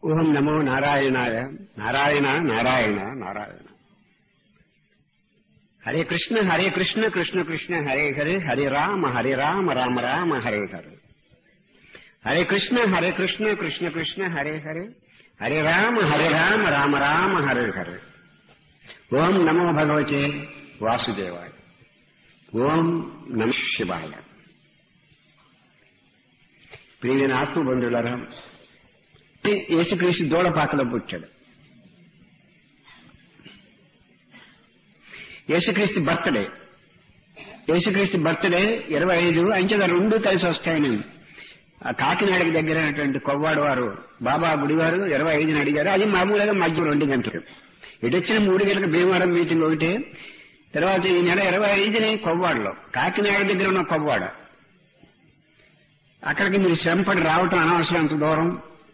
ఓం నమో నారాయణాయ. నారాయణ నారాయణ నారాయణ. హరే కృష్ణ కృష్ణ కృష్ణ హరే హరే, హరే రామ రామ రామ హరే హరే. హరే కృష్ణ కృష్ణ కృష్ణ హరే హరే, హరే రామ రామ రామ హరే హరే. ఓం నమో భగవతే వాసుదేవాయ. ఓం నమః శివాయ. ప్రియమైన ఆత్మబంధువులారా, యేసుక్రీస్తు దూడపాకలో పుట్టాడు. యేసుక్రీస్తు బర్త్డే 25 అంచెల 2 కలిసి వస్తాయని ఆ కాకినాడకి దగ్గరైనటువంటి కొవ్వాడు వారు బాబా గుడివారు 25ని అడిగారు. అది మామూలుగా మధ్య 2 గంటలు. ఇటొచ్చిన 3 గంటలకు భీమవరం మీటింగ్ ఒకటి. తర్వాత ఈ నెల 25ని కొవ్వాడలో, కాకినాడ దగ్గర ఉన్న కొవ్వాడ, అక్కడికి మీరు శ్రమపడి రావటం అనవసరం. అంత దూరం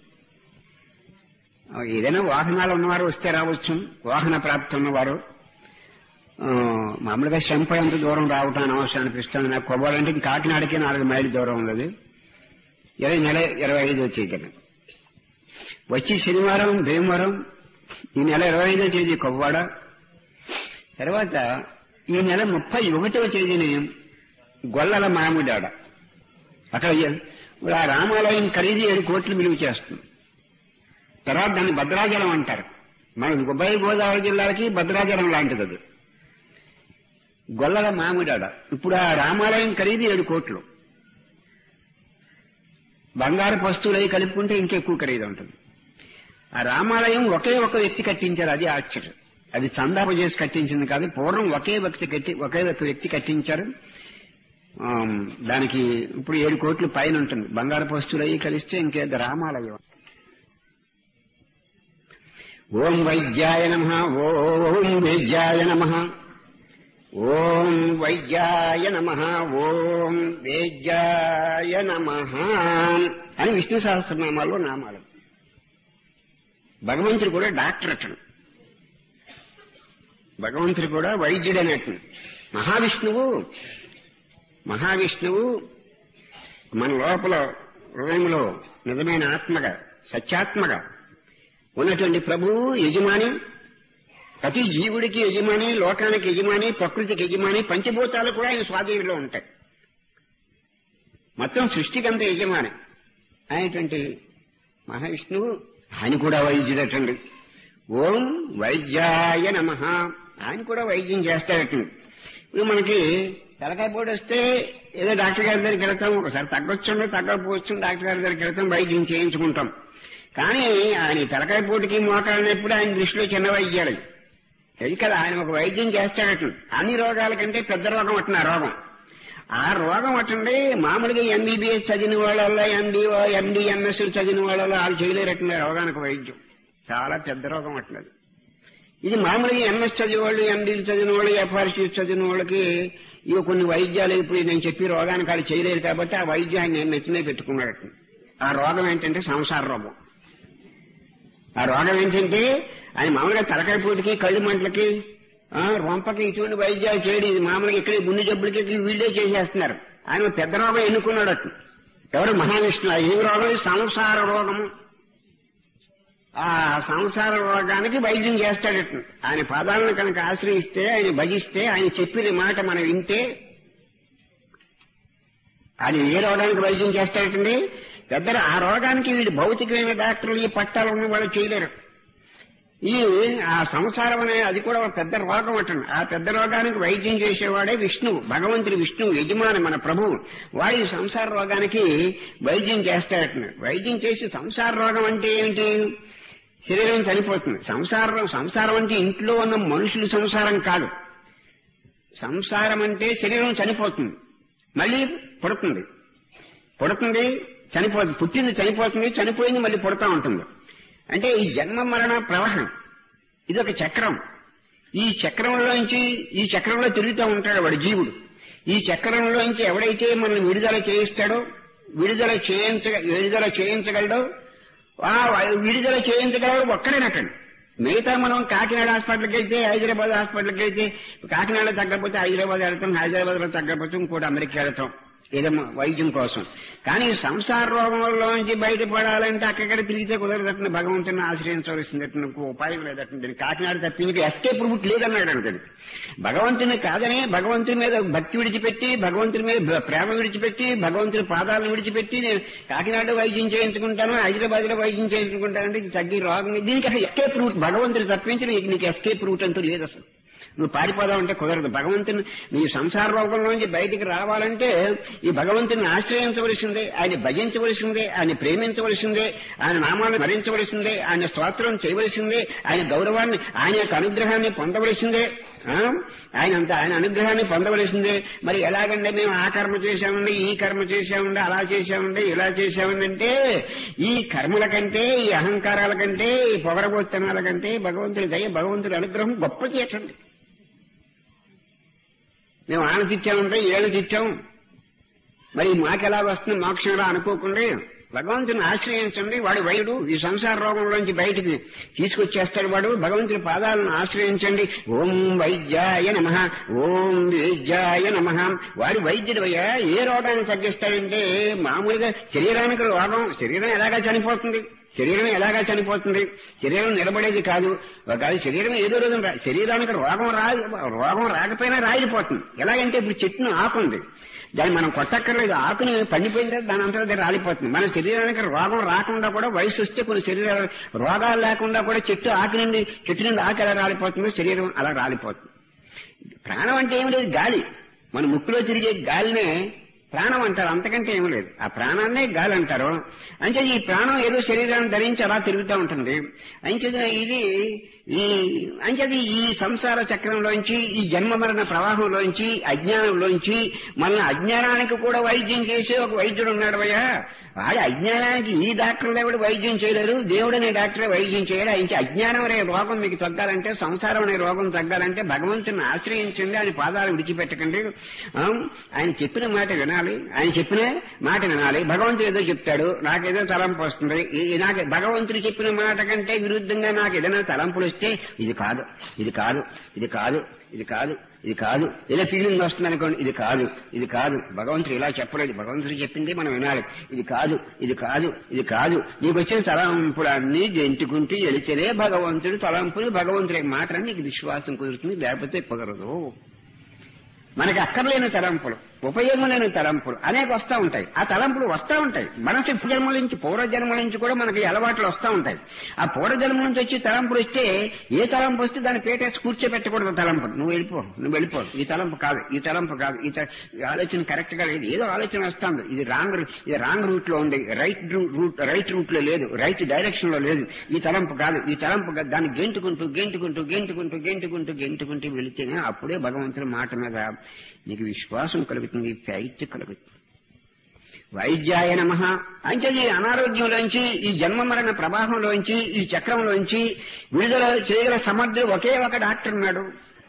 ఏదైనా వాహనాలు ఉన్నవారు వస్తే రావచ్చు, వాహన ప్రాప్తి ఉన్నవారు. మామూలుగా శ్రమపడి అంత దూరం రావటం అనవసరం అనిపిస్తుంది నాకు. కొవ్వాలంటే కాకినాడకి 4 మైళ్ళు దూరం ఉన్నది. నెల 25 వచ్చేది. వచ్చి శనివారం భీమవరం, ఈ నెల 25వ తేదీ కొవ్వాడ, తర్వాత ఈ నెల 31వ తేదీని గొల్లల మామిడాడ. అక్కడ ఆ రామాలయం ఖరీదు 7 కోట్లు విలువ చేస్తుంది. తర్వాత దాన్ని భద్రాచలం అంటారు. మన ఉభయ గోదావరి జిల్లాలకి భద్రాచలం లాంటిది అది. గొల్లల మామిడాడ. ఇప్పుడు ఆ రామాలయం ఖరీదు 7 కోట్లు. బంగారు వస్తువులు అవి కలుపుకుంటే ఇంకెక్కువ ఖరీదు ఉంటుంది. ఆ రామాలయం ఒకే ఒక వ్యక్తి కట్టించారు. అది ఆశ్చర్యం. అది చందాప చేసి కట్టించింది కాదు. పూర్వం ఒకే ఒక వ్యక్తి కట్టించారు. దానికి ఇప్పుడు 7 కోట్ల పైన ఉంటుంది. బంగారు వస్తువులు అవి కలిస్తే ఇంకేది రామాలయం. ఓం వైద్యాయ నమః, ఓం వేద్యాయ నమః, ఓం వైద్యాయ నమః, ఓం వేద్యాయ నమః అని విష్ణు సహస్రనామాల్లో నామాలు. భగవంతుడు కూడా డాక్టర్ అతను. భగవంతుడు కూడా వైద్యుడు అన్నట్టు. మహావిష్ణువు మన లోపల హృదయంలో నిజమైన ఆత్మగా, సత్యాత్మగా ఉన్నటువంటి ప్రభువు యజమాని. ప్రతి జీవుడికి యజమాని, లోకానికి యజమాని, ప్రకృతికి యజమాని. పంచభూతాలు కూడా ఆయన స్వాధీనంలో ఉంటాయి. మొత్తం సృష్టికంత యజమాని అయినటువంటి మహావిష్ణువు ఆయన కూడా వైద్యుడటండి. ఓం వైద్యాయ నమః. ఆయన కూడా వైద్యం చేస్తాడటండి. ఇప్పుడు మనకి తలకాయ పోటు వస్తే ఏదో డాక్టర్ గారి దగ్గరికి వెళ్తాం. ఒకసారి తగ్గొచ్చు, తగ్గకపోవచ్చు, డాక్టర్ గారి దగ్గరికి వెళ్తాం, వైద్యం చేయించుకుంటాం. కానీ ఆయన తలకాయ పోటుకి మోకాలనప్పుడు ఆయన దృష్టిలో చిన్న వైద్యాలు అది కదా. ఆయన ఒక వైద్యం చేస్తాడట. అన్ని రోగాల కంటే పెద్ద రోగం అట్టిన రోగం. ఆ రోగం అట్టండి మామూలుగా ఎంబీబీఎస్ చదివిన వాళ్ళ, ఎండి ఎంఎస్ చదివిన వాళ్ళ వాళ్ళు చేయలేరట్టిన రోగానికి వైద్యం. చాలా పెద్ద రోగం అట్టినది. ఇది మామూలుగా ఎంఎస్ చదివిన వాళ్ళు, ఎండీలు చదివిన వాళ్ళు, ఎఫ్ఆర్సీ చదివిన వాళ్ళకి ఇవి కొన్ని వైద్యాలు ఇప్పుడు నేను చెప్పి రోగానికి వాళ్ళు చేయలేరు కాబట్టి ఆ వైద్యం ఆయన నేను నెచ్చినే పెట్టుకున్నాడట. ఆ రోగం ఏంటంటే సంసార రోగం. ఆ రోగం ఏంటంటే ఆయన మామూలుగా తలకాయ పూటికి, కళ్ళు మంటలకి, రొంపకి ఇటువంటి వైద్యాలు చేయడం. ఇది మామూలుగా ఇక్కడ గుండె జబ్బులకి వీళ్ళే చేసేస్తున్నారు. ఆయన పెద్ద రోగం ఎన్నుకున్నాడు అట్టు. ఎవరు? మహావిష్ణువు. ఏ రోగం? సంసార రోగము. ఆ సంసార రోగానికి వైద్యం చేస్తాడట. ఆయన పాదాలను కనుక ఆశ్రయిస్తే, ఆయన భజిస్తే, ఆయన చెప్పిన మాట మనం వింటే ఆయన ఏ రోగానికి వైద్యం చేస్తాడటండి? పెద్ద ఆ రోగానికి వీడు భౌతికమైన డాక్టర్లు, ఈ పట్టాలు ఉన్న వాళ్ళు చేయలేరు. ఆ సంసారం అనే అది కూడా ఒక పెద్ద రోగం అంటాడు. ఆ పెద్ద రోగానికి వైద్యం చేసేవాడే విష్ణువు. భగవంతుడు విష్ణువు యజమాని, మన ప్రభువు. వాడి సంసార రోగానికి వైద్యం చేస్తాడట. వైద్యం చేసి సంసార రోగం అంటే ఏంటి? శరీరం చనిపోతుంది. సంసారం అంటే ఇంట్లో ఉన్న మనుషుల సంసారం కాదు. సంసారం అంటే శరీరం చనిపోతుంది, మళ్ళీ పుడుతుంది, చనిపోతుంది. పుట్టింది చనిపోతుంది, చనిపోయింది మళ్ళీ పుడతా ఉంటుంది. అంటే ఈ జన్మ మరణ ప్రవాహం ఇది ఒక చక్రం. ఈ చక్రంలో తిరుగుతూ ఉంటాడు వాడు జీవుడు. ఈ చక్రంలోంచి ఎవడైతే మనల్ని విడుదల చేయిస్తాడో, విడుదల చేయించగలడో విడుదల చేయించగలడు ఒక్కడేనటండి. మిగతా మనం కాకినాడ హాస్పిటల్కి వెళ్తే, హైదరాబాద్ హాస్పిటల్కి వెళ్తే, కాకినాడలో తగ్గకపోతే హైదరాబాద్ వెళ్తాం, హైదరాబాద్ లో తగ్గకపోతే ఇంకోటి అమెరికా వెళ్తాం. ఏదో వైద్యం కోసం. కానీ సంసార రోగంలోంచి బయటపడాలంటే అక్కడిక్కడ తిరిగితే కుదరదట్టు భగవంతుని ఆశ్రయించవలసిందట్టు ఉపాయం లేదట్టు. దీన్ని కాకినాడ తప్పించి ఎస్కేప్ రూట్ లేదన్నాడు అనుకోండి. భగవంతుని కాదని భగవంతుని మీద భక్తి విడిచిపెట్టి, భగవంతుని మీద ప్రేమ విడిచిపెట్టి, భగవంతుని పాదాలను విడిచిపెట్టి నేను కాకినాడ వైద్యం చేయించుకుంటాను, హైదరాబాద్ లో వైద్యం చేయించుకుంటానంటే ఇది తగ్గి రోగం. దీనికి అసలు ఎస్కేప్ రూట్ భగవంతుని తప్పించి నీకు ఎస్కేప్ రూట్ అంటూ లేదు. అసలు నువ్వు పారిపోదామంటే కుదరదు. భగవంతుని నీ సంసార రోగంలోంచి బయటికి రావాలంటే ఈ భగవంతుని ఆశ్రయించవలసిందే, ఆయన భజించవలసిందే, ఆయన ప్రేమించవలసిందే, ఆయన నామాన్ని స్మరించవలసిందే, ఆయన స్తోత్రం చేయవలసిందే, ఆయన గౌరవాన్ని, ఆయన యొక్క అనుగ్రహాన్ని పొందవలసిందే, ఆయన అనుగ్రహాన్ని పొందవలసిందే. మరి ఎలాగంటే మేము ఆ కర్మ చేశామండి, ఈ కర్మ చేశామండి, అలా చేశామండి, ఇలా చేశామండి అంటే ఈ కర్మల కంటే, ఈ అహంకారాల కంటే, ఈ పొగరబోత్తనాల కంటే భగవంతుడి దయ, భగవంతుడి అనుగ్రహం గొప్ప చేయండి. మేము ఆన తెచ్చామంటే ఏళ్ళు తెచ్చాం, మరి మాకెలా వస్తుంది మోక్షం ఎలా అనుకోకుండా భగవంతుని ఆశ్రయించండి. వాడు వైడు ఈ సంసార రోగంలోంచి బయటికి తీసుకొచ్చేస్తాడు. వాడు భగవంతుని పాదాలను ఆశ్రయించండి. ఓం వైద్యాయ నమః, ఓం వైద్యాయ నమః. వాడు వైద్యుడు అయ్యా ఏ రోగాన్ని తగ్గిస్తాడంటే మామూలుగా శరీరానికి రోగం, శరీరం ఎలాగా చనిపోతుంది, శరీరం నిలబడేది కాదు. శరీరం ఏదో రోజు శరీరానికి రోగం రాకపోయినా రాలిపోతుంది. ఎలాగంటే ఇప్పుడు చెట్టును ఆకుంది, దాన్ని మనం కొట్టక్కర్లేదు, ఆకుని పండిపోయిన తర్వాత దాని అంతా రాలిపోతుంది. మన శరీరానికి రోగం రాకుండా కూడా వయసు వస్తే కొన్ని శరీరాలు రోగాలు లేకుండా కూడా చెట్టు నుండి ఆకు ఎలా రాలిపోతుందో శరీరం అలా రాలిపోతుంది. ప్రాణం అంటే ఏమి లేదు, గాలి. మన ముక్కులో తిరిగే గాలినే ప్రాణం అంటారు, అంతకంటే ఏమి లేదు. ఆ ప్రాణాన్నే గాలి అంటారు. అంటే ఈ ప్రాణం ఏదో శరీరాన్ని ధరించి అలా తిరుగుతూ ఉంటుంది. అంచేది ఈ సంసార చక్రంలోంచి, ఈ జన్మ మరణ ప్రవాహంలోంచి, అజ్ఞానంలోంచి, మన అజ్ఞానానికి కూడా వైద్యం చేసే ఒక వైద్యుడు ఉన్నాడు అయ్యా. వాడి అజ్ఞానానికి ఈ డాక్టర్లు ఎవడు వైద్యం చేయలేరు, దేవుడనే డాక్టరే వైద్యం చేయడు. ఆయన అజ్ఞానం అనే రోగం మీకు తగ్గాలంటే, సంసారం అనే రోగం తగ్గాలంటే భగవంతుని ఆశ్రయించండి, ఆయన పాదాలు విడిచిపెట్టకండి. ఆయన చెప్పిన మాట వినాలి, భగవంతుడు ఏదో చెప్తాడు, నాకేదో తలంపు వస్తుంది, నాకు భగవంతుడు చెప్పిన మాట కంటే విరుద్ధంగా నాకు ఏదైనా తలంపులు వస్తే ఇది కాదు ఏదో ఫీలింగ్ వస్తుంది అనుకోండి, ఇది కాదు భగవంతుడు ఇలా చెప్పలేదు, భగవంతుడు చెప్పింది మనం వినాలి. ఇది కాదు నీకు వచ్చిన తలంపులన్నీ జంటుకుంటూ ఎలిచలే భగవంతుడు తలంపులు, భగవంతుడి మాత్రం నీకు విశ్వాసం కుదురుతుంది, లేకపోతే కుదరదు. మనకి అక్కర్లేని తలంపులు, ఉపయోగం లేని తలంపులు అనేక వస్తూ ఉంటాయి. ఆ తలంపులు వస్తూ ఉంటాయి మనసు పూర్వజన్మల నుంచి కూడా మనకి అలవాట్లు వస్తూ ఉంటాయి. ఆ పూర్వజన్మ నుంచి వచ్చి తలంపులు వస్తే ఏ తలంపు వస్తే దాన్ని పేటేసి కూర్చోబెట్టకూడదు. తలంపు నువ్వు వెళ్ళిపో, ఈ తలంపు కాదు, ఈ ఆలోచన కరెక్ట్ గా లేదు, ఏదో ఆలోచన వస్తుంది, ఇది రాంగ్ రూట్ లో ఉంది, రైట్ రూట్ లో లేదు, రైట్ డైరెక్షన్ లో లేదు, ఈ తలంపు కాదు, దాన్ని గెంటుకుంటూ వెళితేనే అప్పుడే భగవంతుని మాట మీద నీకు విశ్వాసం కలుగుతుంది, ఫైట్ కలుగుతుంది. వైద్యాయ నమః అంటే ఈ అనారోగ్యంలోంచి, ఈ జన్మ మరణ ప్రవాహంలోంచి, ఈ చక్రంలోంచి విడుదల చేయగల సమర్థుడు ఒకే ఒక డాక్టర్ ఉన్నాడు.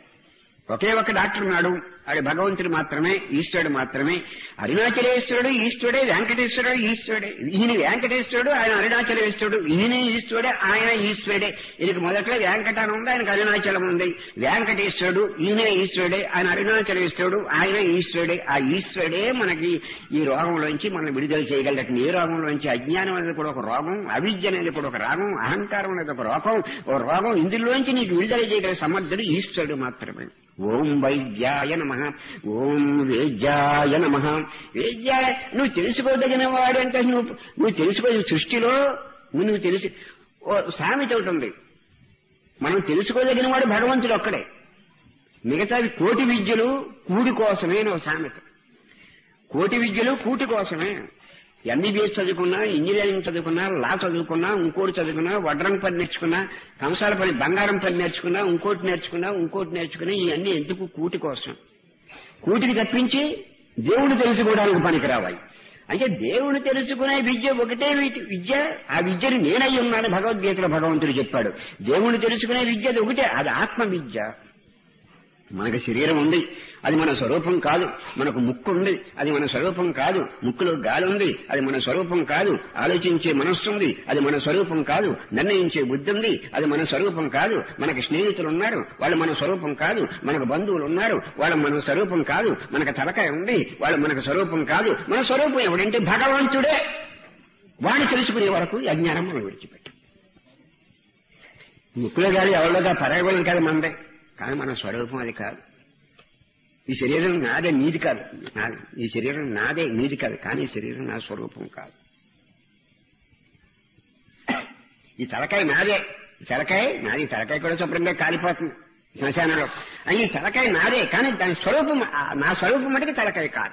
అది భగవంతుడు మాత్రమే, ఈశ్వరుడు మాత్రమే. అరుణాచలేశ్వరుడు ఈశ్వరుడే, వెంకటేశ్వరుడు ఈశ్వరుడే. ఈయన వెంకటేశ్వరుడు, ఆయన అరుణాచలేశ్వరుడు. ఈయన ఈశ్వరుడే, ఆయన ఈశ్వరుడే. ఇది మొదట్లో వెంకటం ఉంది, ఆయనకు అరుణాచలం ఉంది. వెంకటేశ్వరుడు ఈయన ఈశ్వరుడే, ఆయన అరుణాచలేశ్వరుడు, ఆయన ఈశ్వరుడే. ఆ ఈశ్వరుడే మనకి ఈ రోగంలోంచి మనం విడుదల చేయగలట. ఏ రోగంలోంచి? అజ్ఞానం అనేది కూడా ఒక రోగం, అవిద్య అనేది కూడా ఒక రోగం, అహంకారం అనేది ఒక రోగం. ఇందులోంచి నీకు విడుదల చేయగల సమర్థుడు ఈశ్వరుడు మాత్రమే. ఓం వైద్యాయ నమః, ఓం వేద్యాయ నమః. వేద్యాయ నువ్వు తెలుసుకోదగిన వాడంటే నువ్వు తెలుసుకో. సృష్టిలో నువ్వు సామెత ఒకటి ఉంది, మనం తెలుసుకోదగిన వాడు భగవంతుడు ఒక్కడే, మిగతావి కోటి విద్యలు కూడి కోసమే. నువ్వు సామెత కోటి విద్యలు కూటి కోసమే. ఎంబీబీఎస్ చదువుకున్నా, ఇంజనీరింగ్ చదువుకున్నా, లా చదువుకున్నా, ఇంకోటి చదువుకున్నా, వడ్రం పని నేర్చుకున్నా, కంసాల పని, బంగారం పని నేర్చుకున్నా, ఇంకోటి నేర్చుకున్నా, ఇవన్నీ ఎందుకు? కూటి కోసం. కూటికి తప్పించి దేవుడు తెలుసుకోవడానికి పనికి రావాలి. అంటే దేవుడు తెలుసుకునే విద్య ఒకటే విద్య. ఆ విద్యను నేనై ఉన్నాను భగవద్గీతలో భగవంతుడు చెప్పాడు. దేవుడు తెలుసుకునే విద్య ఒకటే, అది ఆత్మ విద్య. మనకు శరీరం ఉంది, అది మన స్వరూపం కాదు. మనకు ముక్కు ఉంది, అది మన స్వరూపం కాదు. ముక్కులో గాలి ఉంది, అది మన స్వరూపం కాదు. ఆలోచించే మనస్సు ఉంది, అది మన స్వరూపం కాదు. నిర్ణయించే బుద్ధి ఉంది, అది మన స్వరూపం కాదు. మనకు స్నేహితులు ఉన్నారు, వాళ్ళు మన స్వరూపం కాదు. మనకు బంధువులు ఉన్నారు, వాళ్ళు మన స్వరూపం కాదు. మనకు తలకాయ ఉంది, వాళ్ళు మనకు స్వరూపం కాదు. మన స్వరూపం ఎవడంటే భగవంతుడే. వాడిని తెలుసుకునే వరకు ఈ అజ్ఞానం మనం విడిచిపెట్టాం. ముక్కులో గాలి ఎవరిలోగా పరాగబలం కాదు మనదే, కానీ మన స్వరూపం అది కాదు. ఈ శరీరం నాదే నీది కాదు, ఈ శరీరం నాదే నీది కాదు, కానీ ఈ శరీరం నా స్వరూపం కాదు. ఈ తలకాయ నాదే, తలకాయ నాది, తలకాయ కూడా శుభ్రంగా కాలిపోతుంది శ్మశానంలో. ఈ తలకాయ నాదే, కానీ దాని స్వరూపం నా స్వరూపం మటుకు తలకాయ కాదు.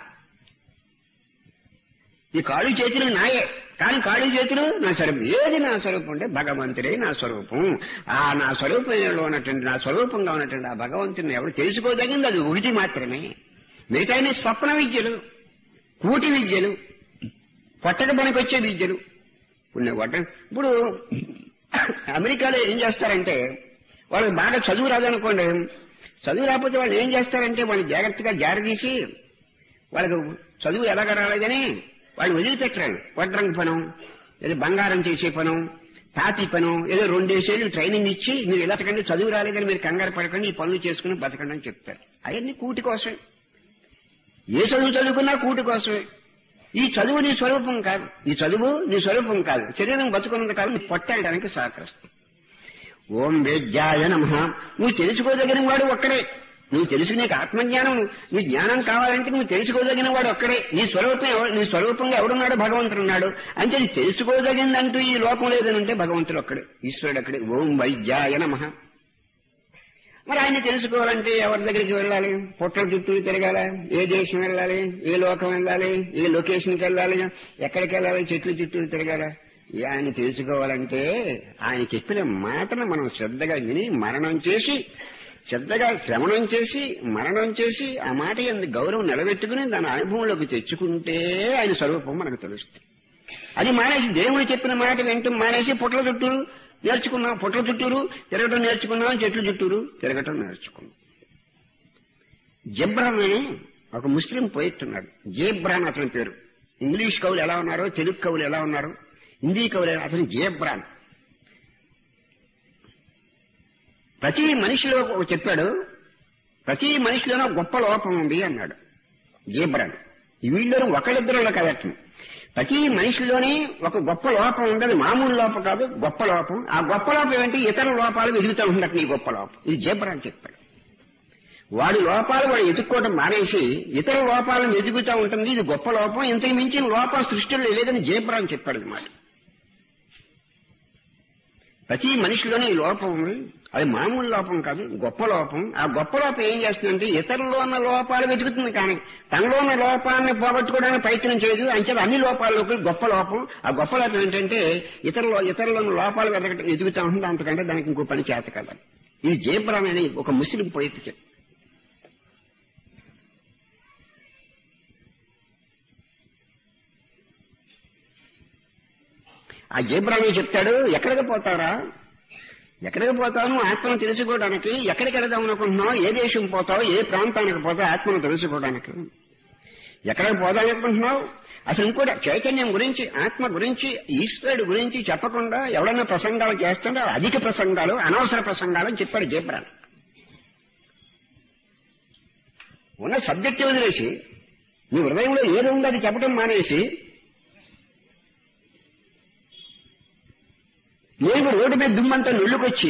ఈ కాళ్ళు చేతులు నాయే, కానీ కాళ్ళు చేతులు నా స్వరూపం. ఏది నా స్వరూపం అంటే భగవంతుడే నా స్వరూపం. ఆ నా స్వరూపంలో ఉన్నటువంటి, నా స్వరూపంగా ఉన్నటువంటి ఆ భగవంతుని ఎవరు తెలుసుకోదగింది అది ఒకటి మాత్రమే. మిగతా స్వప్న విద్యలు, కూటి విద్యలు, పొట్టక పనికొచ్చే విద్యలు. ఇప్పుడు అమెరికాలో ఏం చేస్తారంటే, వాళ్ళకి బాగా చదువు రాదనుకోండి, చదువు రాకపోతే వాళ్ళు ఏం చేస్తారంటే వాళ్ళు జాగ్రత్తగా జారదీసి వాళ్ళకు చదువు ఎలాగ రాలేదని వాళ్ళు వదిలిపెట్టరాడు. వడ్రంగి పను, ఏదో బంగారం చేసే పను, తాపి పను, ఏదో 2 ఏళ్ళు ట్రైనింగ్ ఇచ్చి మీరు ఎలాగండి చదువు రాలేదని మీరు కంగారు పడకండి, ఈ పనులు చేసుకుని బతకండి అని చెప్తారు. అవన్నీ కూటి కోసమే. ఏ చదువు చదువుకున్నా కూటి కోసమే. ఈ చదువు నీ స్వరూపం కాదు, ఈ చదువు నీ స్వరూపం కాదు. శరీరం బతుకున్నంత కాలం నీ పొట్టడానికి సహకరిస్తుంది. ఓం వేద్యాయ నమః. నువ్వు తెలుసుకోదగిన వాడు ఒక్కడే. నువ్వు తెలుసు, నీకు ఆత్మజ్ఞానం, నీ జ్ఞానం కావాలంటే నువ్వు తెలుసుకోదగిన వాడు ఒక్కడే. నీ స్వరూపంగా ఎవడున్నాడు? భగవంతుడు ఉన్నాడు. అంటే నీ తెలుసుకోదగిందంటూ ఈ లోకం లేదనంటే భగవంతుడు ఒక్కడే, ఈశ్వరుడు ఒక్కడే. ఓం వైద్యాయ నమః. మరి ఆయన తెలుసుకోవాలంటే ఎవరి దగ్గరికి వెళ్ళాలి? పొట్టల చుట్టూ తిరగాల? ఏ దేశం వెళ్ళాలి? ఏ లోకం వెళ్ళాలి? ఏ లొకేషన్కి వెళ్ళాలి? ఎక్కడికి వెళ్ళాలి? చెట్ల చుట్టూ తిరగాల? ఆయన తెలుసుకోవాలంటే ఆయన చెప్పిన మాటను మనం శ్రద్ధగా విని మరణం చేసి, శ్రద్ధగా శ్రవణం చేసి మరణం చేసి ఆ మాట ఎందుకు గౌరవం నిలబెట్టుకుని దాని అనుభవంలోకి తెచ్చుకుంటే ఆయన స్వరూపం మనకు తెలుస్తుంది. అది మానేసి దేవుడు చెప్పిన మాట వింటూ మానేసి పొట్ల చుట్టూరు నేర్చుకున్నాం, పొట్ల చుట్టూరు తిరగటం నేర్చుకున్నాం, చెట్ల చుట్టూరు తిరగటం నేర్చుకున్నాం. జబ్రాన్ అని ఒక ముస్లిం పోయిట్ ఉన్నాడు. జేబ్రాన్ అతని పేరు. ఇంగ్లీష్ కవులు ఎలా ఉన్నారో, తెలుగు కవులు ఎలా ఉన్నారు, హిందీ కవులు, అతను జేబ్రాన్. ప్రతి మనిషిలో చెప్పాడు, ప్రతి మనిషిలోనూ గొప్ప లోపం ఉంది అన్నాడు జేబ్రాన్. వీళ్ళలో ఒకళ్ళిద్దరిలో కాదట, ప్రతి మనిషిలోనే ఒక గొప్ప లోపం ఉంది. అది మామూలు లోపం కాదు, గొప్ప లోపం. ఆ గొప్ప లోపం ఏంటి? ఇతర లోపాలు వెతుకుతూ ఉండట నీ గొప్ప లోపం. ఇది జేబ్రాన్ చెప్పాడు. వాడి లోపాలు వాడు ఎదుక్కోవడం మానేసి ఇతర లోపాలను వెతుకుతూ ఉంటుంది, ఇది గొప్ప లోపం. ఇంతకు మించిన లోపం సృష్టిలో లేదని జేబ్రాన్ చెప్పాడు అన్నమాట. ప్రతి మనిషిలోనే ఈ లోపం ఉంది, అది మామూలు లోపం కాదు, గొప్ప లోపం. ఆ గొప్ప లోపం ఏం చేస్తుందంటే ఇతరులో ఉన్న లోపాలు వెతుకుతుంది, కానీ తనలో ఉన్న లోపాన్ని పోగొట్టుకోవడానికి ప్రయత్నం చేయదు. అంచేది అన్ని లోపాల్లోకి గొప్ప లోపం. ఆ గొప్ప లోపం ఏంటంటే ఇతరులో ఉన్న లోపాలు వెతుకుతూ ఉంటుంది, అంతకంటే దానికి ఇంకో పని చేత కదా. ఇది జేబ్రాన్ అని ఒక ముస్లిం పోయిట్ చెప్పారు. ఆ జేబ్రాన్ చెప్తాడు, ఎక్కడికి పోతారా, ఎక్కడికి పోతావు నువ్వు ఆత్మను తెలుసుకోవడానికి? ఎక్కడికి వెళదాం అనుకుంటున్నావు? ఏ దేశం పోతావు? ఏ ప్రాంతానికి పోతావు ఆత్మను తెలుసుకోవడానికి? ఎక్కడికి పోదామనుకుంటున్నావు? అసలు ఇంకోటి చైతన్యం గురించి, ఆత్మ గురించి, ఈశ్వరుడు గురించి చెప్పకుండా ఎవడన్నా ప్రసంగాలు చేస్తుంటే అధిక ప్రసంగాలు, అనవసర ప్రసంగాలు అని చెప్పాడు జేబ్రాన్. ఉన్న సబ్జెక్ట్ వదిలేసి నీ హృదయంలో ఏది ఉందో అది చెప్పడం మానేసి లేదు రోడ్డు మీద దుమ్మంతా నిళ్ళుకొచ్చి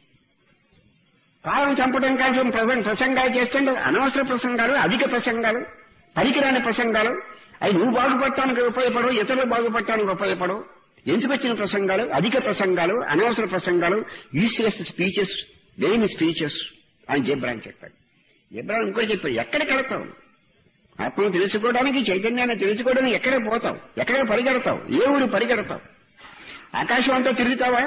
కాలం చంపడం కోసం ప్రసంగాలు చేస్తుంటే అనవసర ప్రసంగాలు, అధిక ప్రసంగాలు, పనికిరాని ప్రసంగాలు. అవి నువ్వు బాగుపడటానికి ఉపయోగపడవు, ఇతరులు బాగుపడటానికి ఉపయోగపడవు. ఎందుకొచ్చిన ప్రసంగాలు, అధిక ప్రసంగాలు, అనవసర ప్రసంగాలు, యూస్లెస్ స్పీచెస్, వెయిన్ స్పీచెస్ అని జేబ్రాన్ చెప్పాడు. జేబ్రాన్ ఇంకోటి చెప్పాడు, ఎక్కడికి వెళతావు? ఆత్మను తెలుసుకోవడానికి, చైతన్యాన్ని తెలుసుకోవడానికి ఎక్కడ పోతావు? ఎక్కడ పరిగెడతావు? ఏ ఊరు పరిగెడతావు? ఆకాశం అంతా తిరుగుతావా?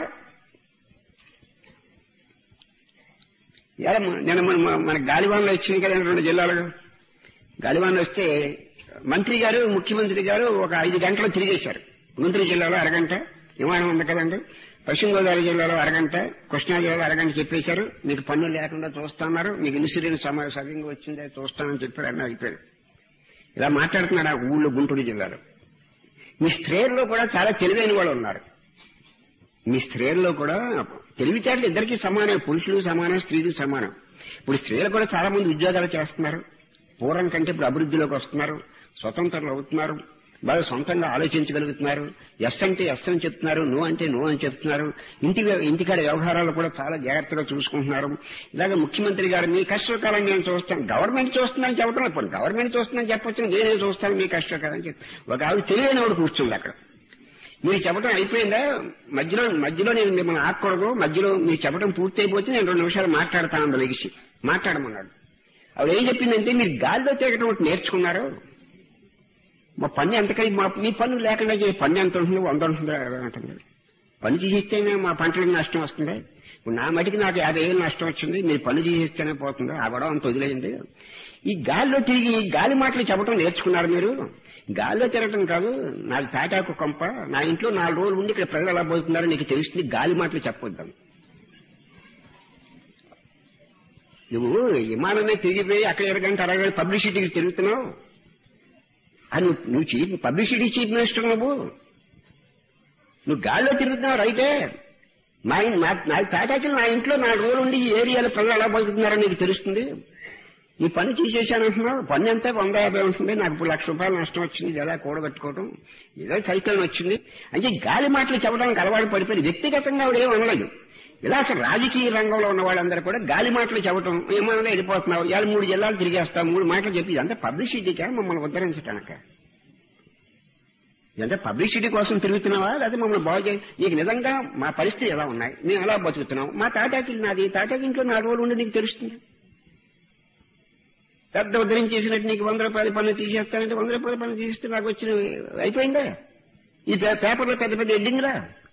నేను మన గాలివాన్లో వచ్చింది కదా 2 జిల్లాలుగా. గాలివాన్లో వస్తే మంత్రి గారు, ముఖ్యమంత్రి గారు ఒక 5 గంటలు తిరిగేశారు. గుంటూరు జిల్లాలో అరగంట విమానం ఉంది కదండి. పశ్చిమ గోదావరి జిల్లాలో అరగంట, కృష్ణా జిల్లాలో అరగంట చెప్పేశారు. మీకు పన్ను లేకుండా చూస్తున్నారు, మీకు ఇన్సూరెన్స్ సవ్యంగా వచ్చిందే చూస్తానని చెప్పారు. అన్న అయిపోయారు. ఇలా మాట్లాడుతున్నాడు ఆ ఊళ్ళో గుంటూరు జిల్లాలో. మీ స్త్రీల్లో కూడా చాలా తెలివైన వాళ్ళు ఉన్నారు. మీ స్త్రీల్లో కూడా తెలివితేటలు ఇద్దరికీ సమానం. పురుషులు సమానం, స్త్రీలు సమానం. ఇప్పుడు స్త్రీలు కూడా చాలా మంది ఉద్యోగాలు చేస్తున్నారు. పూర్వం కంటే ఇప్పుడు అభివృద్ధిలోకి వస్తున్నారు, స్వతంత్రులు అవుతున్నారు, బాగా సొంతంగా ఆలోచించగలుగుతున్నారు. ఎస్ అంటే ఎస్ అని చెప్తున్నారు, నో అంటే నో అని చెప్తున్నారు. ఇంటికాడ వ్యవహారాలు కూడా చాలా జాగ్రత్తగా చూసుకుంటున్నారు. ఇలాగ ముఖ్యమంత్రి గారు మీ కష్టకాలం నేను చూస్తాను, గవర్నమెంట్ చూస్తుందని చెప్పడం ఇప్పుడు గవర్నమెంట్ చూస్తుందని చెప్పొచ్చు, నేనే చూస్తాను మీ కష్టకాలం చెప్పి ఒక ఆవిడ తెలియని వాడు కూర్చుంది అక్కడ. మీరు చెప్పడం అయిపోయిందా, మధ్యలో నేను మిమ్మల్ని ఆకూడదు, మధ్యలో మీరు చెప్పడం పూర్తి అయిపోతే నేను 2 నిమిషాలు మాట్లాడతాను. అందులో లెగిసి మాట్లాడమన్నాడు. ఆవిడ ఏం చెప్పిందంటే, మీరు గాలిలో తిరగడం ఒకటి నేర్చుకున్నారు, మా పన్ను ఎంతకై మీ పన్ను లేకుండా పన్ను ఎంత ఉంటుందో 100 ఉంటుందో ఉంటుంది. పన్ను తీసిస్తేనే మా పంటలకు నష్టం వస్తుంది. ఇప్పుడు నా మటుకు నాకు 50,000 నష్టం వచ్చింది, మీరు పన్ను తీసిస్తేనే పోతుందో ఆ గొడవ అంత వదిలేయండి. ఈ గాలిలో తిరిగి గాలి మాటలు చెప్పడం నేర్చుకున్నారు మీరు. గాలిలో తిరగటం కాదు, నాకు తాటాకు కొంప, నా ఇంట్లో 4 రోజులు ఉండి ఇక్కడ ప్రజలు ఎలా పోతున్నారో నీకు తెలుస్తుంది, గాలి మాటలు చెప్పొద్దాం. నువ్వు విమానమే తిరిగిపోయి అక్కడ 2 గంటల 60 గంటల పబ్లిసిటీకి తిరుగుతున్నావు. నువ్వు చీఫ్ పబ్లిసిటీ చీఫ్ మినిస్టర్, నువ్వు గాల్లో తిరుగుతున్నావు రైటే. నా తాటాకులు నా ఇంట్లో 4 రోజులు ఉండి ఈ ఏరియాలో ప్రజలు ఎలా బతుకుతున్నారో నీకు తెలుస్తుంది. ఈ పని తీసేశానంటున్నావు, పన్ను ఎంత 150 ఉంటుంది, నాకు ఇప్పుడు ₹1,00,000 నష్టం వచ్చింది, ఇది ఎలా కూడగట్టుకోవడం, ఏదో సైకిల్ వచ్చింది అంటే గాలి మాటలు చెప్పడానికి అలవాటు పడిపోయి వ్యక్తిగతంగా ఆవిడ ఏం అనలేదు. ఇలా అసలు రాజకీయ రంగంలో ఉన్న వాళ్ళందరూ కూడా గాలి మాటలు చెప్పడం, ఏమన్నా వెళ్ళిపోతున్నావు, ఇవాళ 3 జిల్లాలు తిరిగేస్తావు, 3 మాటలు చెప్పి ఇదంతా పబ్లిసిటీకా మమ్మల్ని ఉద్ధరించటానిక? ఇదంతా పబ్లిసిటీ కోసం తిరుగుతున్నావా, లేకపోతే మమ్మల్ని బాగు చేయి, నీకు నిజంగా మా పరిస్థితి ఎలా ఉన్నాయి, మేము ఎలా బతుకుతున్నాం, మా తాటాకిలు నాది, తాటాకింట్లో 4 రోజులు ఉండి నీకు తెలుస్తుంది. పెద్ద ఉద్ధరించేసినట్టు నీకు ₹100 పన్ను తీసేస్తానంటే ₹100 పన్ను తీస్తే నాకు వచ్చిన అయిపోయిందా? ఈ పేపర్లో పెద్ద పెద్ద హెడ్డింగ్లా.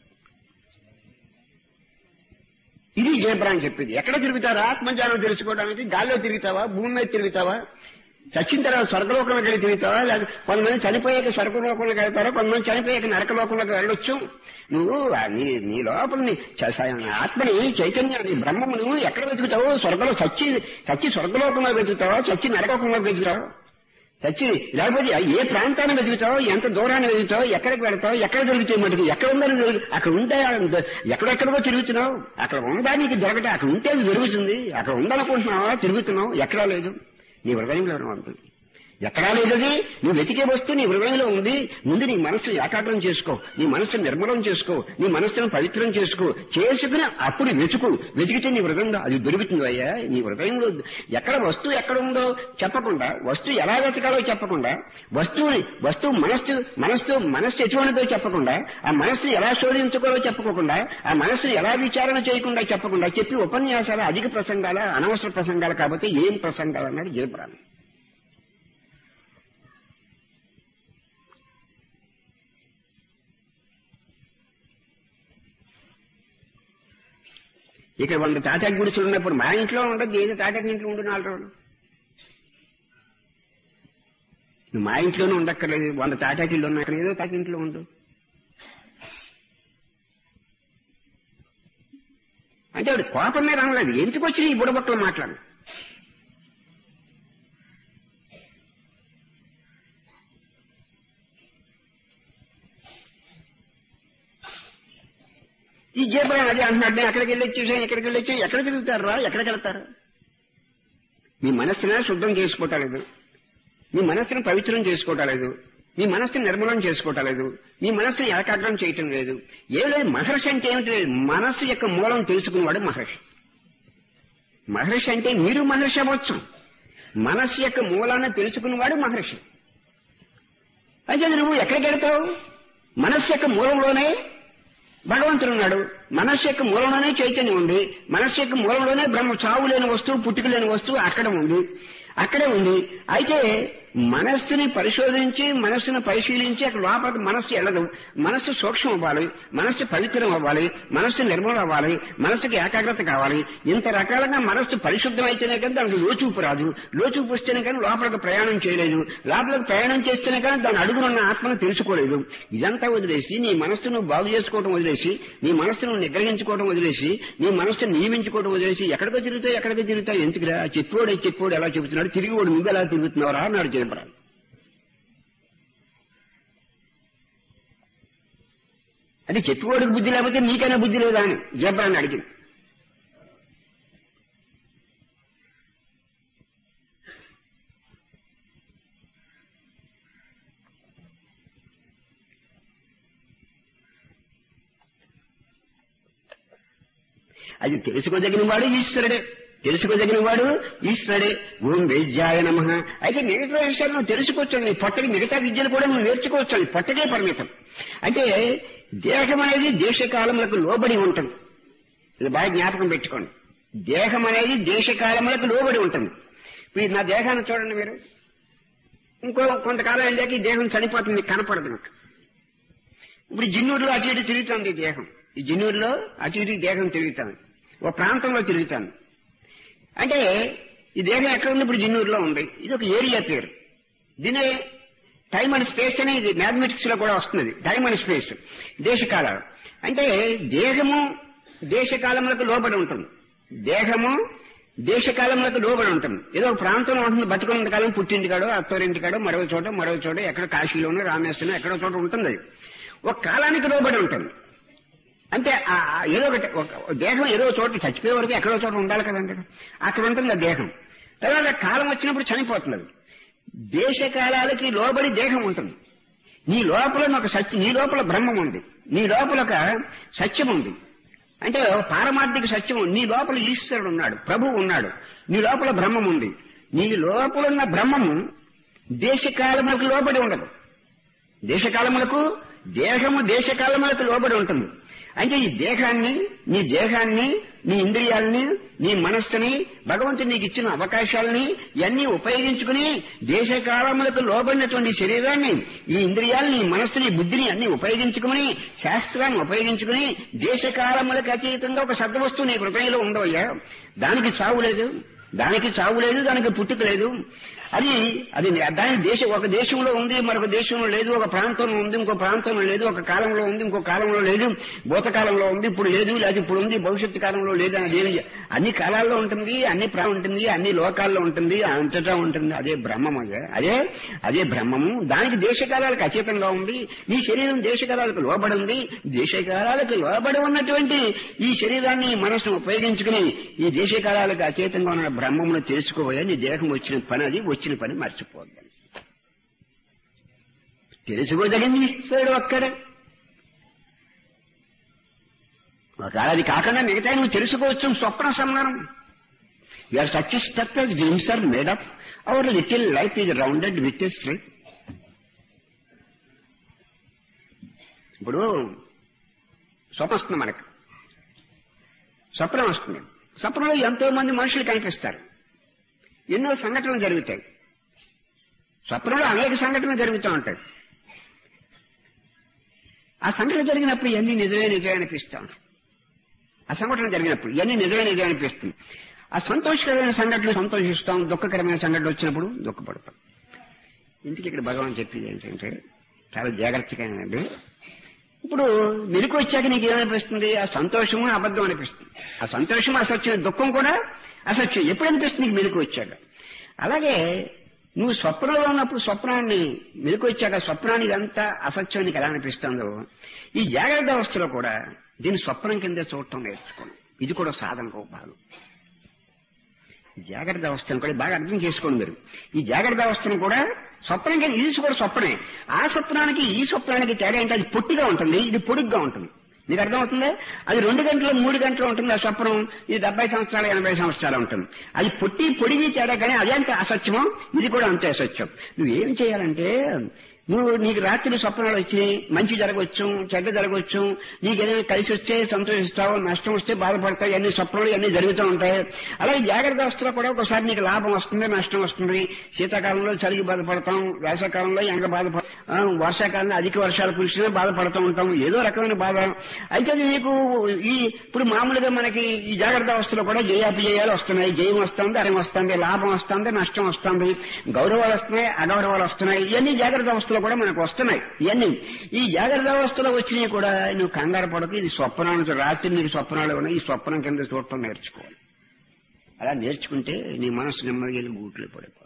ఇది జయబ్రా అని చెప్పింది. ఎక్కడ తిరుగుతారా ఆత్మజ్ఞానం తెలుసుకోవడానికి? గాల్లో తిరుగుతావా, భూమి మీద తిరుగుతావా, చచ్చిన తర్వాత స్వర్గలోకంలోకి వెళ్ళి తిరుగుతావా, లేదా కొంతమంది చనిపోయాక స్వర్గలోకంలోకి వెళ్తారా, కొంతమంది చనిపోయాక నరకలోకంలోకి వెళ్ళొచ్చు. నువ్వు నీ లోపల ఆత్మని, చైతన్యాన్ని, బ్రహ్మమును ఎక్కడ వెతుకుతావు? స్వర్గంలో చచ్చి స్వర్గలోకంలో వెతుకుతావా, చచ్చి నరకలోకంలో వెతుకుతావా, చచ్చి లేకపోతే ఏ ప్రాంతాన్ని వెతుకుతావు, ఎంత దూరాన్ని వెతుకుతావు, ఎక్కడికి వెళ్తావు, ఎక్కడ దొరికితే మటుకు ఎక్కడ ఉందని అక్కడ ఉంటే ఎక్కడెక్కడికో తిరుగుతున్నావు. అక్కడ ఉందా నీకు దొరకట, అక్కడ ఉంటే అది దొరుకుతుంది. అక్కడ ఉందనుకుంటున్నావా, తిరుగుతున్నావు, ఎక్కడా లేదు, నీ హృదయంలో ఉంటుంది. ఎక్కడా లేదది, నువ్వు వెతికే వస్తువు నీ హృదయంలో ఉంది. ముందు నీ మనస్సు ఏకాగ్రం చేసుకో, నీ మనస్సును నిర్మలం చేసుకో, నీ మనస్సును పవిత్రం చేసుకుని అప్పుడు వెతికితే నీ హృదయంలో అది దొరుకుతుంది. అయ్యా, నీ హృదయంలో ఎక్కడ వస్తువు ఎక్కడ ఉందో చెప్పకుండా, వస్తువు ఎలా వెతకాలో చెప్పకుండా, వస్తువు మనస్సు ఎటువంటిదో చెప్పకుండా, ఆ మనస్సును ఎలా శోధించుకోవాలో చెప్పుకోకుండా, ఆ మనస్సును ఎలా విచారణ చేయకుండా చెప్పకుండా చెప్పి ఉపన్యాసాలు అధిక ప్రసంగాల, అనవసర ప్రసంగాలు కాబట్టి ఏం ప్రసంగాలు అన్నాడు జయబ్రాహ్మణ్. ఇక్కడ 100 తాటాకి గుడిసెలు ఉన్నప్పుడు మా ఇంట్లో ఉండదు, ఏదో తాటాకి ఇంట్లో ఉండు 4 రోజులు. నువ్వు మా ఇంట్లోనే ఉండక్కర్లేదు, 100 తాటాకిళ్ళు ఉన్నాయి, అక్కడ ఏదో తాకి ఇంట్లో ఉండు. అంటే వాడు కోపం మీద అనలేదు, ఎందుకు వచ్చి ఈ బుడబక్కలు మాట్లాడు. ఈ జయబ్రాహ్మణ్ అదే అంటున్నాడు, నేను అక్కడికి వెళ్ళి వచ్చేసాను, ఇక్కడికి వెళ్ళి వచ్చాను. ఎక్కడ తిరుగుతారా, ఎక్కడికి వెళ్తారా? మీ మనస్సునే శుద్ధం చేసుకోవటం లేదు, మీ మనస్సును పవిత్రం చేసుకోవటం లేదు, మీ మనస్సును నిర్మలం చేసుకోవటం లేదు, మీ మనస్సును ఏకాగ్రం చేయటం లేదు. ఏం లేదు. మహర్షి అంటే ఏమిటి లేదు, మనస్సు యొక్క మూలం తెలుసుకునేవాడు మహర్షి. మహర్షి అంటే మీరు మహర్షి అవ్వచ్చు, మనస్సు యొక్క మూలాన్ని తెలుసుకునేవాడు మహర్షి. అయితే నువ్వు ఎక్కడికి వెళ్తావు? మనస్సు యొక్క మూలంలోనే భగవంతుడు ఉన్నాడు, మనస్సు యొక్క మూలంలోనే చైతన్యం ఉంది, మనస్సు యొక్క మూలంలోనే బ్రహ్మ, చావు లేని వస్తువు, పుట్టుక లేని వస్తువు అక్కడ ఉంది. అక్కడే ఉంది. అయితే మనస్సుని పరిశోధించి మనస్సును పరిశీలించి అక్కడ లోపల మనస్సు వెళ్ళదు. మనస్సు సూక్ష్మం అవ్వాలి, మనస్సు పవిత్రం అవ్వాలి, మనస్సు నిర్మలం అవ్వాలి, మనస్సుకి ఏకాగ్రత కావాలి. ఇంత రకాలుగా మనస్సు పరిశుద్ధం అయితేనే కానీ దానికి లోచూపు రాదు. లోచూపు వస్తేనే కానీ లోపలికి ప్రయాణం చేయలేదు. లోపలికి ప్రయాణం చేస్తేనే కానీ దాని అడుగునున్న ఆత్మను తెలుసుకోలేదు. ఇదంతా వదిలేసి నీ మనస్సును బాగు చేసుకోవడం వదిలేసి, నీ మనస్సును నిగ్రహించుకోవడం వదిలేసి, నీ మనస్సును నియమించుకోవడం వదిలేసి ఎక్కడికో తిరుగుతాయి ఎందుకురా? చెప్పోడు ఎలా చెబుతున్నాడు, తిరిగివాడు నువ్వు ఎలా తిరుగుతున్నావురా అన్నాడు జయపరాలు. అంటే చెప్పేవాడికి బుద్ధి లేకపోతే నీకైనా బుద్ధి లేదా అని జయపరాన్ని అడిగింది. అది తెలుసుకోదగిన వాడు ఈశ్వరుడే, తెలుసుకోదగిన వాడు ఈశ్వరుడే. ఓం వేద్యాయ నమః. అయితే మిగతా విషయాలు నువ్వు తెలుసుకోవచ్చు, నీ పొట్టకి మిగతా విద్యలు కూడా నువ్వు నేర్చుకోవచ్చు, అది పొట్టకే పరిమితం. అంటే దేహం అనేది దేశకాలములకు లోబడి ఉంటుంది. ఇది బాగా జ్ఞాపకం పెట్టుకోండి. దేహం అనేది దేశకాలములకు లోబడి ఉంటుంది. ఇప్పుడు నా దేహాన్ని చూడండి మీరు, కొంతకాలం వెళ్ళాక ఈ దేహం చనిపోతుంది, కనపడదు నాకు. ఇప్పుడు జిన్నూరులో అటు ఇటు తిరుగుతుంది ఈ దేహం, ఈ జిన్నూరులో అటు ఇటు దేహం తిరుగుతాను, ఒక ప్రాంతంలో తిరుగుతాను. అంటే ఈ దేహం ఎక్కడ ఉంది? ఇప్పుడు జిన్నూరులో ఉంది. ఇది ఒక ఏరియా పేరు. దీని టైమ్ అండ్ స్పేస్ అనేది మ్యాథమెటిక్స్ లో కూడా వస్తుంది. టైమ్ అండ్ స్పేస్, దేశకాలాలు. అంటే దేహము దేశకాలములకు లోబడి ఉంటుంది. దేహము దేశకాలములకు లోబడి ఉంటుంది. ఏదో ఒక ప్రాంతంలో ఉంటుంది. బతుకున్నంత కాలం పుట్టింటికాడో, అత్తోరింటికాడో, మరో చోట ఎక్కడ కాశీలోనో రామేశ్వరం ఎక్కడో చోట ఉంటుంది. అది ఒక కాలానికి లోబడి ఉంటుంది. అంటే ఏదో ఒకటి దేహం ఏదో చోట చచ్చిపోయే వరకు ఎక్కడో చోట ఉండాలి కదండి, అక్కడ ఉంటుంది ఆ దేహం. తర్వాత కాలం వచ్చినప్పుడు చనిపోతున్నది. దేశకాలాలకి లోబడి దేహం ఉంటుంది. నీ లోపల ఒక సత్యం, నీ లోపల బ్రహ్మం ఉంది, నీ లోపల ఒక సత్యం ఉంది. అంటే పారమార్థిక సత్యం. నీ లోపల ఈశ్వరుడు ఉన్నాడు, ప్రభువు ఉన్నాడు, నీ లోపల బ్రహ్మం ఉంది. నీ లోపల ఉన్న బ్రహ్మము దేశకాలములకు లోబడి ఉండదు. దేశకాలములకు దేహము దేశకాలములకు లోబడి ఉంటుంది. అంటే ఈ దేహాన్ని, నీ ఇంద్రియాలని, నీ మనస్సుని, భగవంతుడు నీకు ఇచ్చిన అవకాశాలని ఇవన్నీ ఉపయోగించుకుని దేశకాలములకు లోబడినటువంటి శరీరాన్ని, ఈ ఇంద్రియాలని, మనస్సుని, బుద్ధిని అన్ని ఉపయోగించుకుని, శాస్త్రాన్ని ఉపయోగించుకుని దేశకాలములకు అతీతంగా ఒక సద్వస్తువు నీ హృదయంలో ఉండవయ్యా. దానికి చావు లేదు, దానికి పుట్టుక లేదు. అది దాని ఒక దేశంలో ఉంది, మరొక దేశంలో లేదు. ఒక ప్రాంతంలో ఉంది, ఇంకో ప్రాంతంలో లేదు. ఒక కాలంలో ఉంది, ఇంకో కాలంలో లేదు. భూతకాలంలో ఉంది, ఇప్పుడు లేదు. లేదా ఇప్పుడు ఉంది, భవిష్యత్తు కాలంలో లేదు. అదేమి అన్ని కాలాల్లో ఉంటుంది, అన్ని ఉంటుంది, అన్ని లోకాల్లో ఉంటుంది, అంతటా ఉంటుంది. అదే బ్రహ్మం. అదే బ్రహ్మము. దానికి దేశకాలాలకు అతీతంగా ఉంది. ఈ శరీరం దేశకాలాలకు లోబడి ఉంది. దేశకాలాలకు లోబడి ఉన్నటువంటి ఈ శరీరాన్ని, మనసును ఉపయోగించుకుని ఈ దేశకాలాలకు అతీతంగా ఉన్న బ్రహ్మమును తెలుసుకోబోయే నీ దేహం వచ్చిన పని, అది వచ్చిన పని మర్చిపోద్దని. తెలుసుకోదగింది ఈశ్వరుడు అక్కడ. ఒకవేళ అది కాకుండా మిగతా నువ్వు తెలుసుకోవచ్చు. స్వప్న సంహారం. You are such stuff as dreams are made up. Our little life is rounded with a string. ఇప్పుడు స్వప్నం వస్తుంది మనకు, స్వప్నం వస్తుంది. స్వప్నంలో ఎంతో మంది మనుషులు కనిపిస్తారు, ఎన్నో సంఘటనలు జరుగుతాయి. స్వప్నంలో అనేక సంఘటనలు జరుగుతూ ఉంటాయి. ఆ సంఘటన జరిగినప్పుడు ఇవన్నీ నిజమే అనిపిస్తాం. ఆ సంఘటన జరిగినప్పుడు ఇవన్నీ నిజమే అనిపిస్తుంది. ఆ సంతోషకరమైన సంఘటనలు సంతోషిస్తాం, దుఃఖకరమైన సంఘటనలు వచ్చినప్పుడు దుఃఖపడతాం. ఇంటికి ఇక్కడ భగవాన్ చెప్పేది ఏంటంటే చాలా జాగ్రత్తగా అండి. ఇప్పుడు మెలకు వచ్చాక నీకు ఏమనిపిస్తుంది? ఆ సంతోషము అబద్ధం అనిపిస్తుంది, ఆ సంతోషము అసత్యం, దుఃఖం కూడా అసత్యం. ఎప్పుడు అనిపిస్తుంది నీకు మెలకు వచ్చాక? అలాగే నువ్వు స్వప్నంలో ఉన్నప్పుడు స్వప్నాన్ని మెలకు వచ్చాక స్వప్నానికి అంతా అసత్యం నీకు ఎలా అనిపిస్తుందో, ఈ జాగ్రత్త అవస్థలో కూడా దీన్ని స్వప్నం కింద చూడటం నేర్చుకోండి. ఇది కూడా సాధనకు భాగం. జాగ్రత్త అవస్థను కూడా బాగా అర్థం చేసుకోండి మీరు. ఈ జాగ్రత్త అవస్థను కూడా స్వప్నం కింద, ఇది కూడా స్వప్నే. ఆ స్వప్నానికి ఈ స్వప్నానికి తేడా ఏంటి? అది పొట్టిగా ఉంటుంది, ఇది పొడుగ్గా ఉంటుంది. మీకు అర్థమవుతుందా? అది 2 గంటలు 3 గంటలు ఉంటుంది ఆ స్వప్నం. ఇది 70 సంవత్సరాలు 80 సంవత్సరాలు ఉంటుంది. అది పొడిగి తేడా, కానీ అదే అంత అసత్యమో ఇది కూడా అంతే అసత్యం. నువ్వేం చేయాలంటే నీకు రాత్రి స్వప్నాలు వచ్చినాయి, మంచి జరగవచ్చు, చెడ్డ జరగవచ్చు, నీకు ఏదైనా కలిసి వస్తే సంతోషిస్తావు, నష్టం వస్తే బాధపడతావు, ఇవన్నీ స్వప్నాలు ఇవన్నీ జరుగుతూ ఉంటాయి. అలాగే జాగ్రత్త అవస్థలో కూడా ఒకసారి నీకు లాభం వస్తుంది, నష్టం వస్తుంది. శీతాకాలంలో చలికి బాధపడతాం, వేసవకాలంలో ఎండ బాధపడతాం, వర్షాకాలంలో అధిక వర్షాలు కురిసినా బాధపడుతూ ఉంటాం, ఏదో రకమైన బాధ. అయితే నీకు ఇప్పుడు మామూలుగా మనకి ఈ జాగ్రత్త అవస్థలో కూడా జయాపజయాలు వస్తున్నాయి. జయం వస్తుంది, అరం వస్తుంది, లాభం వస్తుంది, నష్టం వస్తుంది, గౌరవాలు వస్తున్నాయి, అగౌరవాలు వస్తున్నాయి. ఇవన్నీ జాగ్రత్త అవస్థలో కూడా మనకు వస్తున్నాయి. ఇవన్నీ ఈ జాగ్రత్త అవస్థలో వచ్చినాయి కూడా నువ్వు కంగారు పడకు. ఇది స్వప్నాలు, రాత్రి నీకు స్వప్నాలు ఉన్నాయి, ఈ స్వప్నం కింద చూడటం నేర్చుకోవాలి. అలా నేర్చుకుంటే నీ మనసు నెమ్మదిగా వెళ్ళి గూట్లో పడిపోవాలి.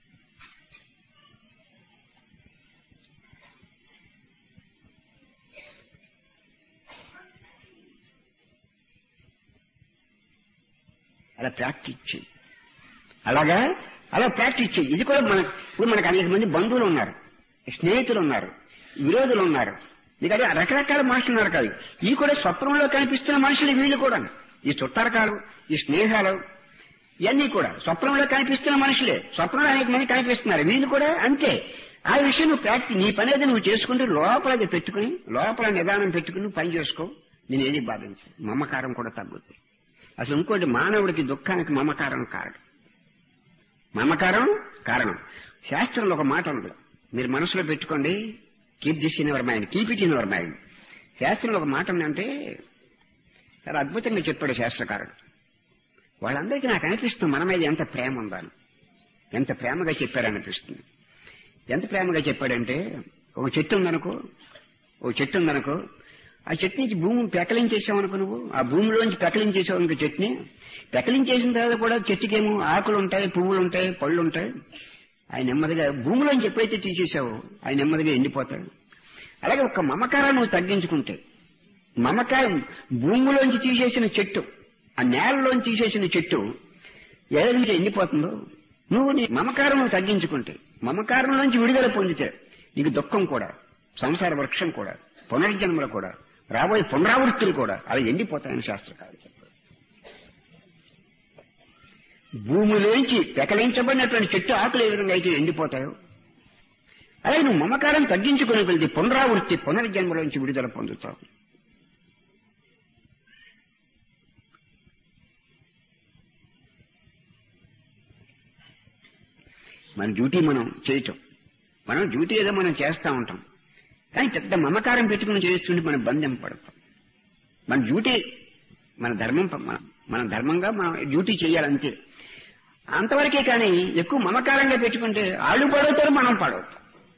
అలా ప్రాక్టీస్ చేయి. అలా ప్రాక్టీస్ చేయి. ఇది కూడా ఇప్పుడు మనకు అనేక మంది బంధువులు ఉన్నారు, స్నేహితులు ఉన్నారు, విరోధులు ఉన్నారు, మీకు అదే రకరకాల మనుషులు ఉన్నారు కాదు. ఇవి కూడా స్వప్నంలో కనిపిస్తున్న మనుషులు. వీళ్ళు కూడా ఈ చుట్టారకాలు, ఈ స్నేహాలు ఇవన్నీ కూడా స్వప్నంలో కనిపిస్తున్న మనుషులే. స్వప్నంలో అనేక మంది కనిపిస్తున్నారు, వీళ్ళు కూడా అంతే. ఆ విషయం నువ్వు ప్రాక్టీస్, నీ పని అయితే నువ్వు చేసుకుంటూ లోపలది పెట్టుకుని, లోపల నిదానం పెట్టుకుని పని చేసుకో. నేను ఏది బాధించు. మమకారం కూడా తగ్గుతుంది. అసలు ఇంకోటి, మానవుడికి దుఃఖానికి మమకారం కారణం. మమకారం కారణం. శాస్త్రంలో ఒక మాట ఉంది, మీరు మనసులో పెట్టుకోండి. Keep this in your mind, keep it in your mind. శాస్త్రంలో ఒక మాట ఉందంటే చాలా అద్భుతంగా చెప్పాడు శాస్త్రకారుడు. వాళ్ళందరికీ నాకు అనిపిస్తుంది మన మీద ఎంత ప్రేమ ఉందని. ఎంత ప్రేమగా చెప్పారనిపిస్తుంది. ఎంత ప్రేమగా చెప్పాడంటే, ఒక చెట్టు ఉందనుకో, ఆ చెట్టు నుంచి భూమి పెకలించేసావనుకో, నువ్వు ఆ భూమిలోంచి పెకలించేసావు అనుకో, చెట్టుని పెకలించేసిన తర్వాత కూడా చెట్టుకేమో ఆకులు ఉంటాయి, పువ్వులు ఉంటాయి, పళ్ళు ఉంటాయి. ఆయన నెమ్మదిగా భూమిలోంచి ఎప్పుడైతే తీసేసావో ఆయన నెమ్మదిగా ఎండిపోతాడు. అలాగే ఒక మమకారాన్ని నువ్వు తగ్గించుకుంటే, మమకారం భూమిలోంచి తీసేసిన చెట్టు, ఆ నేలలోంచి తీసేసిన చెట్టు ఏదైతే ఎండిపోతుందో, నువ్వు నీ మమకారం నువ్వు తగ్గించుకుంటే, మమకారంలోంచి విడుదల పొందితే నీకు దుఃఖం కూడా, సంసార వృక్షం కూడా, పునర్జన్మలు కూడా, రాబోయే పునరావృత్తులు కూడా అలా ఎండిపోతాయని శాస్త్రకారులు చెప్పారు. భూమిలోంచి పెకలించబడినటువంటి చెట్టు ఆకులు ఏ విధంగా అయితే ఎండిపోతాయో, అలాగే నువ్వు మమకారం తగ్గించుకుని వెళ్తే పునరావృత్తి, పునర్జన్మలోంచి విడుదల పొందుతావు. మన డ్యూటీ మనం చేయటం, మనం డ్యూటీ ఏదో మనం చేస్తూ ఉంటాం, కానీ పెద్ద మమకారం పెట్టుకుని చేస్తుంటే మనం బంధం పడతాం. మన డ్యూటీ, మన ధర్మంగా మనం డ్యూటీ చేయాలంతే, అంతవరకే. కానీ ఎక్కువ మమకారంగా పెట్టుకుంటే వాళ్ళు పడవుతారు, మనం పడవుతాం.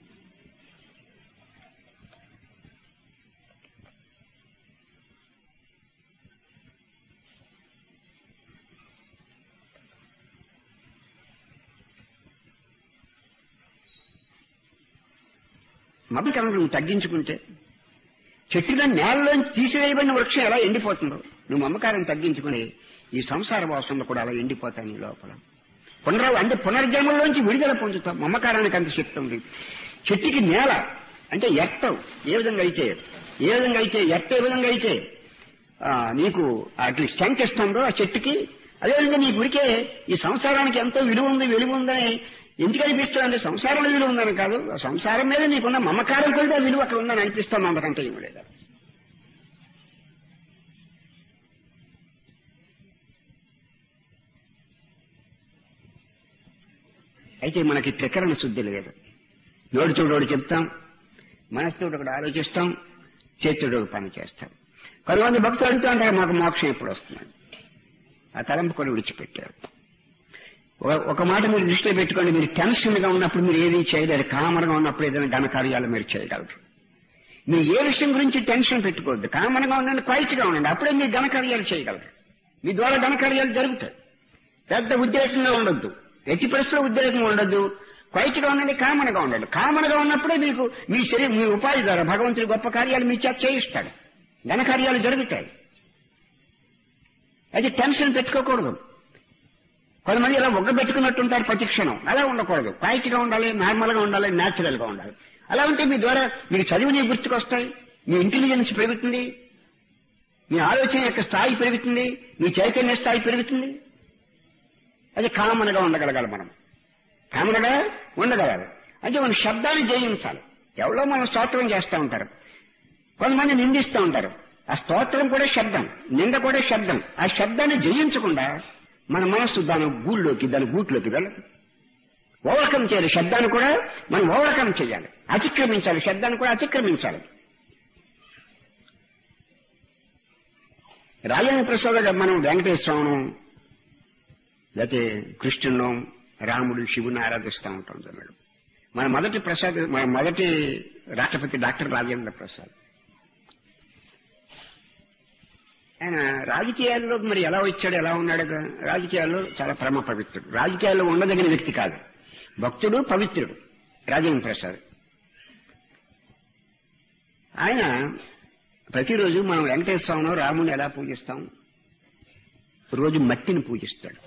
మమకారం నువ్వు తగ్గించుకుంటే, చెట్టుగా నేలలోంచి తీసివేయబడిన వృక్షం ఎలా ఎండిపోతుందో, నువ్వు మమకారం తగ్గించుకుని ఈ సంసార వాసనలు కూడా అలా ఎండిపోతాయి నీ లోపల. పునర్జన్మలోంచి విడుదల పొందుతావు. మమకారానికి అంత శక్తి ఉంది. చెట్టుకి నేల అంటే ఎర్త్ ఏ విధంగా అయితే నీకు అట్లా స్ట్రెంగ్త్ ఇస్తుందో ఆ చెట్టుకి, అదేవిధంగా నీ గురికే ఈ సంసారానికి ఎంతో విలువ ఉందని ఎందుకు అనిపిస్తుందంటే సంసారంలో విలువ ఉందని కాదు, సంసారం మీద నీకున్న మమకారం కొద్దిగా విలువ అక్కడ ఉందని అనిపిస్తాను, అంతకంటే ఏమి లేదా. అయితే మనకి త్రికరణ శుద్ధి లేదు. నోటితోడు చెప్తాం, మనసుతోటి ఒకటి ఆలోచిస్తాం, చేతితోటి ఒక పని చేస్తాం. కొంతమంది భక్తులు అంటూ అంటారు, మాకు మోక్షం ఎప్పుడు వస్తున్నాడు. ఆ తలంపు కూడా విడిచిపెట్టారు. ఒక మాట మీరు దృష్టిలో పెట్టుకోండి, మీరు టెన్షన్ గా ఉన్నప్పుడు మీరు ఏది చేయలేరు, కామనగా ఉన్నప్పుడు ఏదైనా ఘనకార్యాలు మీరు చేయగలరు. మీరు ఏ విషయం గురించి టెన్షన్ పెట్టుకోవద్దు, కామనగా ఉండండి, క్వైట్ గా ఉండండి, అప్పుడే మీరు ఘనకార్యాలు చేయగలరు. మీ ద్వారా ఘనకార్యాలు జరుగుతాయి. పెద్ద ఉద్దేశంగా ఉండొద్దు, ఎట్టి పరిస్థితుల్లో ఉద్రేకంగా ఉండొద్దు, క్వైట్ గా ఉండండి, కామనగా ఉండండి. కామనగా ఉన్నప్పుడే మీకు మీ శరీరం, మీ ఉపాధి ద్వారా భగవంతుడి గొప్ప కార్యాలు మీ చేత చేయిస్తాడు, ఘనకార్యాలు జరుగుతాయి. అయితే టెన్షన్ పెట్టుకోకూడదు. కొంతమంది ఇలా ఒగ్గబెట్టుకున్నట్టుంటారు ప్రతి క్షణం, అలా ఉండకూడదు. క్వైట్ గా ఉండాలి, నార్మల్ గా ఉండాలి, న్యాచురల్ గా ఉండాలి. అలా ఉంటే మీ ద్వారా మీకు చదువుని గుర్తుకొస్తాయి, మీ ఇంటెలిజెన్స్ పెరుగుతుంది, మీ ఆలోచన యొక్క స్థాయి పెరుగుతుంది, మీ చైతన్య స్థాయి పెరుగుతుంది. అది కామనగా ఉండగలగాలి. మనం కామనగా ఉండగలగాలి అంటే మన శబ్దాన్ని జయించాలి. ఎవరో మనం స్తోత్రం చేస్తూ ఉంటారు, కొంతమంది నిందిస్తూ ఉంటారు. ఆ స్తోత్రం కూడా శబ్దం, నింద కూడా శబ్దం. ఆ శబ్దాన్ని జయించకుండా మన మనస్సు దాని గూట్లోకి వెళ్ళదు. ఓవర్కమ్ చేయాలి. శబ్దాన్ని కూడా మనం ఓవర్కమ్ చేయాలి, అతిక్రమించాలి. శబ్దాన్ని కూడా అతిక్రమించాలి. రాజేంద్ర ప్రసాద్ గారు మనం వెంకటేశ్వరం లేకపోతే కృష్ణుడు, రాముడు, శివుని ఆరాధిస్తూ ఉంటాం. మన మొదటి రాష్ట్రపతి డాక్టర్ రాజేంద్ర ప్రసాద్. ఆయన రాజకీయాల్లో మరి ఎలా వచ్చాడు, ఎలా ఉన్నాడు? రాజకీయాల్లో చాలా పరమ పవిత్రుడు. రాజకీయాల్లో ఉండదగిన వ్యక్తి కాదు, భక్తుడు, పవిత్రుడు రాజేంద్ర ప్రసాద్. ఆయన ప్రతిరోజు మనం వెంకటేశ్వరం, రాముని ఎలా పూజిస్తాం? రోజు మట్టిని పూజిస్తాడు.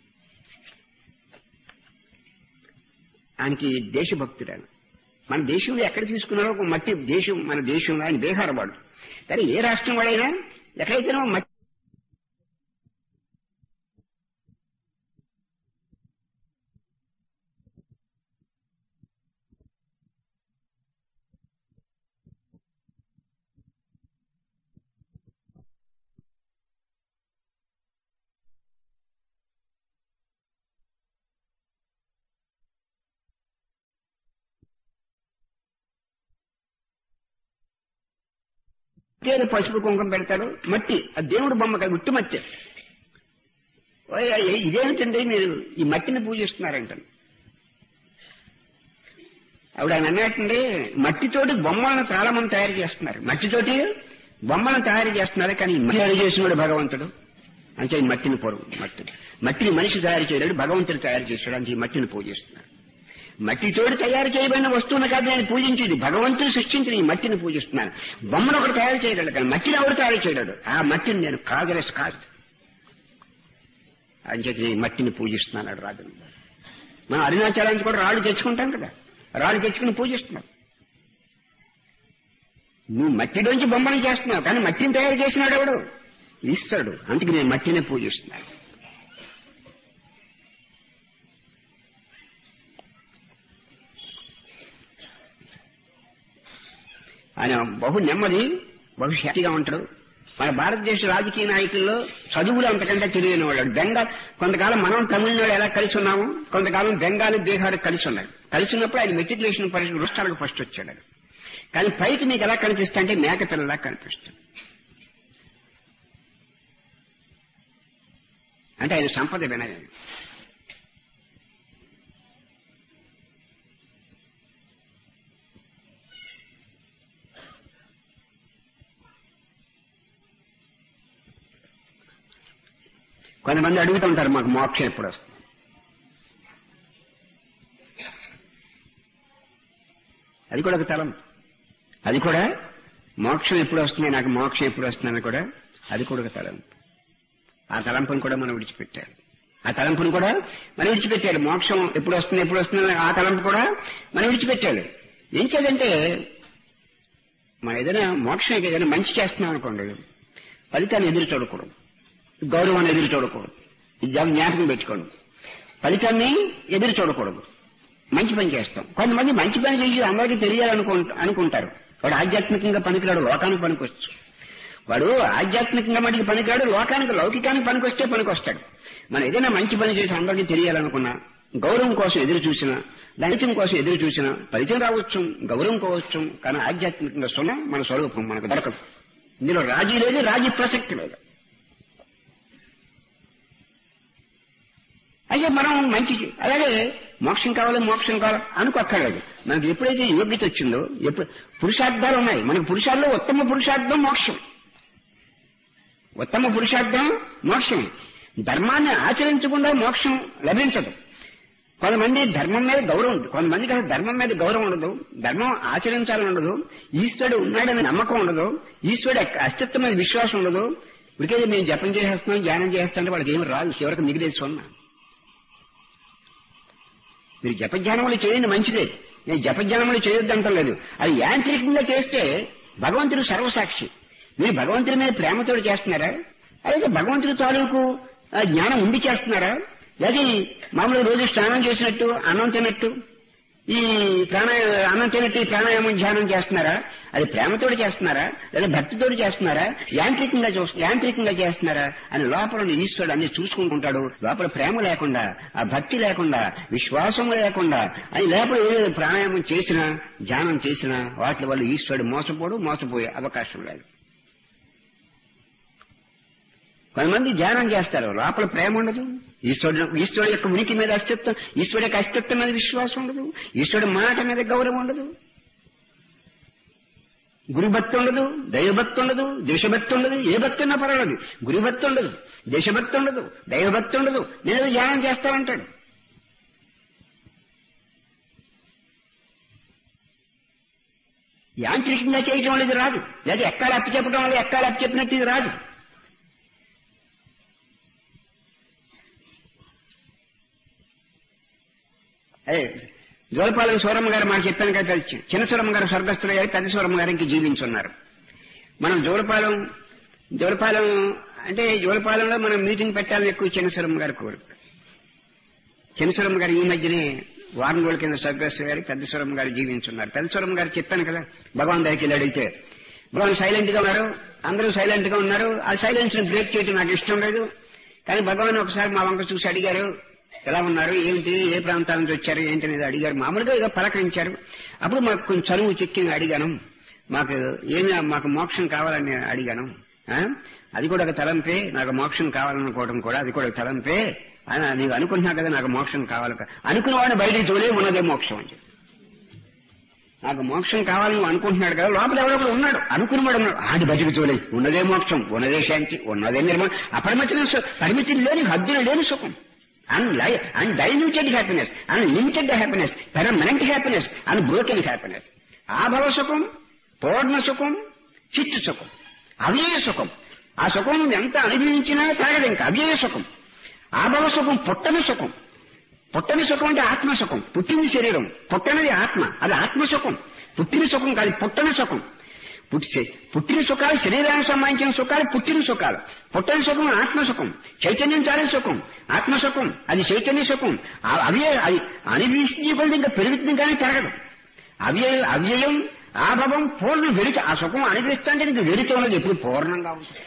ఆయనకి దేశభక్తుడు. ఆయన మన దేశంలో ఎక్కడ తీసుకున్నారో ఒక మట్టి దేశం, మన దేశంలో ఆయన బీహార్ వాడు. కానీ ఏ రాష్ట్రం వాడైనా ఎక్కడైతేనో మట్టి పసుపు కుంకుమ పెడతాడు. మట్టి, ఆ దేవుడు బొమ్మ కాదు, ఉట్టి మట్టి. ఇదేమిటండి మీరు ఈ మట్టిని పూజిస్తున్నారంటారు. ఆవిడ ఆయన అన్నట్టండి, మట్టితోటి బొమ్మలను చాలా మంది తయారు చేస్తున్నారు. మట్టితోటి బొమ్మలను తయారు చేస్తున్నారు, కానీ తయారు చేసినాడు భగవంతుడు. అంటే ఈ మట్టిని మట్టిని మనిషి తయారు చేయలేడు, భగవంతుడు తయారు చేశాడు. అంటే ఈ మట్టిని పూజిస్తున్నాడు. మట్టితోటి తయారు చేయబడిన వస్తువును కాదు నేను పూజించేది, భగవంతుడు సృష్టించిన ఈ మట్టిని పూజిస్తున్నాను. బొమ్మను ఒకటి తయారు చేయగలడు, కానీ మట్టిని ఎవరు తయారు చేయలేడు. ఆ మట్టిని నేను కాదు అని చెప్పి ఈ మట్టిని పూజిస్తున్నాడు రాజు. మనం అరుణాచలానికి కూడా రాళ్ళు తెచ్చుకుంటాం కదా, రాళ్ళు తెచ్చుకుని పూజిస్తున్నాం. నువ్వు మట్టిలోంచి బొమ్మను చేస్తున్నావు, కానీ మట్టిని తయారు చేసినాడు ఎవడు? ఈశ్వరుడు. అందుకే నేను మట్టినే పూజిస్తున్నాను. ఆయన బహు నెమ్మది, బహు శాంతిగా ఉంటాడు. మన భారతదేశ రాజకీయ నాయకుల్లో చదువులు అంతకంటే తెలియని వాళ్ళు. కొంతకాలం మనం తమిళనాడు ఎలా కలిసి ఉన్నాము, కొంతకాలం బెంగాల్, బీహార్ కలిసి ఉన్నాడు. కలిసి ఉన్నప్పుడు ఆయన మెట్రికులేషన్ పరీక్ష రాష్ట్రాలకు ఫస్ట్ వచ్చాడు. కానీ పైకి మీకు ఎలా కనిపిస్తా అంటే మేకపిల్లలా కనిపిస్తాడు. అంటే ఆయన సంపద వినయం. కొంతమంది అడుగుతూ ఉంటారు, మాకు మోక్షం ఎప్పుడు వస్తుంది? అది కూడా ఒక తలం. అది కూడా మోక్షం ఎప్పుడు వస్తుంది, నాకు మోక్షం ఎప్పుడు వస్తుందని కూడా అది కూడా ఒక తలం. ఆ తలంపును కూడా మనం విడిచిపెట్టాలి. మోక్షం ఎప్పుడు వస్తుంది ఆ తలంపు కూడా మనం విడిచిపెట్టాలి. ఏం చేయాలంటే మనం ఏదైనా మోక్షం ఏదైనా మంచి చేస్తున్నాం అనుకోండి, ఫలితాన్ని ఎదురు చూడకూడదు, గౌరవాన్ని ఎదురు చూడకూడదు. ఇది జ్ఞాపకం పెట్టుకోండి. ఫలితాన్ని ఎదురు చూడకూడదు, మంచి పని చేస్తాం. కొంతమంది మంచి పని చేసి అందరికీ తెలియాలనుకుంటారు. వాడు ఆధ్యాత్మికంగా పనికిరాడు, లోకానికి పనికొచ్చు. వాడు ఆధ్యాత్మికంగా మటుకు పనికిరాడు, లౌకికానికి పనికొస్తే పనికొస్తాడు. మనం ఏదైనా మంచి పని చేసి అందరికీ తెలియాలనుకున్నా, గౌరవం కోసం ఎదురు చూసినా, లలితం కోసం ఎదురు చూసినా ఫలితం రావచ్చు, గౌరవం కావచ్చు. కానీ ఆధ్యాత్మికంగా సున్నా మన స్వరూపం మనకు దొరకదు. ఇందులో రాజీ లేదు, రాజీ ప్రసక్తి లేదు. అయితే మనం మంచి అలాగే మోక్షం కావాలి అనుకోక్కర్లేదు. మనకి ఎప్పుడైతే యోగ్యత వచ్చిందో, పురుషార్థాలు ఉన్నాయి మనకు. పురుషాల్లో ఉత్తమ పురుషార్థం మోక్షం. ధర్మాన్ని ఆచరించకుండా మోక్షం లభించదు. కొంతమంది ధర్మం మీద గౌరవం ఉంది, కొంతమందికి అసలు ధర్మం మీద గౌరవం ఉండదు, ధర్మం ఆచరించాలని ఉండదు, ఈశ్వరుడు ఉన్నాడని నమ్మకం ఉండదు, ఈశ్వరుడు అస్తిత్వం మీద విశ్వాసం ఉండదు. ఇప్పటికైతే మేము జపం చేసేస్తున్నాం, ధ్యానం చేస్తాంటే వాళ్ళకి ఏమి రాదు, చివరికి మిగిలేదు సున్నా. మీరు జపధ్యానములు చేయండి, మంచిదే. నేను జపధ్యానములు చేయొద్దంటలేదు. అది యాంత్రికంగా చేస్తే భగవంతుడు సర్వసాక్షి. మీరు భగవంతుడి మీద ప్రేమతో చేస్తున్నారా, అలాగే భగవంతుడి తాలూకు జ్ఞానం ఉండి చేస్తున్నారా, లేదా మామూలు రోజు స్నానం చేసినట్టు, అన్నం తిన్నట్టు, ఈ అన్నం తినట్టి ప్రాణాయామం ధ్యానం చేస్తున్నారా, అది ప్రేమతోటి చేస్తున్నారా లేదా భక్తితోటి చేస్తున్నారా, యాంత్రికంగా చేస్తున్నారా అని లోపల ఈశ్వరుడు అన్ని చూసుకుంటుంటాడు. లోపల ప్రేమ లేకుండా, ఆ భక్తి లేకుండా, విశ్వాసం లేకుండా అని లోపల ఏ ప్రాణాయామం చేసినా ధ్యానం చేసినా వాటి వల్ల ఈశ్వరుడు మోసపోయే అవకాశం లేదు. కొంతమంది ధ్యానం చేస్తారు, లోపల ప్రేమ ఉండదు, ఈశ్వరుడు యొక్క ఉనికి మీద అస్తిత్వం, ఈశ్వరుడు యొక్క అస్తిత్వం మీద విశ్వాసం ఉండదు, ఈశ్వరుడు మాట మీద గౌరవం ఉండదు, గురుభక్తి ఉండదు, దైవభక్తి ఉండదు, దేశభక్తి ఉండదు. ఏ భక్తి ఉన్నా పర్వాలేదు, గురుభక్తి ఉండదు, దేశభక్తి ఉండదు, దైవభక్తి ఉండదు. నేను ధ్యానం చేస్తానంటాడు. యాంత్రికంగా చేయటం అనేది రాదు, లేదా ఎక్కాలి అప్పు చెప్పడం వల్ల ఎక్కాలి అప్పు చెప్పినట్టు ఇది రాదు. జోలపాలెం సూరమ్మ గారు మాట చెప్పాను కదా, చిన్న సూరమ్మ గారు స్వర్గస్థులయ్యారు, పెద్ద సూరమ్మ గారు ఇంక జీవించున్నారు. మనం జోలపాలెం అంటే జోలపాలెంలో మనం మీటింగ్ పెట్టాలని ఎక్కువ చిన్న సూరమ్మ గారు కోరిక. చిన్న సూరమ్మ గారు ఈ మధ్యనే వారం రోజుల కింద స్వర్గస్థులయ్యారు, పెద్ద సూరమ్మ గారు జీవించున్నారు. పెద్ద సూరమ్మ గారు చెప్పాను కదా, భగవాన్ దగ్గరికి వెళ్ళి అడిగితే భగవాన్ సైలెంట్ గా ఉన్నారు, అందరూ సైలెంట్ గా ఉన్నారు. ఆ సైలెన్స్ ని బ్రేక్ చేయడం నాకు ఇష్టం లేదు. కానీ భగవాన్ ఒకసారి మా వంక చూసి అడిగారు, ఎలా ఉన్నారు, ఏమిటి, ఏ ప్రాంతాల నుంచి వచ్చారు, ఏంటి అనేది అడిగారు. మామూలుగా ఏదో పలకరించారు. అప్పుడు మాకు కొంచెం చనువు చెక్కి అడిగాను, మాకు మోక్షం కావాలని అడిగాను. అది కూడా ఒక తలంపే, నాకు మోక్షం కావాలనుకోవడం కూడా అది కూడా ఒక తలంపే. నీకు అనుకుంటున్నా కదా నాకు మోక్షం కావాలి, అనుకున్నవాడిని బయటికి తోలే ఉన్నదే మోక్షం అని చెప్పి. నాకు మోక్షం కావాలని నువ్వు అనుకుంటున్నాడు కదా, లోపల ఎవరో కూడా ఉన్నాడు, అనుకున్నవాడు ఉన్నాడు, ఆడి బయటికి తోలే, ఉన్నదే మోక్షం, ఉన్నదే శాంతి, ఉన్నదే నిర్మాణం, పరిమితి లేని హద్దులు లేని సుఖం, undiluted happiness, unlimited happiness, permanent happiness, unbroken happiness. ఆభవ సుఖం, పూర్ణ సుఖం, చిత్తు సుఖం, అవ్యయ సుఖం. ఆ సుఖం ఎంత అనుభవించినా తాగదు ఇంకా, అవ్యయ సుఖం. ఆభవ సుఖం పుట్టని సుఖం. పుట్టని సుఖం అంటే ఆత్మసుఖం. పుట్టింది శరీరం, పుట్టనిది ఆత్మ, అది ఆత్మసుఖం. పుట్టిన సుఖం కాదు, పుట్టని సుఖం. పుట్టిన సుఖాలు శరీరానికి సంబంధించిన సుఖాలు పుట్టిన సుఖాలు. పుట్టని సుఖం ఆత్మసుఖం, చైతన్యం చాలే సుఖం, ఆత్మసుఖం, అది చైతన్య సుఖం. అవే అది అనుభవిస్తుంది కొద్ది ఇంకా పెరుగుతుంది కానీ పెరగదు. అవ్యయం, ఆభవం, పూర్ణ వెలిక. ఆ సుఖం అనుభవిస్తుంటే నీకు వెలిక ఉన్నది ఎప్పుడు పూర్ణంగా ఉంటుంది.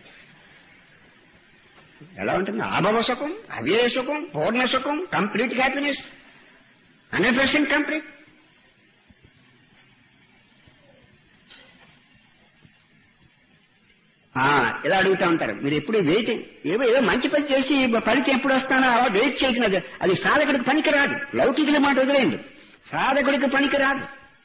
ఎలా ఉంటుంది? ఆభవ సుఖం, అవ్యయ సుఖం, పూర్ణ సుఖం, కంప్లీట్ హ్యాపీనెస్, 100% కంప్లీట్. ఇలా అడుగుతా ఉంటారు, మీరు ఎప్పుడు వెయిట్ ఏదో మంచి పని చేసి ఫలితం ఎప్పుడు వస్తానో అలా వెయిట్ చేసినది. అది సాధకుడికి పనికి రాదు. లౌకికుల మాట వదిలేయండి, సాధకుడికి పనికి రాదు.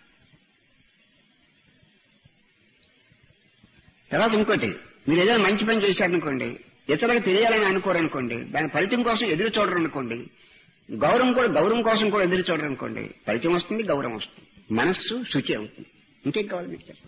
తర్వాత ఇంకోటి, మీరు ఏదైనా మంచి పని చేశారనుకోండి, ఇతరులకు తెలియాలని అనుకోరనుకోండి, దాని ఫలితం కోసం ఎదురు చూడరు అనుకోండి, గౌరవం కోసం కూడా ఎదురు చూడరు అనుకోండి, ఫలితం వస్తుంది, గౌరవం వస్తుంది, మనస్సు శుచి అవుతుంది. ఇంకేం కావాలి మీకు చెప్పండి?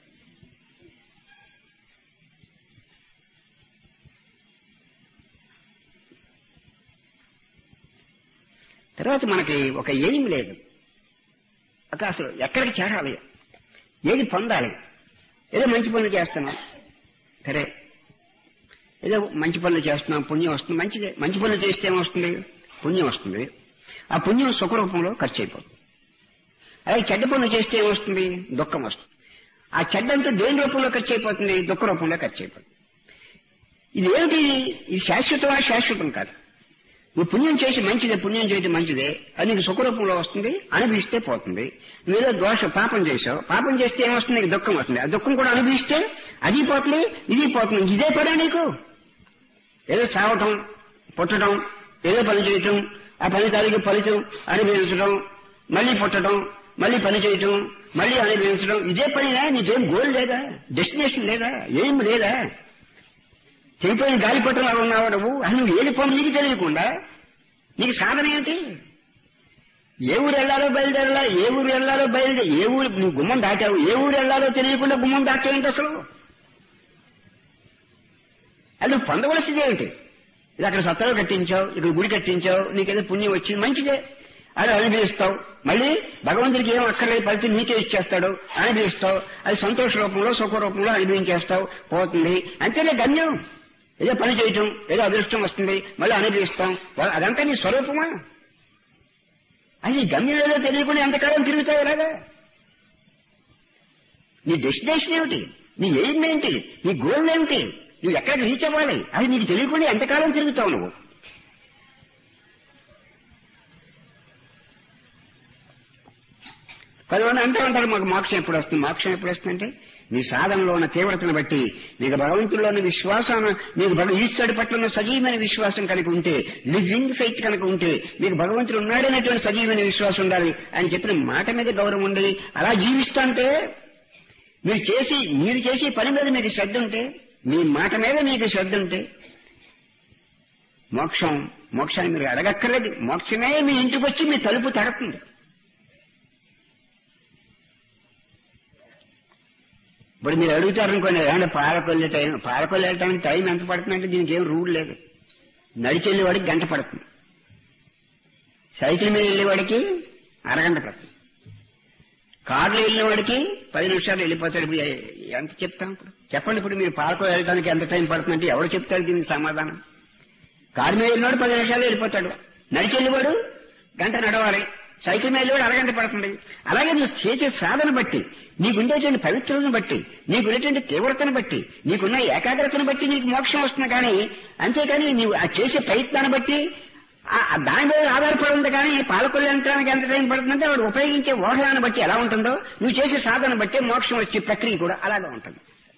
తర్వాత మనకి ఒక ఎయిమ్ లేదు, అసలు ఎక్కడికి చేరాలి, ఏది పొందాలి. ఏదో మంచి పనులు చేస్తున్నాం, సరే ఏదో మంచి పనులు చేస్తున్నాం, పుణ్యం వస్తుంది, మంచిదే. మంచి పనులు చేస్తే ఏమొస్తుంది? పుణ్యం వస్తుంది. ఆ పుణ్యం సుఖరూపంలో ఖర్చు అయిపోతుంది. అలాగే చెడ్డ పనులు చేస్తే ఏమొస్తుంది? దుఃఖం వస్తుంది. ఆ చెడ్డంతా దేని రూపంలో ఖర్చు అయిపోతుంది? దుఃఖ రూపంలో ఖర్చు అయిపోతుంది. ఇది ఏమిటి? ఇది శాశ్వతమా? శాశ్వతం కాదు. నువ్వు పుణ్యం చేసి మంచిదే, పుణ్యం చేయడం మంచిదే, అది నీకు సుఖరూపంలో వస్తుంది, అనుభవిస్తే పోతుంది. నువ్వేదో పాపం చేసావు, పాపం చేస్తే ఏమొస్తుంది? నీకు దుఃఖం వస్తుంది. ఆ దుఃఖం కూడా అనుభవిస్తే అది పోతుంది, ఇది పోతుంది. ఇదే పడా నీకు? ఏదో చావటం, పుట్టడం, ఏదో పని చేయటం, ఆ పని తాలూకు ఫలితం అనుభవించడం, మళ్ళీ పుట్టడం, మళ్ళీ పని చేయటం, మళ్ళీ అనుభవించడం, ఇదే పనినా? నీకేం గోల్ లేదా? డెస్టినేషన్ లేదా? ఏం లేదా? చెడిపోయిన గాలిపట్టం అలా ఉన్నావు నువ్వు. నువ్వు ఏది పనులు నీకు తెలియకుండా నీకు సాధన ఏంటి? ఏ ఊరు వెళ్లాలో బయలుదేరాలా, ఏ ఊరు వెళ్లాలో ఏ ఊరు నువ్వు గుమ్మం దాటావు, ఏ ఊరు వెళ్లాలో తెలియకుండా గుమ్మం దాటావేంటి అసలు? అది నువ్వు పొందవలసింది ఏమిటి? ఇది అక్కడ సత్తాలు కట్టించావు, ఇక్కడ గుడి కట్టించావు, నీకేదో పుణ్యం వచ్చింది, మంచిదే, అది అనుభవిస్తావు. మళ్ళీ భగవంతుడికి ఏం అక్కర్లేదు, ఫలితం నీకే ఇచ్చేస్తాడు, అనుభవిస్తావు. అది సంతోష రూపంలో సుఖ రూపంలో అనుభవించేస్తావు, పోతుంది. అంతేలే గమ్యం. ఏదో పని చేయటం, ఏదో అదృష్టం వస్తుంది, మళ్ళీ అనుభవిస్తాం. అదంతా నీ స్వరూపమా? అది నీ గమ్యం ఏదో తెలియకుండా ఎంతకాలం తిరుగుతావు ఇలాగా? నీ డెస్టినేషన్ ఏమిటి? నీ ఎయిమ్ ఏంటి? నీ గోల్ ఏమిటి? నువ్వు ఎక్కడికి రీచ్ అవ్వాలి? అది నీకు తెలియకుండా ఎంతకాలం తిరుగుతావు నువ్వు? పదిమంది అంటూ ఉంటారు, మాకు మోక్షం ఎప్పుడు వస్తుంది, మోక్షం ఎప్పుడు వస్తుందంటే నీ సాధనలో ఉన్న తీవ్రతను బట్టి, నీకు భగవంతుల్లో ఉన్న విశ్వాసం, నీకు ఈశ్వరుడి పట్ల ఉన్న సజీవమైన విశ్వాసం కనుక ఉంటే, లివింగ్ ఫెయిత్ కనుక ఉంటే, మీకు భగవంతుడు ఉన్నాడనేటువంటి సజీవమైన విశ్వాసం ఉండాలి. ఆయన చెప్పిన మాట మీద గౌరవం ఉండి అలా జీవిస్తుంటే, మీరు చేసే పని మీద మీకు శ్రద్ధ ఉంటే, మీ మాట మీద మీకు శ్రద్ధ ఉంటే, మోక్షాన్ని మీరు అడగక్కర్లేదు. మోక్షమే మీ ఇంటికి వచ్చి మీ తలుపు తడుతుంది. ఇప్పుడు మీరు అడుగుతారనుకోండి, ఏమంటే పాలకొల్లు వెళ్ళటానికి టైం ఎంత పడుతుందంటే దీనికి ఏం రూల్ లేదు. నడిచి వెళ్ళేవాడికి గంట పడుతుంది, సైకిల్ మీద వెళ్ళేవాడికి అరగంట పడుతుంది, కార్లో వెళ్ళిన వాడికి 10 నిమిషాలు వెళ్ళిపోతాడు. ఇప్పుడు ఎంత చెప్తాం? ఇప్పుడు చెప్పండి, ఇప్పుడు మీరు పాలకొల్లు వెళ్ళడానికి ఎంత టైం పడుతుందంటే ఎవరు చెప్తారు దీనికి సమాధానం? కారు మీద వెళ్ళినవాడు 10 నిమిషాలు వెళ్ళిపోతాడు, నడిచి వెళ్ళేవాడు గంట నడవాలి, సైకిల్ మీద వెళ్ళేవాడు అరగంట పడుతుంది. అలాగే నువ్వు చేసే సాధన బట్టి, నీకుండేటువంటి పవిత్రతను బట్టి, నీకుండేటువంటి తీవ్రతను బట్టి, నీకున్న ఏకాగ్రతను బట్టి నీకు మోక్షం వస్తుంది. కానీ అంతేకాని నీవు ఆ చేసే ప్రయత్నాన్ని బట్టి దాని మీద ఆధారపడి ఉంది. కానీ పాలకొల్లు యంత్రానికి ఎంత టైం పడుతుందంటే వాడు ఉపయోగించే వాహనాన్ని బట్టి ఎలా ఉంటుందో, నువ్వు చేసే సాధన బట్టి మోక్షం వచ్చే ప్రక్రియ కూడా అలాగే ఉంటుంది.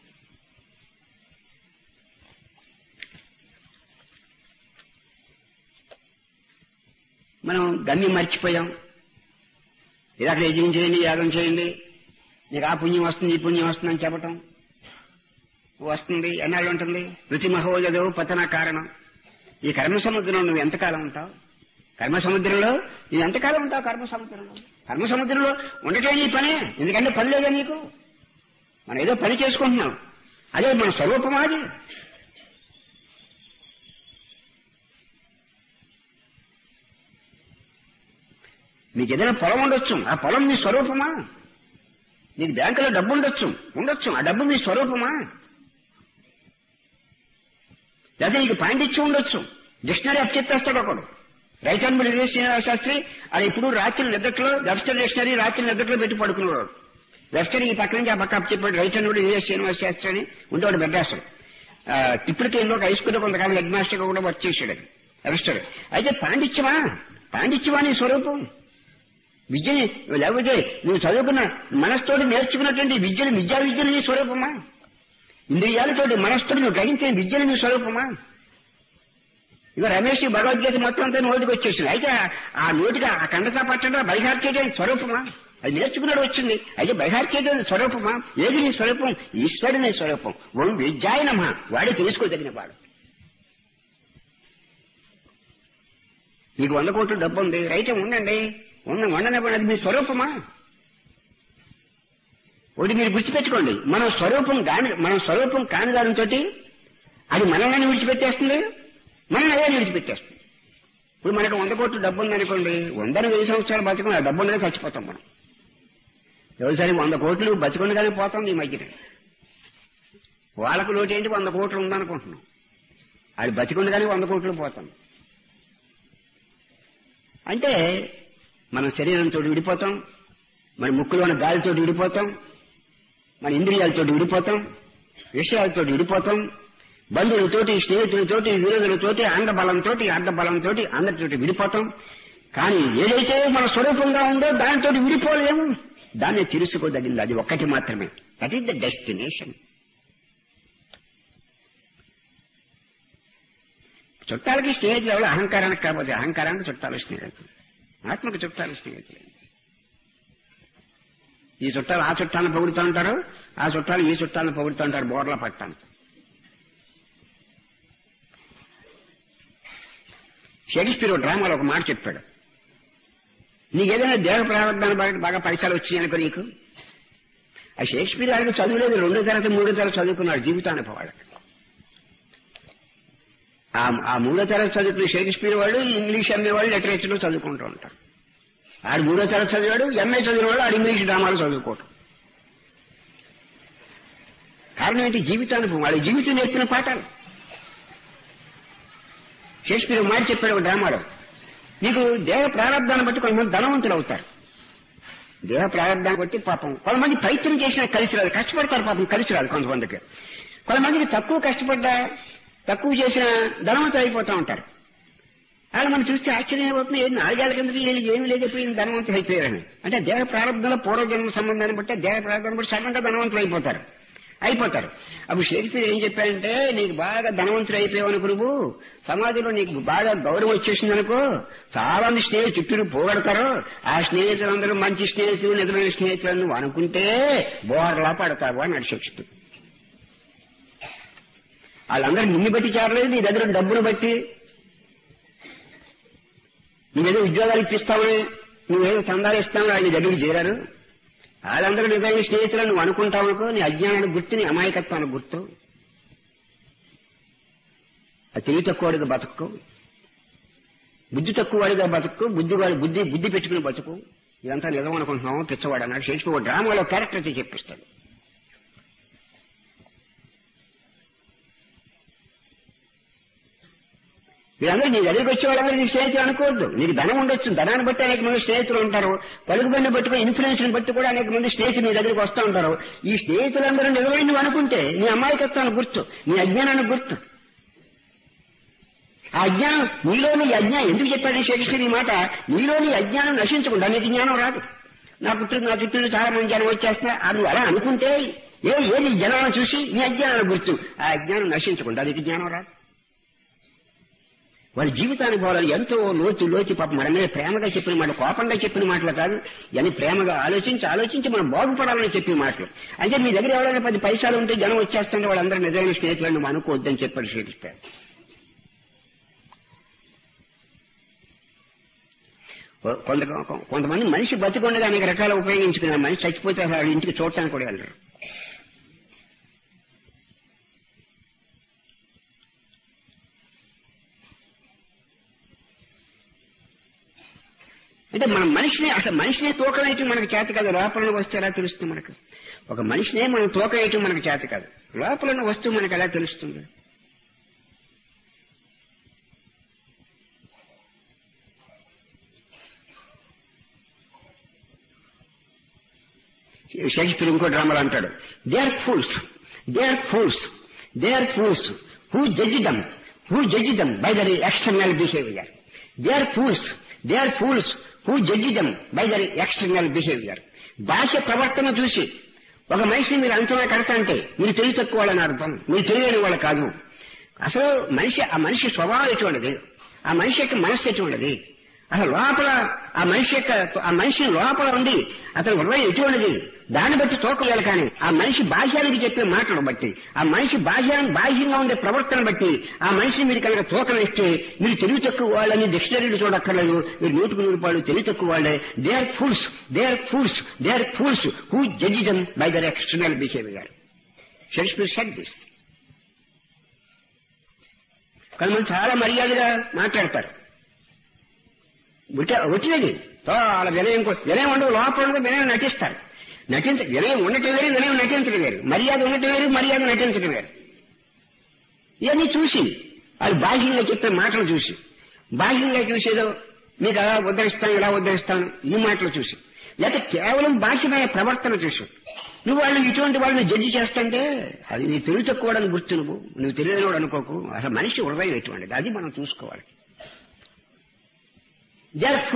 మనం గమ్యం మర్చిపోయాం. ఇది అక్కడ యజ్ఞం చేయండి, యాగం చేయండి, నీకు ఆ పుణ్యం వస్తుంది, ఈ పుణ్యం వస్తుంది అని చెప్పటం వస్తుంది. ఎన్నాళ్ళు ఉంటుంది? రుచి మహోజదో పతన కారణం. ఈ కర్మ సముద్రంలో నువ్వు ఎంతకాలం ఉంటావు? కర్మ సముద్రంలో నువ్వు ఎంతకాలం ఉంటావు? కర్మ సముద్రంలో ఉండటం నీ పనే. ఎందుకంటే పని లేదా నీకు? మనం ఏదో పని చేసుకుంటున్నాం, అదే మన స్వరూపమా? అది మీకు ఏదైనా పొలం ఉండొచ్చు, ఆ పొలం మీ స్వరూపమా? నీకు బ్యాంకులో డబ్బు ఉండొచ్చు, ఆ డబ్బు మీ స్వరూపమా? లేదా నీకు పాండిత్యం ఉండొచ్చు, డిక్షనరీ అప్పచెప్పేస్తాడు ఒకడు. రైట్ హ్యాండ్ శ్రీనివాస శాస్త్రి అది ఇప్పుడు రాత్రి నిద్రలో వెబ్స్టర్ డిక్షనరీ రాత్రి నిద్రలో పెట్టి పడుకునేవాడు. వెబ్స్టర్ ఈ పక్క నుంచి ఆ పక్క అప్పచెప్పాడు. రైట్ హ్యాండ్ శ్రీనివాస శాస్త్రి అని ఉండేవాడు మెడ్రాసులో. తిప్పుడు హై స్కూల్లో కొంతకాలం హెడ్ మాస్టర్గా కూడా వర్క్ చేశాడు వెబ్స్టర్. అయితే పాండిత్యమా నీ స్వరూపం? విద్యని లేకపోతే నువ్వు చదువుకున్న మనస్తోటి నేర్చుకున్నటువంటి విద్యను నీ స్వరూపమా? ఇంద్రియాలతోటి మనస్తోటి నువ్వు గ్రహించిన విద్యను నీ స్వరూపమా? ఇక రమేష్ భగవద్గీత మొత్తం అంతా నోటికి వచ్చేసింది. అయితే ఆ నోటికి ఆ కండసా పట్టడం బైహార్ చేయడానికి స్వరూపమా? అది నేర్చుకున్నాడు వచ్చింది. అయితే బైహార్ చేయడం స్వరూపమా? ఏది నీ స్వరూపం? ఈశ్వరుడు నీ స్వరూపం. ఓం విద్యాయ నమః. వాడే తెలుసుకోదగిన వాడు. మీకు 100 కోట్ల డబ్బు ఉంది, రైట్ ఉండండి, ఉండనివ్వండి, అది మీ స్వరూపమా? ఒకటి మీరు గుర్తుపెట్టుకోండి, మనం స్వరూపం కాని దానితో అది మనల్ని విడిచిపెట్టేస్తుంది, మనల్ని అదే విడిచిపెట్టేస్తుంది. ఇప్పుడు మనకు 100 కోట్ల డబ్బు ఉందనుకోండి, 100 సంవత్సరాలు బతుకుని ఆ డబ్బు ఉండగా చచ్చిపోతాం మనం. ఒకసారి 100 కోట్లు బతికుండగానే పోతాం ఈ మధ్యన. వాళ్ళకు లోటు ఏంటి? 100 కోట్లు ఉందనుకుంటున్నాం, అది బతికుండగానే 100 కోట్లు పోతాం. అంటే మన శరీరంతో విడిపోతాం, మన ముక్కులోని గాలితో విడిపోతాం, మన ఇంద్రియాలతో విడిపోతాం, విషయాలతో విడిపోతాం, బంధువులతోటి, స్నేహితులతోటి, విరోధులతోటి, అంగబలంతో, అర్ధబలంతో అందరితోటి విడిపోతాం. కానీ ఏదైతే మన స్వరూపంగా ఉందో దానితో విడిపోలేము. దాన్ని తెలుసుకోదగింది అది ఒక్కటి మాత్రమే. That is the destination. చుట్టాలకి స్నేహితులు ఎవరు? అహంకారానికి కాకపోతే అహంకారానికి చుట్టాలు స్నేహితులు, ఆత్మకు చుట్టాలు స్నేహితులు. ఈ చుట్టాలు ఆ చుట్టాలను పొగుడుతూ ఉంటారు, ఆ చుట్టాలు ఈ చుట్టాలను పొగుడుతూ ఉంటారు బోర్లా పట్టాను. షేక్స్పియర్ డ్రామాలో ఒక మాట చెప్పాడు, నీకేదైనా దేహ ప్రారంభాన్ని బాగా పైసలు వచ్చినాయనుకో నీకు. ఆ షేక్స్పియర్ ఆయనకు చదువులేదు, 2వ తరగతి 3వ తరగతి చదువుకున్నాడు జీవితానుభవాడు. ఆ 3వ తరగతి చదువుకున్న షేక్స్పియర్ వాళ్ళు ఇంగ్లీష్ ఎంఏ వాళ్ళు లిటరేచర్లో చదువుకుంటూ ఉంటారు. ఆడు 3వ తరగతి చదివాడు, ఎంఏ చదివిన వాడు ఆడు ఇంగ్లీష్ డ్రామాలు చదువుకోవటం. కారణం ఏంటి? జీవితానుభవం, వాళ్ళ జీవితం నేర్పిన పాఠాలు. షేక్స్పియర్ మాట చెప్పాడు ఒక డ్రామాలో, నీకు దేహ ప్రారంభాన్ని బట్టి కొంతమంది ధనవంతులు అవుతారు. దేహ ప్రారంభాన్ని బట్టి పాపం కొంతమంది ప్రయత్నం చేసినా కలిసి రాదు, కష్టపడతారు పాపం కలిసి రాదు కొంతమందికి. కొంతమందికి తక్కువ కష్టపడ్డా తక్కువ చేసిన ధనవంతులు అయిపోతూ ఉంటారు. అలా మనం చూస్తే ఆశ్చర్యం అయిపోతుంది, 4 ఏళ్ల కిందకి ఏమీ లేకపోయి ధనవంతులు అయిపోయారని. అంటే దేహ ప్రారంభంలో పూర్వజన్మ సంబంధాన్ని బట్టి దేహ ప్రారంభాన్ని బట్టి సడన్గా ధనవంతులు అయిపోతారు. అప్పుడు షేక్స్పియర్ ఏం చెప్పారంటే, నీకు బాగా ధనవంతులు అయిపోయావనుకో, నువ్వు సమాజంలో నీకు బాగా గౌరవం వచ్చేసిందనుకో, చాలా మంది స్నేహితులు చుట్టూ పోగొడతారు. ఆ స్నేహితులందరూ మంచి స్నేహితులు, నిజమైన స్నేహితులు నువ్వు అనుకుంటే బోర్లా పడతావు అన్నాడు షేక్స్పియర్. వాళ్ళందరూ నిన్ను బట్టి చేరలేదు, నీ దగ్గర డబ్బును బట్టి, నువ్వేదో ఉద్యోగాలు ఇప్పిస్తావని, నువ్వేదో చందాలు ఇస్తావని వాళ్ళ దగ్గరికి చేరారు. వాళ్ళందరూ నిజమైన స్నేహితులను నువ్వు అనుకుంటావనుకో, నీ అజ్ఞానానికి గుర్తు, నీ అమాయకత్వానికి గుర్తు. అది తెలివి తక్కువవాడిగా బతుకు, బుద్ధి తక్కువవాడిగా బతుకు, బుద్ధి పెట్టుకుని బతుకు. ఇదంతా నిజం అనుకుంటున్నావు పిచ్చవాడు అన్నాడు షేక్స్పియర్. డ్రామాలో క్యారెక్టర్ చెప్పిస్తాడు. వీళ్ళందరూ నీ దగ్గరికి వచ్చే వాళ్ళందరూ నీకు స్నేహితులు అనుకోవద్దు. నీకు ధనం ఉండొచ్చు, ధనాన్ని బట్టి అనేక మంది స్నేహితులు ఉంటారు. పలుకుబడిని బట్టి, ఇన్ఫ్లుయెన్స్ బట్టి కూడా అనేక మంది స్నేహితులు నీ దగ్గరికి వస్తూ ఉంటారు. ఈ స్నేహితులందరూ నిజమైన నువ్వు అనుకుంటే నీ అమాయకత్వానికి గుర్తు, నీ అజ్ఞానానికి గుర్తు. ఆ అజ్ఞానం నీలోని అజ్ఞానం ఎందుకు చెప్పాడు షేక్స్పియర్ ఈ మాట? నీలోని అజ్ఞానం నశించకుండా నీకు జ్ఞానం రాదు. నా చుట్టూ చాలా మంది జనం వచ్చేస్తున్నా నువ్వు అలా అనుకుంటే ఏది జనాలను చూసి నీ అజ్ఞానానికి గుర్తు. ఆ అజ్ఞానం నశించకుండా నీకు జ్ఞానం రాదు. వాళ్ళ జీవితానుభవాలు ఎంతో లోచి పాపం మన మీద ప్రేమగా చెప్పిన మాటలు, కోపంగా చెప్పిన మాటలు కాదు, ఇవన్నీ ప్రేమగా ఆలోచించి మనం బాగుపడాలని చెప్పిన మాటలు. అంటే మీ దగ్గర ఎవరైనా 10 పైసలు ఉంటే జనం వచ్చేస్తుంటే వాళ్ళందరూ నిజమైన స్నేహితులను నువ్వు అనుకోవద్దని చెప్పాడు షేక్స్పియర్. కొంతమంది మనిషి బతికొండగా అనేక రకాలు ఉపయోగించుకున్నారు. మనిషి చచ్చిపోతే అసలు ఇంటికి చూడటానికి కూడా వెళ్ళరు. అంటే మనం మనిషిని తూకవేయటం మనకు చేత కాదు. లోపల వస్తే ఎలా తెలుస్తుంది మనకు? ఒక మనిషినే మనం తూకవేయటం మనకు చేత కాదు. లోపల వస్తువు మనకు ఎలా తెలుస్తుంది? షేక్స్పియర్ ఇంకో డ్రామాలో అంటాడు, they are fools who judge them by their external behaviour. They are fools who judge them by their external behavior. భాష ప్రవర్తన చూసి ఒక మనిషిని మీరు అంచనా కడతాంటే మీరు తెలివి తక్కువ వాళ్ళని అర్థం, మీరు తెలియని వాళ్ళు కాదు. అసలు ఆ మనిషి స్వభావం ఎటువంటిది, ఆ మనిషి యొక్క మనస్సు ఎటువంటిది, అసలు లోపల ఆ మనిషి లోపల ఉంది అతను హృదయం ఎటువంటిది, దాన్ని బట్టి తోకవేయాలి. కానీ ఆ మనిషి బాహ్యానికి చెప్పే మాటలు బట్టి, ఆ మనిషి బాహ్యంగా ఉండే ప్రవర్తన బట్టి ఆ మనిషిని మీరు కనుక తోకం వేస్తే మీరు తెలివి తక్కువ వాళ్ళని డిక్షనరీలు చూడక్కర్లేదు. మీరు 100కు 100 తెలివి తక్కువ వాళ్ళే. They are fools who judge them by their external behaviour. Shakespeare said this. కానీ మనం చాలా మర్యాదగా మాట్లాడతారు. వచ్చినది వాళ్ళ వినయం ఉండవు, లోపల వినయం నటిస్తారు. వినయం ఉండటం వేరు, వినయం నటించడం వేరు. మర్యాద ఉండటం వేరు, మర్యాద నటించడం వేరు. ఇవన్నీ చూసి వాళ్ళు బాహ్యంగా చెప్పే మాటలు చూసి, బాహ్యంగా చూసేదో మీకు అలా ఉద్ధరిస్తాను ఇలా ఉద్ధరిస్తాను ఈ మాటలు చూసి, లేకపోతే కేవలం బాహ్యమైన ప్రవర్తన చూసి నువ్వు వాళ్ళని ఇటువంటి వాళ్ళని జడ్జి చేస్తుంటే అది నీ తెలివి తక్కువని గుర్తు. నువ్వు తెలియనివాడు అనుకోకు. అసలు మనిషి హృదయం ఎటువంటిది అది మనం చూసుకోవాలి. They are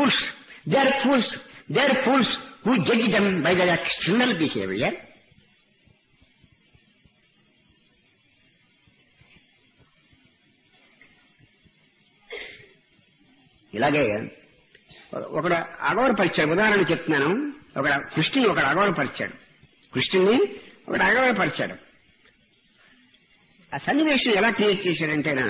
fools who judge them by their external behavior. ఇలాగే ఒకడు అగౌరవపరిచాడు. ఉదాహరణ చెప్తున్నాను. కృష్ణుని ఒకడు అగౌరవపరిచాడు. ఆ సన్నివేశం ఎలా క్రియేట్ చేశాడంటేనా,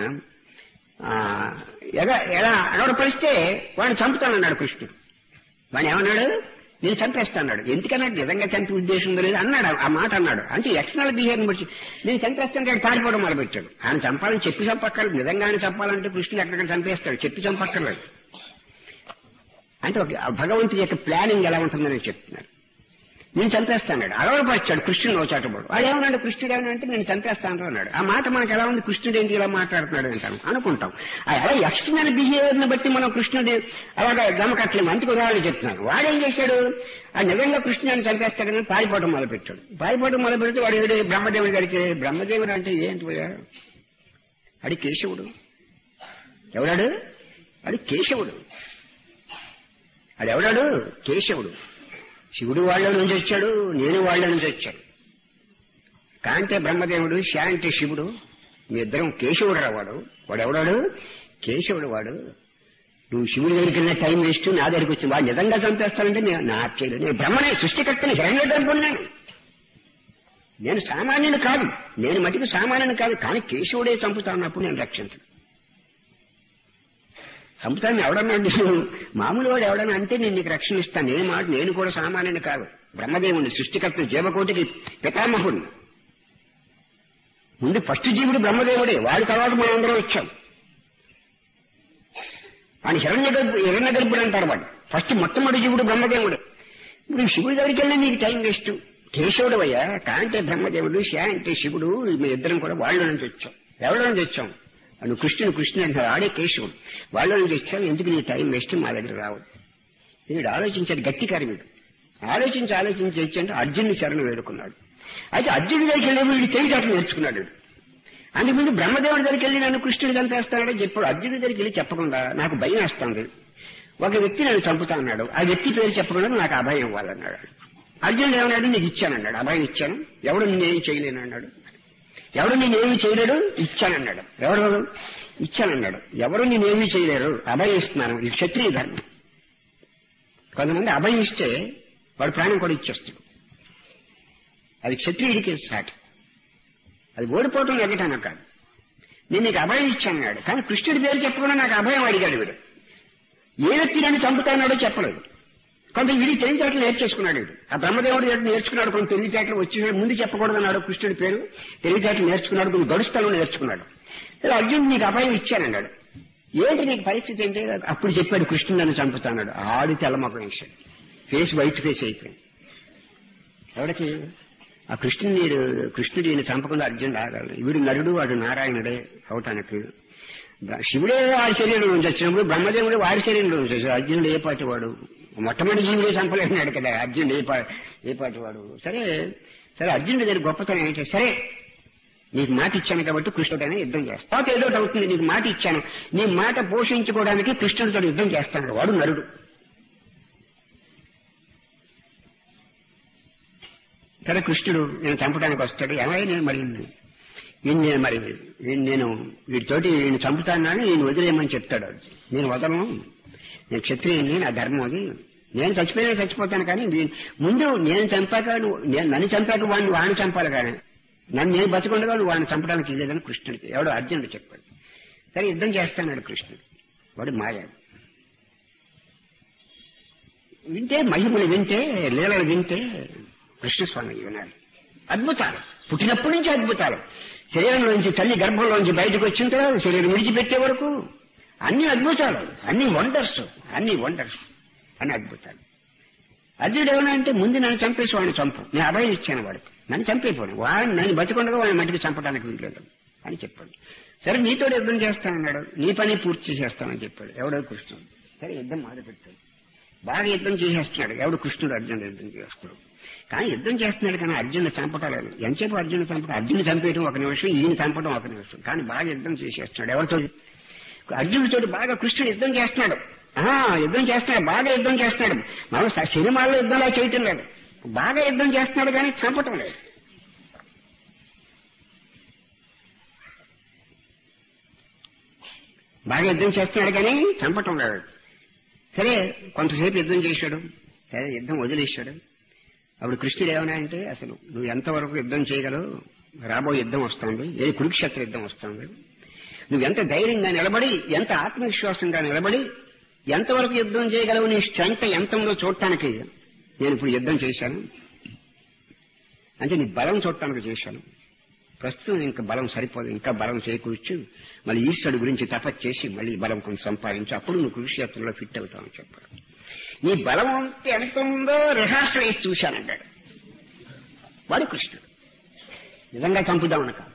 ఎలా అగౌరవపరిస్తే వాడిని చంపుతానన్నాడు కృష్ణుడు. వాడిని ఏమన్నాడు, నేను చంపేస్తాన్నాడు. ఎందుకన్నాడు, నిజంగా చంపే ఉద్దేశం లేదు అన్నాడు. ఆ మాట అన్నాడు. అంటే ఎక్స్టర్నల్ బిహేవియర్ బట్టి నేను చంపేస్తాను పారిపోవడం మొదలుపెట్టాడు. ఆయన చంపాలని చెప్పి చంపక్కర్లేదు. నిజంగా ఆయన చంపాలంటే కృష్ణుడు ఎక్కడికైనా చంపేస్తాడు, చెప్పి చంపక్కర్లేదు. అంటే భగవంతుడి యొక్క ప్లానింగ్ ఎలా ఉంటుందని చెప్తున్నారు. నేను చంపేస్తాడు. అలవరపరిచాడు కృష్ణుడు నోచాటబోడు. వాడు ఏమన్నాడు, కృష్ణుడు ఏమనంటే నేను చంపేస్తాను అన్నాడు. ఆ మాట మనకు ఎలా ఉంది, కృష్ణుడు ఏంటి ఇలా మాట్లాడుతున్నాడు అంటాను అనుకుంటాం. అలా ఎక్స్టర్నల్ బిహేవియర్ ని బట్టి మనం కృష్ణుడి అలాగా గమకట్లేము. అందుకు ఉదాహరణ చెప్తున్నాను. వాడేం చేశాడు, ఆ నిజంగా కృష్ణుడిని చంపేస్తాడని పారిపోవడం మొదలుపెట్టాడు. పారిపోవడం మొదలుపెడితే వాడు ఏడు బ్రహ్మదేవుడి గారికి, బ్రహ్మదేవుడు అంటే ఏంటి, అది కేశవుడు. ఎవడాడు, అది కేశవుడు. అదెవడాడు, కేశవుడు. శివుడు వాళ్ళ నుంచి వచ్చాడు, నేను వాళ్ళ నుంచి వచ్చాడు. కాంటే బ్రహ్మదేవుడు, శా అంటే శివుడు, మీ ఇద్దరం కేశవుడు రావాడు. వాడెవడాడు, కేశవుడు. వాడు నువ్వు శివుడి దగ్గరికి వెళ్ళిన టైం వేస్ట్, నా దగ్గరికి వచ్చి వాడు నిజంగా చంపేస్తానంటే నాకు చేయలేదు. నేను బ్రహ్మనే, సృష్టికర్తని, హిరణ్యగర్భుడిని. నేను సామాన్యుని కాదు, నేను మటుకు సామాన్యుని కాదు. కానీ కేశవుడే చంపుతాన్నప్పుడు నేను రక్షించను. చంపుతాను ఎవడన్నాడు, మామూలు వాడు ఎవడన్నా అంటే నేను నీకు రక్షణ ఇస్తాను. నేను కూడా సామాన్యుని కాదు, బ్రహ్మదేవుని, సృష్టికర్త, జీవకోటికి పితామహుడు. ముందు ఫస్ట్ జీవుడు బ్రహ్మదేవుడే, వాడి తర్వాత మనం అందరం వచ్చాం. వాడిని హిరణ్య గర్భుడు అంటారు. వాడు ఫస్ట్ మొట్టమొదటి జీవుడు బ్రహ్మదేవుడు. ఇప్పుడు శివుడి దగ్గరికి వెళ్ళినా నీకు టైం వేస్ట్. కేశవుడు అయ్యా, కాంటే బ్రహ్మదేవుడు, శా అంటే శివుడు, మీ ఇద్దరం కూడా వాళ్ళ నుంచి వచ్చాం. ఎవరి నుంచి వచ్చాం, నువ్వు కృష్ణుడు అంటారు, ఆడే కేశవుడు. వాళ్ళ నుంచి వచ్చావు, ఎందుకు నీ టైం వేస్ట్, మా దగ్గర రావద్దు. వీడు ఆలోచించాడు, గట్టికారి వీడు. ఆలోచించి వచ్చి అర్జునుని శరణు వేడుకున్నాడు. అయితే అర్జునుడి దగ్గరికి వెళ్ళి వీడు తెలియటాట్లు నేర్చుకున్నాడు. అందుకుముందు బ్రహ్మదేవుడి దగ్గరికి వెళ్ళి నన్ను కృష్ణుడు చంపేస్తాడని చెప్పాడు. అర్జునుడి దగ్గరికి వెళ్ళి చెప్పకుండా నాకు భయం వేస్తుంది, ఒక వ్యక్తి నన్ను చంపుతా అన్నాడు, ఆ వ్యక్తి పేరు చెప్పకుండా నాకు అభయం ఇవ్వాలన్నాడు. అర్జునుడు ఏమన్నాడు, నీకు ఇచ్చానన్నాడు, అభయం ఇచ్చాను, ఎవడు నేనేం చేయలేను అన్నాడు. ఎవడు నేనేమి చేయలేడు, ఇచ్చానన్నాడు. ఎవరు ఇచ్చానన్నాడు, ఎవరు నేనేమీ చేయలేరు, అభయం ఇస్తున్నాను. ఇది క్షత్రియ ధర్మం. కొంతమంది అభయం ఇస్తే వాడు ప్రాణం కూడా ఇచ్చేస్తాడు. అది క్షత్రియుడికి సాటి. అది ఓడిపోవటం ఎగటాను కాదు. నేను నీకు అభయం ఇచ్చానన్నాడు, కానీ కృష్ణుడి పేరు చెప్పకుండా నాకు అభయం అడిగాడు. వీడు ఏ వ్యక్తి నన్ను చంపుతాన్నాడో చెప్పలేదు. కొంత వీడి తెలివితేటలు నేర్చేసుకున్నాడు. ఆ బ్రహ్మదేవుడి నేర్చుకున్నాడు, కొన్ని తెలివితేటలు వచ్చి ముందు చెప్పకూడదన్నాడు. కృష్ణుడి పేరు తెలివితేటలు నేర్చుకున్నాడు, కొన్ని గడుస్తాను నేర్చుకున్నాడు. అర్జునుడు నీకు అభయం ఇచ్చానన్నాడు. ఏంటి నీకు పరిస్థితి ఏంటి, అప్పుడు చెప్పాడు కృష్ణుడు నన్ను చంపుతాన్నాడు. ఆడి తెల్లమొఖం వేశాడు, ఫేస్ వైట్ ఫేస్ అయిపోయింది. ఎవరికి, ఆ కృష్ణుడు ఈయన చంపకుండా అర్జునుడు ఆగాలి. వీడు నరుడు, వాడు నారాయణుడే అవటానికి. శివుడే వాడి శరీరంలో నుంచి వచ్చినప్పుడు బ్రహ్మదేవుడే వాడి శరీరంలో నుంచి వచ్చాడు. అర్జునుడు ఏ పాటి వాడు, మొట్టమొదటి జీవుడే చంపలేన్నాడు కదా అర్జునుడు ఏ పాటి వాడు. సరే అర్జునుడి దగ్గర గొప్పతనం ఏంటి, సరే నీకు మాట ఇచ్చాను కాబట్టి కృష్ణుడైనా యుద్ధం చేస్తా. తర్వాత ఏదో అవుతుంది, నీకు మాట ఇచ్చాను, నీ మాట పోషించుకోవడానికి కృష్ణుడితో యుద్ధం చేస్తాను. వాడు నరుడు. సరే కృష్ణుడు నేను చంపడానికి వస్తాడు. ఏమైనా నేను వీటితోటి నేను చంపుతానని నేను వదిలేయమని చెప్తాడు. నేను వదలను, నేను క్షత్రియుని, నా ధర్మం అది, నేను చచ్చిపోతాను. కానీ ముందు నన్ను చంపాక వాడిని చంపాలి, కానీ నన్ను నేను బతకుండగా నువ్వు వాడిని చంపడానికి లేదని కృష్ణుడికి ఎవడో అర్జునుడు చెప్పాడు. సరే యుద్ధం చేస్తాడు కృష్ణుడు. వాడు మాయ. వింటే మహిమలు వింటే, లీలలు వింటే కృష్ణస్వామి వినాలి. అద్భుతాలు, పుట్టినప్పటి నుంచి అద్భుతాలు. శరీరంలోంచి, తల్లి గర్భంలోంచి బయటకు వచ్చిన తర్వాత శరీరం విడిచిపెట్టే వరకు అన్ని అద్భుతాలు, అన్ని వండర్స్ అన్ని అద్భుతాలు. అర్జునుడు ఏమన్నా అంటే ముందు నన్ను చంపేసి వాడిని చంపు, నేను అభయం ఇచ్చాను వాడికి, నన్ను చంపేపోను, వాడిని నన్ను బతికొండగా వాడిని మట్టికి చంపడానికి వీల్లేదు అని చెప్పాడు. సరే నీతో యుద్ధం చేస్తానన్నాడు, నీ పని పూర్తి చేస్తానని చెప్పాడు. ఎవడో కృష్ణుడు. సరే యుద్ధం మొదలుపెట్టాడు. బాగా యుద్ధం చేసేస్తున్నాడు. ఎవడు కృష్ణుడు అర్జునుడు యుద్ధం చేస్తున్నాడు. కానీ యుద్ధం చేస్తున్నాడు, కానీ అర్జునుడు చంపటలేదు. ఎంతసేపు అర్జునుడు చంపడం, అర్జునుడు చంపేయడం ఒక నిమిషం, ఈయన చంపడం ఒక నిమిషం. కానీ బాగా యుద్ధం చేసేస్తున్నాడు. ఎవరితో, అర్జునుడితో బాగా కృష్ణుడు యుద్ధం చేస్తున్నాడు. బాగా యుద్ధం చేస్తున్నాడు. మనం సినిమాల్లో యుద్ధంలా చేయటం లేదు, బాగా యుద్ధం చేస్తున్నాడు కానీ చంపటం లేదు. బాగా యుద్ధం చేస్తున్నాడు కానీ చంపటం లేదు. సరే కొంతసేపు యుద్ధం చేశాడు, సరే యుద్ధం వదిలేశాడు. అప్పుడు కృష్ణుడు ఏమన్నా అంటే, అసలు నువ్వు ఎంతవరకు యుద్ధం చేయగలవు, రాబోయే యుద్ధం వస్తుంది, ఏది కురుక్షేత్ర యుద్ధం వస్తుంది, నువ్వు ఎంత ధైర్యంగా నిలబడి, ఎంత ఆత్మవిశ్వాసంగా నిలబడి ఎంతవరకు యుద్ధం చేయగలవు, నీ స్ట్రెంగ్త్ ఎంత ఉందో చూడటానికి నేను ఇప్పుడు యుద్ధం చేశాను. అంటే నీ బలం చూడటానికి చేశాను. ప్రస్తుతం ఇంకా బలం సరిపోదు, ఇంకా బలం చేకూర్చు, మళ్ళీ ఈశ్వరుడు గురించి తపస్సు చేసి మళ్ళీ బలం కొంచెం సంపాదించు, అప్పుడు నువ్వు కురుక్షేత్రంలో ఫిట్ అవుతావని చెప్పాడు. నీ బలం ఎంత ఉందో రిహార్సల్ వేసి చూశానన్నాడు. వాడు కృష్ణుడు. నిజంగా చంపుదామని కాదు.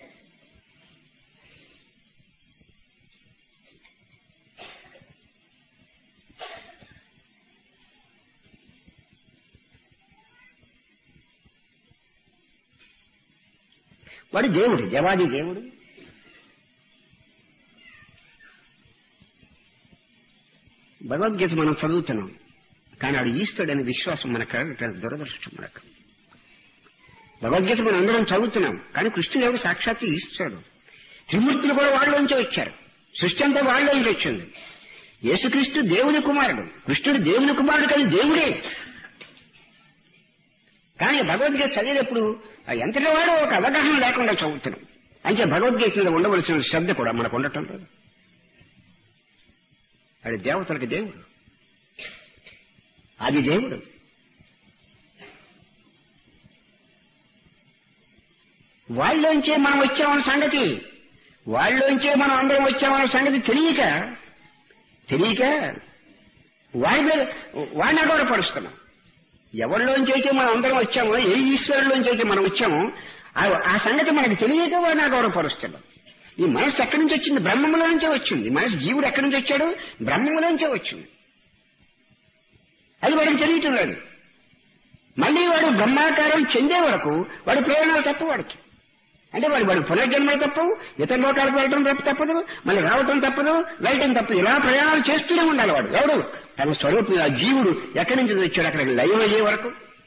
వాడు దేవుడు, దేవాది దేవుడు. భగవద్గీత మనం చదువుతున్నాం, కానీ వాడు ఈశ్వరుడనే విశ్వాసం మనకు దురదృష్టం. మనకు భగవద్గీత మనం అందరం చదువుతున్నాం, కానీ కృష్ణుడు ఎవరు? సాక్షాత్తు ఈశ్వరుడు. త్రిమూర్తులు కూడా వాళ్ళలోంచి వచ్చారు. సృష్టి అంతా వాళ్ళలోంచి వచ్చింది. యేసుక్రీస్తు దేవుని కుమారుడు, కృష్ణుడు దేవుని కుమారుడు, కానీ దేవుడే. కానీ భగవద్గీత చదివేటప్పుడు ఎంతటి వాడో ఒక అవగాహన లేకుండా చదువుతున్నాం. అయితే భగవద్గీతలో ఉండవలసిన శ్రద్ధ కూడా మనకు ఉండటం లేదు. అది దేవతలకు దేవుడు, అది దేవుడు. వాళ్ళలోంచే మనం వచ్చామన్న సంగతి, వాళ్ళలోంచే మనం అందరం వచ్చామన్న సంగతి తెలియక వాడిని అగౌరవపరుస్తున్నాం. ఎవరిలోంచి అయితే మనం అందరం వచ్చామో, ఏ ఈశ్వరులోంచి అయితే మనం వచ్చామో ఆ సంగతి మనకు తెలియక వాడిని అగౌరవపరుస్తున్నాం. ఈ మనస్సు ఎక్కడి నుంచి వచ్చింది? బ్రహ్మములో నుంచే వచ్చింది. మనసు జీవుడు ఎక్కడి నుంచి వచ్చాడు? బ్రహ్మములోంచే వచ్చింది. అది వాడికి తెలియటం లేదు. మళ్ళీ వాడు బ్రహ్మాకారం చెందే వరకు వాడు ప్రయాణాలు తప్ప వాడికి. అంటే వాడు పునర్జన్మలు తప్పవు, ఇతర లోకాలకు వెళ్ళడం తప్పదు, మళ్ళీ రావటం తప్పదు, వెళ్ళటం తప్పదు. ఇలా ప్రయాణాలు చేస్తూనే ఉండాలి వాడు. ఎవడు? తన స్వరూపం. ఆ జీవుడు ఎక్కడి నుంచి వచ్చాడు? అక్కడికి లయం అయ్యే వరకు.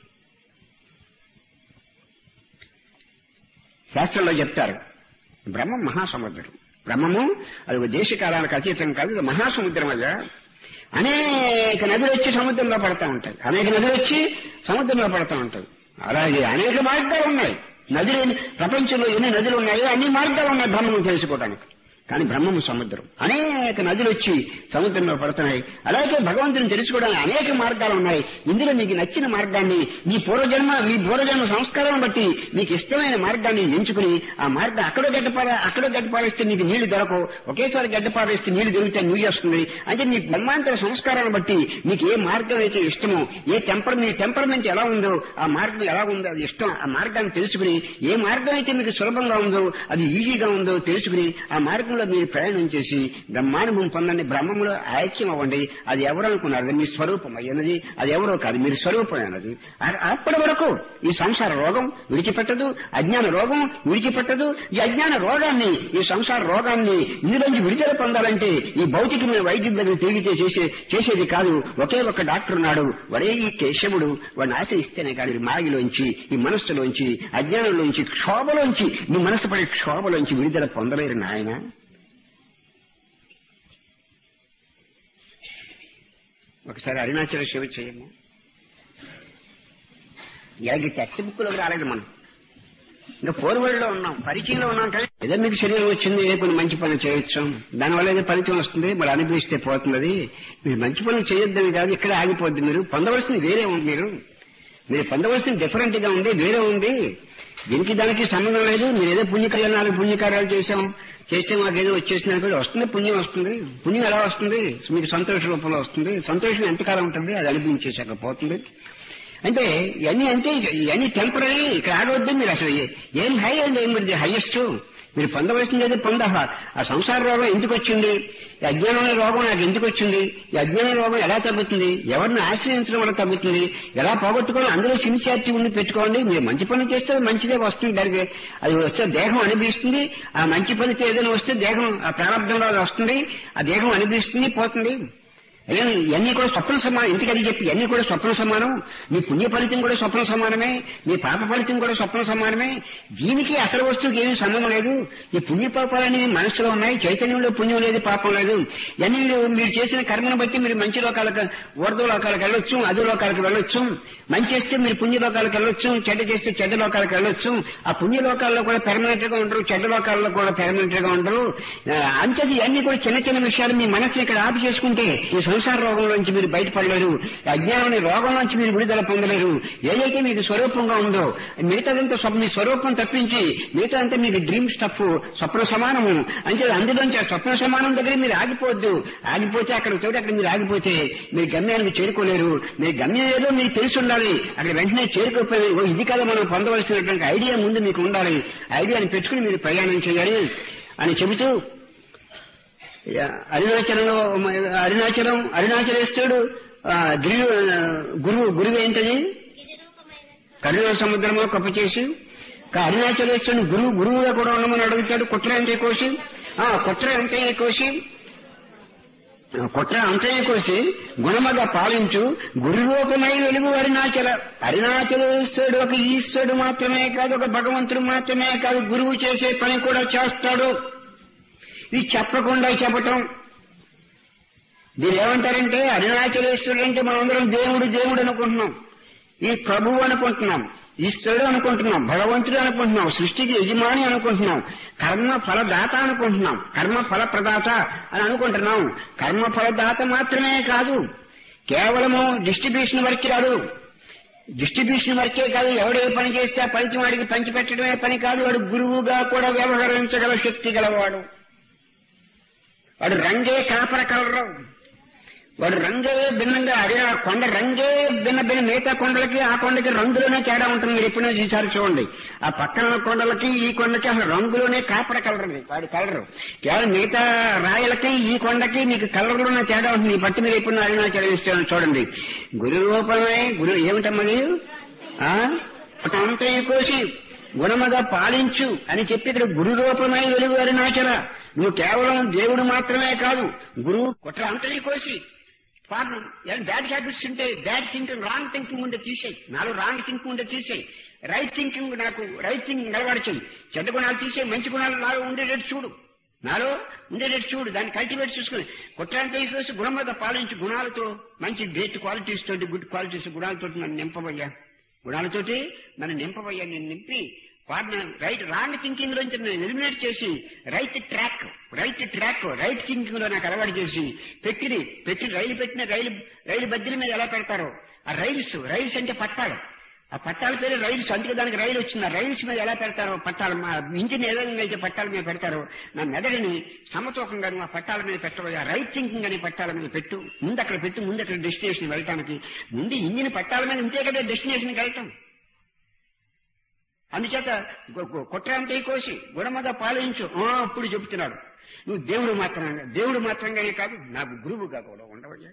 శాస్త్రంలో చెప్తారు, బ్రహ్మం మహాసముద్రం. బ్రహ్మము అది ఒక దేశకాలానికి అతీతం కాదు, ఇది మహాసముద్రం. అదా అనేక నదులు వచ్చి సముద్రంలో పడతా ఉంటాయి, అనేక నదులు వచ్చి సముద్రంలో పడతా ఉంటాయి. అలాగే అనేక మార్గాలు ఉన్నాయి. నదులు ప్రపంచంలో ఎన్ని నదులు ఉన్నాయో అన్ని మార్గాలు ఉన్నాయి బ్రహ్మను తెలుసుకోవడానికి. కానీ బ్రహ్మము సముద్రం. అనేక నదులు వచ్చి సముద్రంలో పడుతున్నాయి. అలాగే భగవంతుని తెలుసుకోవడానికి అనేక మార్గాలు ఉన్నాయి. ఇందులో మీకు నచ్చిన మార్గాన్ని, మీ పూర్వజన్మ సంస్కారాన్ని బట్టి మీకు ఇష్టమైన మార్గాన్ని ఎంచుకుని ఆ మార్గం అక్కడో గడ్డపారేస్తే మీకు నీళ్లు దొరకవు, ఒకేసారి గడ్డపారేస్తే నీళ్లు దొరికితే నీళ్ళు వస్తుంది. అంటే మీ బ్రహ్మాంతర సంస్కారాన్ని బట్టి మీకు ఏ మార్గం అయితే ఇష్టమో, మీ టెంపర్మెంట్ ఎలా ఉందో, ఆ మార్గం ఎలా ఉందో అది ఇష్టం. ఆ మార్గాన్ని తెలుసుకుని ఏ మార్గం అయితే మీకు సులభంగా ఉందో, అది ఈజీగా ఉందో తెలుసుకుని ఆ మార్గం మీరు ప్రయాణం చేసి బ్రహ్మానుభవం పొందండి. బ్రహ్మములో ఐక్యం అవ్వండి. అది ఎవరు అనుకున్నారు? మీ స్వరూపం అయ్యన్నది. అది ఎవరో కాదు, మీరు స్వరూపమైనది. అప్పటి వరకు ఈ సంసార రోగం విడిచిపెట్టదు, అజ్ఞాన రోగం విడిచిపెట్టదు. ఈ అజ్ఞాన రోగాన్ని, ఈ సంసార రోగాన్ని ఇందులోంచి విడుదల పొందాలంటే ఈ భౌతికమైన వైద్యం దగ్గర తిరిగితే చేసేది కాదు. ఒకే ఒక్క డాక్టర్ ఉన్నాడు, వాడే ఈ కేశవుడు. వాడిని ఆశ్రయిస్తేనే కానీ మాయలోంచి, ఈ మనస్సులోంచి, అజ్ఞానంలోంచి, క్షోభలోంచి, మీ మనస్సు పడే క్షోభలోంచి విడుదల పొందలేరు నాయన. ఒకసారి అరుణాచల శివ చేయము. ఇలాగే టెక్స్ట్ బుక్ లోకి రాలేదు మనం, ఇంకా పూర్వలో ఉన్నాం, పరిచయంలో ఉన్నాం. కానీ ఏదో మీకు శరీరం వచ్చింది, ఏ కొన్ని మంచి పనులు చేయొచ్చు, దానివల్ల ఏదో ఫలితం వస్తుంది, మరి అనిపిస్తే పోతున్నది. మీరు మంచి పనులు చేయొద్దని కాదు, ఇక్కడ ఆగిపోద్ది. మీరు పొందవలసింది వేరే ఉంది. మీరు పొందవలసింది డిఫరెంట్ గా ఉంది, వేరే ఉంది. దీనికి దానికి సంబంధం లేదు. మీరు ఏదో పుణ్యకార్యాలు చేస్తే మాకేదో వచ్చేసిందని కూడా వస్తుంది, పుణ్యం వస్తుంది. పుణ్యం ఎలా వస్తుంది? మీకు సంతోష రూపంలో వస్తుంది. సంతోషం ఎంతకాలం ఉంటుంది? అది అనిపించేశాక పోతుంది. అంటే ఇవన్నీ టెంపరీ. ఇక్కడ ఆగవద్దు. మీరు అసలు ఏం హై అండ్ ఏం హైయెస్ట్ మీరు పొందవలసింది ఏదో ఆ సంసార రోగం ఎందుకు వచ్చింది? ఈ అజ్ఞానమైన రోగం నాకు ఎందుకు వచ్చింది? ఈ అజ్ఞాన రోగం ఎలా తగ్గుతుంది? ఎవరిని ఆశ్రయించడం వల్ల తగ్గుతుంది? ఎలా పోగొట్టుకోవాలి? అందులో సిన్సియారిటీ ఉండి పెట్టుకోండి. మీరు మంచి పని చేస్తే మంచిదే వస్తుంది. దానికి అది వస్తే దేహం అనిపిస్తుంది. ఆ మంచి పని ఏదైనా వస్తే దేహం ఆ ప్రారంభంలో వస్తుంది. ఆ దేహం అనిపిస్తుంది, పోతుంది. ఇవన్నీ కూడా స్వప్న సమానం. ఎందుకు అది చెప్పి ఇవన్నీ కూడా స్వప్న సమానం. మీ పుణ్య ఫలితం కూడా స్వప్న సమానమే, మీ పాప ఫలితం కూడా స్వప్న సమానమే. దీనికి అసలు వస్తువుకి ఏమీ సంబంధం లేదు. ఈ పుణ్య పాపాలనేవి మనసులో ఉన్నాయి. చైతన్యంలో పుణ్యం లేదు, పాపం లేదు. ఇవన్నీ మీరు చేసిన కర్మను బట్టి మీరు మంచి లోకాలకు, ఊర్ధ్వ లోకాలకు వెళ్ళొచ్చు, అధో లోకాలకు వెళ్ళొచ్చు. మంచి చేస్తే మీరు పుణ్య లోకాలకు వెళ్ళొచ్చు, చెడ్డ చేస్తే చెడ్డ లోకాలకు వెళ్ళొచ్చు. ఆ పుణ్య లోకాల్లో కూడా పెర్మనెంట్ గా ఉండరు, చెడ్డ లోకాల్లో కూడా పెర్మనెంట్ గా ఉండరు. అంతేది ఇవన్నీ కూడా చిన్న చిన్న విషయాలు మీ మనసుని ఇక్కడ ఆపి చేసుకుంటే ఈ సంసార రోగంలోంచి మీరు బయటపడలేరు, అజ్ఞానం అనే రోగంలోంచి మీరు విడుదల పొందలేరు. ఏదైతే మీకు స్వరూపంగా ఉందో మిగతాదంతా మీ స్వరూపం తప్పించి మిగతా అంతా మీకు డ్రీమ్ స్టఫ్, స్వప్న సమానము. అంటే అందులోంచి ఆ స్వప్న సమానం దగ్గర మీరు ఆగిపోవద్దు. ఆగిపోతే అక్కడ చోటు అక్కడ మీరు ఆగిపోతే మీరు గమ్యానికి చేరుకోలేరు. మీరు గమ్యం ఏదో మీకు తెలిసి ఉండాలి. అక్కడ వెంటనే చేరుకోపోయి ఇది కదా మనం పొందవలసినటువంటి ఐడియా ముందు మీకు ఉండాలి. ఐడియాని పెట్టుకుని మీరు ప్రయాణం చేయాలి అని చెబుతూ అరుణాచలేశ్వరుడు గురువు ఏంటది? కరుణ సముద్రంలో కప్పు చేసి అరుణాచలేశ్వరుని గురువుగా కూడా ఉండమని అడుగుతాడు. కుట్ర అంటే కోసి కుట్ర అంతనే కోసి గుణమగా పాలించు గురురూపమై వెలుగు అరుణాచలేశ్వరుడు ఒక ఈశ్వరుడు మాత్రమే కాదు, ఒక భగవంతుడు మాత్రమే కాదు, గురువు చేసే పని కూడా చేస్తాడు. ఇది చెప్పకుండా చెప్పటం. దీని ఏమంటారంటే అరుణాచలేశ్వరుడు అంటే మనందరం దేవుడు అనుకుంటున్నాం, ఈ ప్రభువు అనుకుంటున్నాం, ఈశ్వరుడు అనుకుంటున్నాం, భగవంతుడు అనుకుంటున్నాం, సృష్టికి యజమాని అనుకుంటున్నాం, కర్మ ఫలదాత అనుకుంటున్నాం, కర్మ ఫల ప్రదాత అని అనుకుంటున్నాం. కర్మ ఫలదాత మాత్రమే కాదు, కేవలము డిస్ట్రిబ్యూషన్ వర్క్ రాదు. డిస్ట్రిబ్యూషన్ వర్కే కాదు, ఎవడే పని చేస్తే ఆ ఫలితం వాడికి పంచిపెట్టడమే పని కాదు. వాడు గురువుగా కూడా వ్యవహరించగల శక్తి గలవాడు. వాడు రంగే కాపర కలరు. వాడు రంగే భిన్నంగా అదే ఆ కొండ రంగే భిన్న మిగతా కొండలకి ఆ కొండకి రంగులోనే తేడా ఉంటుంది. మీరు ఎప్పుడైనా చూసారు చూడండి. ఆ పక్కన కొండలకి ఈ కొండకి అసలు రంగులోనే కాపర కలర్ వాడి కలరు. కేవలం మిగతా రాయలకి ఈ కొండకి మీకు కలర్లోనే తేడా ఉంటుంది. ఈ పట్టి మీరు ఎప్పుడు అరుణాచలం చూడండి. గురు రూపమే గురు ఏమిటమ్మది అంతే కోసి గుణముగా పాలించు అని చెప్పి ఇక్కడ గురు రూపమై వెలుగు అరుణాచల. నువ్వు కేవలం దేవుడు మాత్రమే కాదు, గురువు కుట్ర అంతని కోసి పాపం బ్యాడ్ హ్యాబిట్స్ ఉంటే బ్యాడ్ థింకింగ్, రాంగ్ థింకింగ్ ఉంటే తీసేయి. నాలో రాంగ్ థింకింగ్ ఉంటే తీసేయి. రైట్ థింకింగ్ రైట్ థింకింగ్ నిలబడి చెయ్యి. చెడ్డ గుణాలు తీసేయి, మంచి గుణాలు నాలో ఉండేటట్టు చూడు. దాన్ని కల్టివేట్ చేసుకుని కుట్రాంతి కోసి గుణం మీద పాలించి గుణాలతో మంచి గ్రేట్ క్వాలిటీస్ తోటి గుడ్ క్వాలిటీస్ గుణాలతోటి నన్ను నింపబోయా. నేను నింపి వాటిని రాంగ్ థింకింగ్ లోంచి నేను ఎలిమినేట్ చేసి రైట్ థింకింగ్ లో నాకు అలవాటు చేసి పెట్టి రైలు బద్దెల మీద ఎలా పెడతారో ఆ రైల్స్ అంటే పట్టాలు, ఆ పట్టాల పేరు రైల్స్, అందుకే దానికి రైలు వచ్చింది. ఆ రైల్స్ మీద ఎలా పెడతారో పట్టాలు, మా ఇంజిన్ ఏదైనా అయితే పట్టాల మీద పెడతారో నా మెదడుని సమతూకంగా ఆ పట్టాల మీద పెట్టబోయే రైట్ థింకింగ్ అని పట్టాల మీద ముందు అక్కడ డెస్టినేషన్ వెళ్ళటానికి ముందు ఇంజిన్ పట్టాల మీద ఉంటే కదా డెస్టినేషన్కి వెళ్తాం. అందుచేత కుట్రాంతి కోసి గుణమగా పాలించు. అప్పుడు చెబుతున్నాడు నువ్వు దేవుడు మాత్రంగానే కాదు, నాకు గురువుగా కూడా ఉండవయ్యా.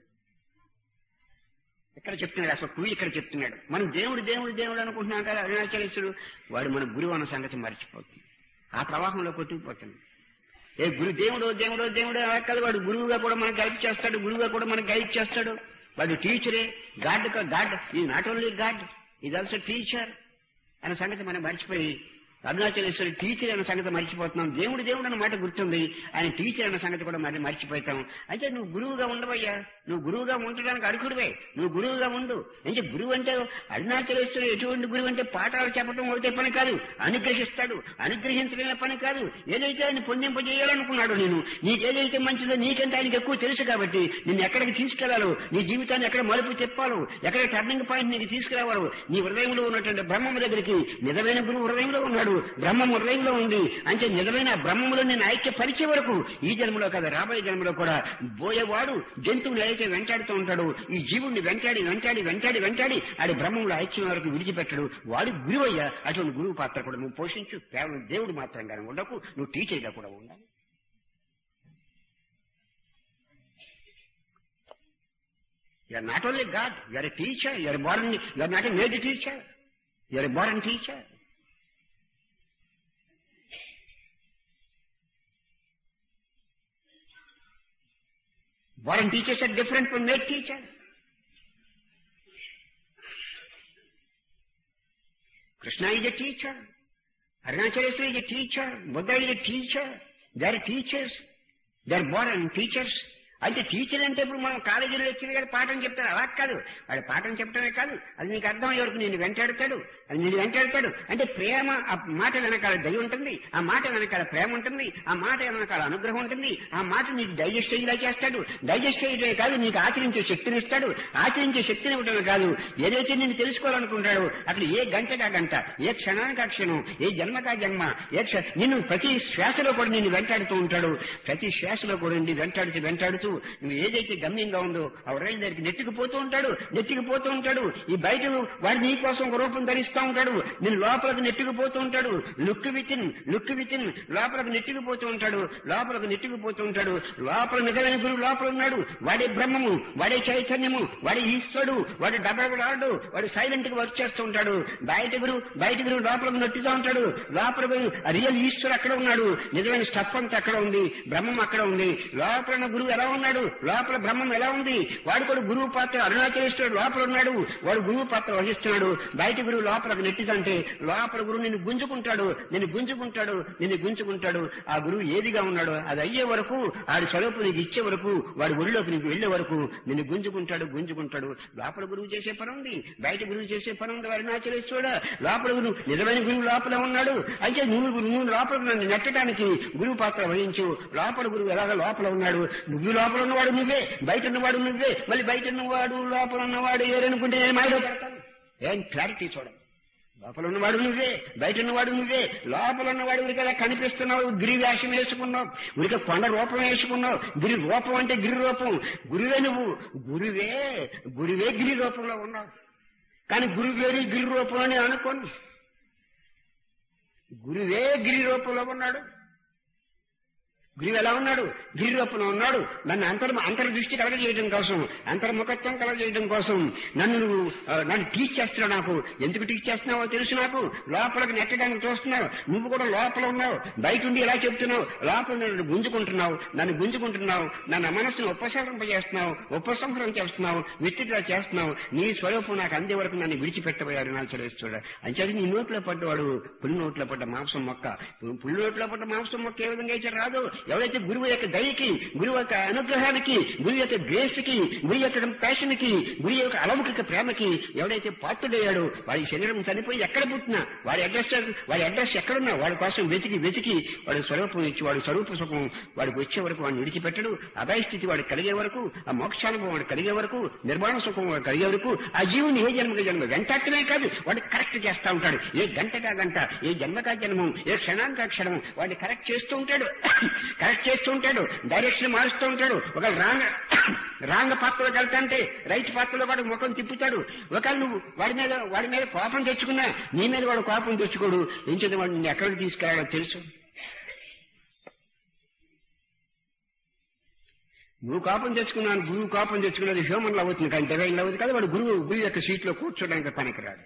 ఇక్కడ చెప్తున్నాడు, అసలు నువ్వు ఇక్కడ చెప్తున్నాడు. మనం దేవుడు అనుకుంటున్నాం కదా అరుణాచలేశ్వరుడు, వాడు మన గురువు అన్న సంగతి మర్చిపోతుంది. ఆ ప్రవాహంలో కొట్టుకుపోతుంది. గురు దేవుడు అలా కాదు, వాడు గురువుగా కూడా మనకు గైడ్ చేస్తాడు. వాడు టీచరే, god is not only god ఇది ఆల్సో టీచర్ అనే సంగతి మనం మర్చిపోయి అరుణాచలేశ్వరుడు టీచర్ అన్న సంగతి మర్చిపోతున్నాం. దేవుడు అన్న మాట గుర్తుంది, ఆయన టీచర్ అన్న సంగతి కూడా మరి మర్చిపోతాం. అంటే నువ్వు గురువుగా ఉండవయ్యా, నువ్వు గురువుగా ఉండడానికి అర్హుడివే, నువ్వు గురువుగా ఉండు. అంటే గురువు అంటే అరుణాచలేశ్వరుడు ఎటువంటి గురువు అంటే పాఠాలు చెప్పడం ఒకటే పని కాదు, అనుగ్రహిస్తాడు. అనుగ్రహించడమే పని కాదు, ఏదైతే ఆయన పొందింపజేయాలనుకున్నాడు నేను, నీకేదైతే మంచిదో నీకంటే ఆయనకి ఎక్కువ తెలుసు కాబట్టి నిన్ను ఎక్కడికి తీసుకెళ్లాలో, నీ జీవితాన్ని ఎక్కడ మలుపు చెప్పాలో, ఎక్కడ టర్నింగ్ పాయింట్ నీకు తీసుకురావాలో, నీ హృదయంలో ఉన్నటువంటి బ్రహ్మము దగ్గరికి నిజమైన గురువు హృదయంలో ఉన్నాడు, బ్రహ్మం హృదయంలో ఉంది. అంటే నిజమైన బ్రహ్మములో నేను ఐక్యపరిచే వరకు ఈ జన్మలో కదా రాబోయే జన్మలో కూడా బోయేవాడు జంతువుని అయితే వెంటాడుతూ ఉంటాడు, ఈ జీవుణ్ణి వెంటాడి ఆడి బ్రహ్మంలో ఐక్యం వరకు విడిచిపెట్టడు. వాడు గురువయ్యా. అటువంటి గురువు పాత్ర కూడా నువ్వు పోషించు. కేవలం దేవుడు మాత్రంగానే ఉండకు, నువ్వు టీచర్గా కూడా ఉండాలి. You are not only God, you are a teacher, you are not a made teacher, you are a born teacher. Born teachers are different from made teacher. Krishna is a teacher, Arunachaleswara is a teacher, Buddha is a teacher. They are teachers, they are born teachers. అయితే teacher అంటే ఇప్పుడు మనం కాలేజీలో lecture గారు పాఠం చెప్తారు, అలా కాదు. వాడు పాఠం చెప్పడమే కాదు, అది నీకు అర్థం అయ్యే వరకు నేను వెంటాడతాడు, అది నేను వెంటాడతాడు. అంటే ప్రేమ, ఆ మాట వెనకాల దయ ఉంటుంది, ఆ మాట వెనకాల ప్రేమ ఉంటుంది, ఆ మాట వెనకాల అనుగ్రహం ఉంటుంది. ఆ మాట నీకు డైజెస్ట్ అయ్యేలా చేస్తాడు. డైజెస్ట్ అయ్యేదే కాదు, నీకు ఆచరించే శక్తిని ఇస్తాడు. ఆచరించే శక్తిని ఇవ్వడమే కాదు, ఏదైతే నేను తెలుసుకోవాలనుకుంటాడో అక్కడ ఏ గంటకా గంట, ఏ క్షణానికా క్షణం, ఏ జన్మకా జన్మ, నిన్ను ప్రతి శ్వాసలో కూడా నిన్ను వెంటాడుతూ ఉంటాడు. ప్రతి శ్వాసలో కూడా నిన్ను వెంటాడుతూ నువ్వు ఏదైతే గమ్యంగా ఉందో ఆ రైలు దగ్గరికి నెట్టుకుపోతూ ఉంటాడు. ఈ బయట వాడు నీ కోసం ఒక రూపం ధరిస్తూ ఉంటాడు, నేను లోపలికి నెట్టుకుపోతూ ఉంటాడు. లుక్ విత్ ఇన్ లోపలికి నెట్టుకుపోతూ ఉంటాడు. లోపల నిజమైన గురువు లోపల ఉన్నాడు. వాడే బ్రహ్మము, వాడే చైతన్యము, వాడే ఈశ్వరుడు, వాడు డబ్బడు, వాడు సైలెంట్ గా వర్క్ చేస్తూ ఉంటాడు. బయట గురువు లోపలికి నెట్టుతూ ఉంటాడు. లోపల రియల్ ఈశ్వరు అక్కడ ఉన్నాడు, నిజమైన స్టఫ్ అంతా అక్కడ ఉంది, బ్రహ్మం అక్కడ ఉంది. లోపల గురువు ఎలా ఉన్నాడు, లోపల బ్రహ్మం ఎలా ఉంది. వాడు కూడా గురువు పాత్ర అరుణాచలేశ్వరుడు లోపల ఉన్నాడు, వాడు గురువు పాత్ర వహిస్తున్నాడు. బయట గురువు లోపలికి నెట్టిదంటే లోపల గురువు నిన్ను గుంజుకుంటాడు. ఆ గురువు ఏదిగా ఉన్నాడో అది అయ్యే వరకు, ఆడి స్వరూపు నీకు ఇచ్చే వరకు, వాడి ఒడిలోకి నీకు వెళ్లే వరకు నిన్ను గుంజుకుంటాడు. లోపల గురువు చేసే పని ఉంది, బయట గురువు చేసే పని ఉంది. అరుణాచలేశ్వరుడు లోపల గురువు, నిజమైన గురువు లోపల ఉన్నాడు. అయితే నువ్వు లోపల నన్ను నెట్టడానికి గురువు పాత్ర వహించు. లోపల గురువు ఎలాగ లోపల ఉన్నాడు, నువ్వు లోపల ఉన్నవాడు నువ్వే, బయట ఉన్నవాడు నువ్వే. మళ్ళీ బయట ఉన్నవాడు లోపల ఉన్నవాడు ఏరనుకుంటే నేను మాయలో పెడతాను. ఏం క్లారిటీ చూడండి. లోపల ఉన్నవాడు నువ్వే, బయట ఉన్నవాడు నువ్వే. లోపల ఉన్నవాడు ఉరికలా కనిపిస్తున్నావు, గిరి వేషం వేసుకున్నావు, ఉరిక కొండ రూపం వేసుకున్నావు. గిరి రూపం అంటే గిరి రూపం, గురువే నువ్వు, గురువే గిరి రూపంలో ఉన్నావు. కానీ గురువు వేరు గిరి రూపంలో నేను అనుకోను, గురువే గిరి రూపంలో ఉన్నాడు. గురువు ఎలా ఉన్నాడు, గిరి రూపంలో ఉన్నాడు. నన్ను అంతర్దృష్టి కలగజేయడం కోసం, అంతర్ముఖత్వం కలగజేయడం కోసం నన్ను టీచ్ చేస్తున్నావు. నాకు ఎందుకు టీచ్ చేస్తున్నావో తెలుసు. నాకు లోపలికి నెట్టడానికి చూస్తున్నావు. నువ్వు కూడా లోపల ఉన్నావు, బయట ఉండి ఎలా చెప్తున్నావు, లోపల నన్ను గుంజుకుంటున్నావు. నన్ను మనస్సును ఉపసంహరం చేస్తున్నావు, విత్డ్రా చేస్తున్నావు. నీ స్వరూపం నాకు అందే వరకు నన్ను విడిచిపెట్టబోయారు నా చదివిస్తాడు. అంచేది నీ నోట్లో పడ్డవాడు పులి నోట్లో పడ్డ మాంసం మొక్క. పులి నోట్లో పడ్డ మాంసం మొక్క ఏ విధంగా అయితే రాదు, ఎవరైతే గురువు యొక్క దయకి, గురువు యొక్క అనుగ్రహానికి, గురువు యొక్క గ్రేస్ కి, గురువు యొక్క ప్యాషన్ కి, గురువు యొక్క అలౌకిక ప్రేమకి ఎవడైతే పాత్రుడయ్యాడో వాడి శరీరం చనిపోయి ఎక్కడ పుట్టినా వాడి అడ్రస్ ఎక్కడున్నా వాడి కోసం వెతికి వాడి స్వరూపం ఇచ్చి, వాడి స్వరూప సుఖం వాడికి వచ్చే వరకు వాడిని విడిచిపెట్టడు. అభయస్థితి వాడికి కలిగే వరకు, ఆ మోక్షానుభవం వాడికి కలిగే వరకు, నిర్మాణ సుఖం వాడికి కలిగే వరకు ఆ జీవుని ఏ జన్మ వెంటాటమే కాదు వాడిని కరెక్ట్ చేస్తూ ఉంటాడు. ఏ గంటకా గంట, ఏ జన్మకా జన్మం, ఏ క్షణానికా క్షణం వాడిని కరెక్ట్ చేస్తూ ఉంటాడు. డైరెక్షన్ మారుస్తూ ఉంటాడు. ఒక రాంగ పాత్రలోకి వెళ్తాంటే రైతు పాత్రలో వాడు ముఖం తిప్పుతాడు. ఒకవేళ నువ్వు వాడి మీద కోపం తెచ్చుకున్నా నీ మీద వాడు కోపం తెచ్చుకోడు. ఏం చేద్దాం, వాడు నిన్ను ఎక్కడికి తీసుకెళ్ళాలో తెలుసు. నువ్వు కోపం తెచ్చుకున్నాను, గురువు కోపం తెచ్చుకున్నది హ్యూమన్ లో అవుతుంది, కానీ డివైన్ లో అవుతుంది కదా. వాడు గురువు యొక్క సీట్ లో కూర్చోడానికి పనికిరాడు.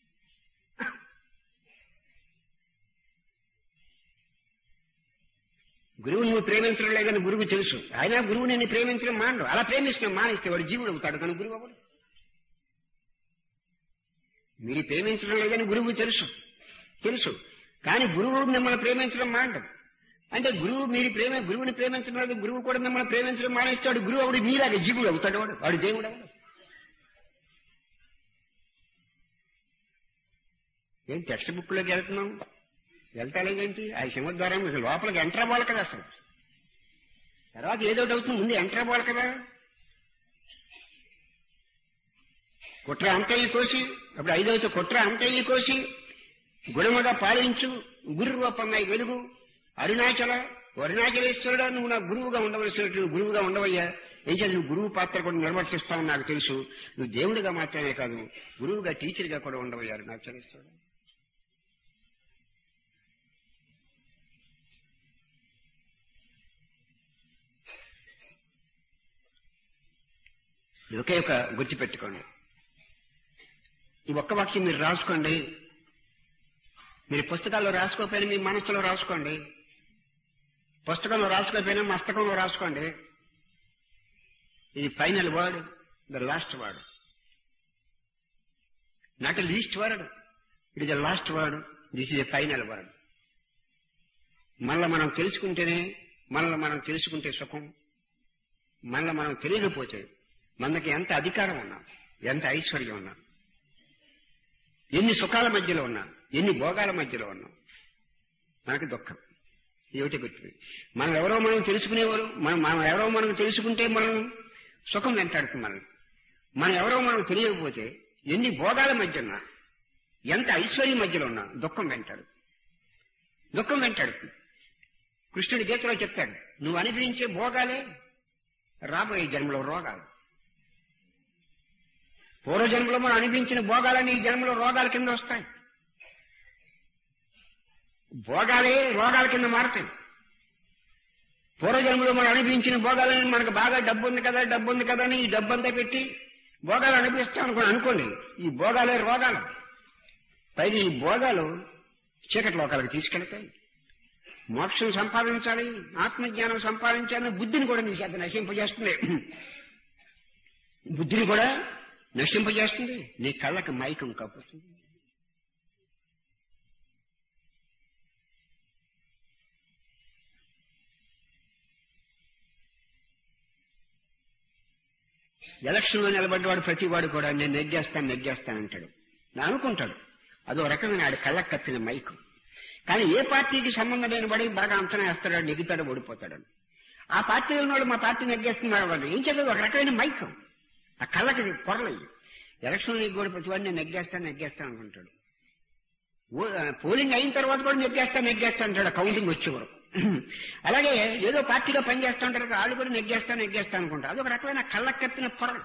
గురువు నువ్వు ప్రేమించడం లేదని గురువు తెలుసు. ఆయన గురువు నిన్ను ప్రేమించడం మానడు. అలా ప్రేమించడం మానేస్తే వాడు జీవుడు అవుతాడు, కానీ గురువు అవ్వడు. మీరు ప్రేమించడం లేదని గురువు తెలుసు, కానీ గురువు మిమ్మల్ని ప్రేమించడం మానడు. అంటే గురువుని ప్రేమించడం లేదు, గురువు కూడా మిమ్మల్ని ప్రేమించడం మానేస్తాడు. గురువు అప్పుడు మీలాగా జీవుడు అవుతాడు, వాడు దేవుడు అవ్వడు. ఏం టెక్స్ట్ బుక్ లోకి వెళ్తాలేదేంటి, ఆ సింహద్వారం లోపలికి ఎంటర్ అవ్వాలి కదా. అసలు తర్వాత ఏదోటి అవుతుంది, ముందు ఎంటర్ అవ్వాలి కదా. కుట్ర అంతయ్యి కోసి, అప్పుడు ఐదవతో కుట్ర అంతయ్యి కోసి గుణముగా పాలించు, గురు రూపంగా వెలుగు అరుణాచలేశ్వరుడా, నువ్వు నా గురువుగా ఉండవలసినటువంటి గురువుగా ఉండవయ్యా. ఏం చేయాలి, నువ్వు గురువు పాత్ర కూడా నిర్వర్తిస్తావని నాకు తెలుసు. నువ్వు దేవుడిగా మాత్రమే కాదు, గురువుగా టీచర్గా కూడా ఉండవయ్యా అరుణాచలేశ్వరుడు. ఒకే ఒక గుర్తుపెట్టుకోండి, ఈ ఒక్క వాక్యం మీరు రాసుకోండి. మీరు పుస్తకాల్లో రాసుకోకపోయినా మీ మనస్సులో రాసుకోండి, పుస్తకంలో రాసుకోకపోయినా మస్తకంలో రాసుకోండి. ఇది final word, the last word, not a least word, it is the last word, this is a final word. మనల్ని మనం తెలుసుకుంటే సుఖం, మనలో మనం తెలియకపోతే మనకి ఎంత అధికారం ఉన్నా, ఎంత ఐశ్వర్యం ఉన్నా, ఎన్ని సుఖాల మధ్యలో ఉన్నా, ఎన్ని భోగాల మధ్యలో ఉన్నా మనకి దుఃఖం. ఏమిటి గుర్తు? మనం ఎవరో మనం తెలుసుకునేవారు, మనం ఎవరో మనం తెలుసుకుంటే మనం సుఖం వెంటాడుతుంది. మనం ఎవరో మనం తెలియకపోతే ఎన్ని భోగాల మధ్య ఉన్నా, ఎంత ఐశ్వర్యం మధ్యలో ఉన్నా దుఃఖం వెంటాడుతుంది. కృష్ణుడి గీతలో చెప్తాడు, నువ్వు అనుభవించే భోగాలే రాబోయే జన్మలో రోగాలు. పూర్వజన్మలో మనం అనిపించిన భోగాలని ఈ జన్మలో రోగాల కింద వస్తాయి. భోగాలే రోగాల కింద మారుతాయి. పూర్వజన్మలో మనం అనిపించిన భోగాలని మనకు బాగా డబ్బు ఉంది కదా అని ఈ డబ్బంతా పెట్టి భోగాలు అనిపిస్తాం అనుకోండి, ఈ భోగాలే రోగాలు. పైగా ఈ భోగాలు చీకటి లోకాలకు తీసుకెళ్తాయి. మోక్షం సంపాదించాలి, ఆత్మజ్ఞానం సంపాదించాలని బుద్ధిని కూడా నీ చేత నశింపజేస్తుంది. బుద్ధిని కూడా నశింపజేస్తుంది, నీ కళ్ళకి మైకం కప్పుతుంది. ఎలక్షన్లో నిలబడ్డవాడు ప్రతివాడు కూడా నేను నెగ్గేస్తానంటాడు, అనుకుంటాడు. అదో రకమైన ఆడి కళ్ళకు కప్పిన మైకం. కానీ ఏ పార్టీకి సంబంధం లేని వాడికి బాగా అంచనా వేస్తాడు, నెగ్గుతాడు, ఓడిపోతాడు. ఆ పార్టీలో ఉన్నవాడు మా పార్టీ నెగ్గేస్తున్నాడు వాడు ఏం చేయలేదు, ఒక రకమైన మైకం ఆ కళ్ళకి పొరలయ్యి. ఎలక్షన్ కూడా ప్రతివాడు నేను నెగ్గేస్తాను అనుకుంటాడు. పోలింగ్ అయిన తర్వాత కూడా నెగ్గేస్తా అంటాడు కౌంటింగ్ వచ్చే వరకు. అలాగే ఏదో పార్టీలో పనిచేస్తూ ఉంటారు, వాళ్ళు కూడా నెగ్గేస్తా అనుకుంటారు. అదొక రకమైన కళ్ళకు కప్పిన పొరలు.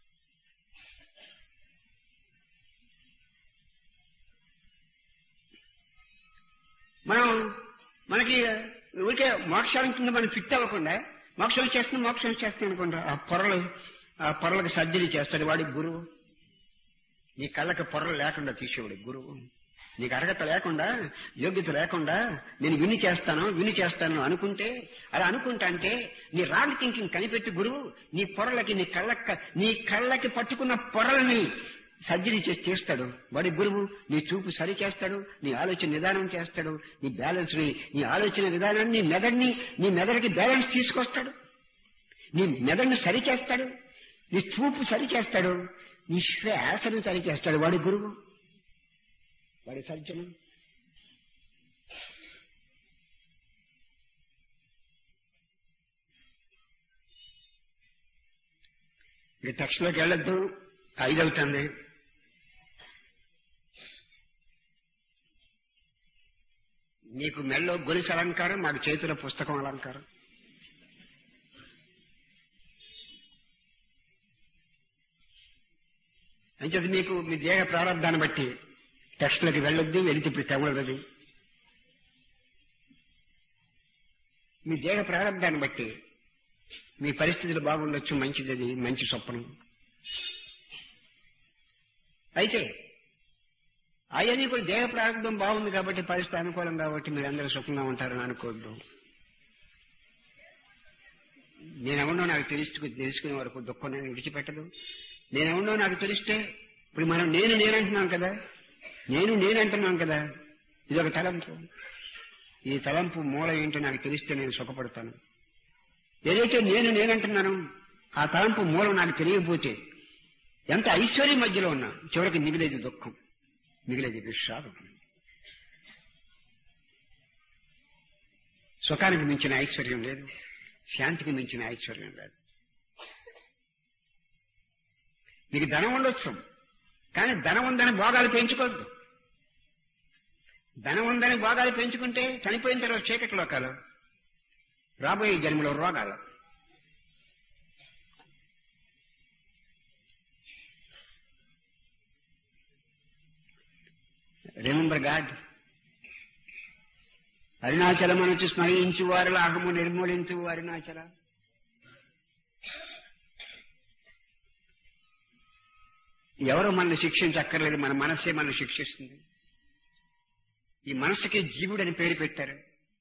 మనకి ఊరికే మోక్షానికి కింద మనం ఫిట్ అవ్వకుండా మోక్షం చేస్తాం అనుకుంటా. ఆ పొరలకు సర్జరీ చేస్తాడు వాడి గురువు. నీ కళ్ళకి పొరలు లేకుండా తీసేవాడు గురువు. నీకు అర్హత లేకుండా, యోగ్యత లేకుండా నేను విని చేస్తాను అనుకుంటే, అలా అనుకుంటా అంటే నీ రాంగ్ థింకింగ్ కనిపెట్టి గురువు నీ పొరలకి నీ కళ్ళకి పట్టుకున్న పొరలని సర్జరీ చేస్తాడు వాడి గురువు. నీ చూపు సరి చేస్తాడు, నీ ఆలోచన నిదానం చేస్తాడు, నీ బ్యాలెన్స్ నీ ఆలోచన విధానాన్ని నీ మెదడుకి బ్యాలెన్స్ తీసుకొస్తాడు, నీ మెదడుని సరి చేస్తాడు, నీ చూపు సరి చేస్తాడు, నీ శ్వాసను సరి చేస్తాడు వాడి గురువు, వాడి సర్జనం. ఇక టెక్స్ట్లోకి వెళ్ళొద్దు, 5 అవుతుంది. నీకు మెళ్ళో గొలుసు అలంకారం, మాకు చేతిలో పుస్తకం అలంకారం. అంచేది మీకు మీ దేహ ప్రారంభాన్ని బట్టి టెక్స్ట్లోకి వెళ్ళొద్దు, వెళితే ఇప్పుడు తెవలదు. మీ దేహ ప్రారంభాన్ని బట్టి మీ పరిస్థితులు బాగుండొచ్చు, మంచిది, మంచి స్వప్నం. అయితే అవన్నీ కూడా దేహ ప్రారంభం బాగుంది కాబట్టి, పరిస్థితి అనుకూలం కాబట్టి మీరందరూ సుఖంగా ఉంటారని అనుకోవద్దు. నేనెవడో నాకు తెలుసుకునే వరకు దుఃఖం నేను విడిచిపెట్టదు. నేనెవడో నాకు తెలిస్తే, ఇప్పుడు మనం నేనంటున్నాను కదా, నేనంటున్నాను కదా, ఇది ఒక తలంపు. ఈ తలంపు మూల ఏంటో నాకు తెలిస్తే నేను సుఖపడతాను. ఏదైతే నేనంటున్నాను ఆ తలంపు మూలం నాకు తెలియకపోతే ఎంత ఐశ్వర్యం మధ్యలో ఉన్నా చివరికి మిగిలేది దుఃఖం, మిగిలేది విషాదం. సుఖానికి మించిన ఐశ్వర్యం లేదు, శాంతికి మించిన ఐశ్వర్యం లేదు. మీకు ధనం ఉండొచ్చు, కానీ ధనం ఉందని భోగాలు పెంచుకోవద్దు. ధనం ఉందని భోగాలు పెంచుకుంటే చనిపోయిన తర్వాత చీకటి లోకాలు, రాబోయే జన్మలో రోగాలు. Remember God. అరుణాచలం నుంచి స్మరించు వారిలో అహము నిర్మూలించు అరుణాచల. ఎవరు మనల్ని శిక్షించక్కర్లేదు, మన మనస్సే మనల్ని శిక్షిస్తుంది. ఈ మనస్సుకే జీవుడని పేరు పెట్టారు,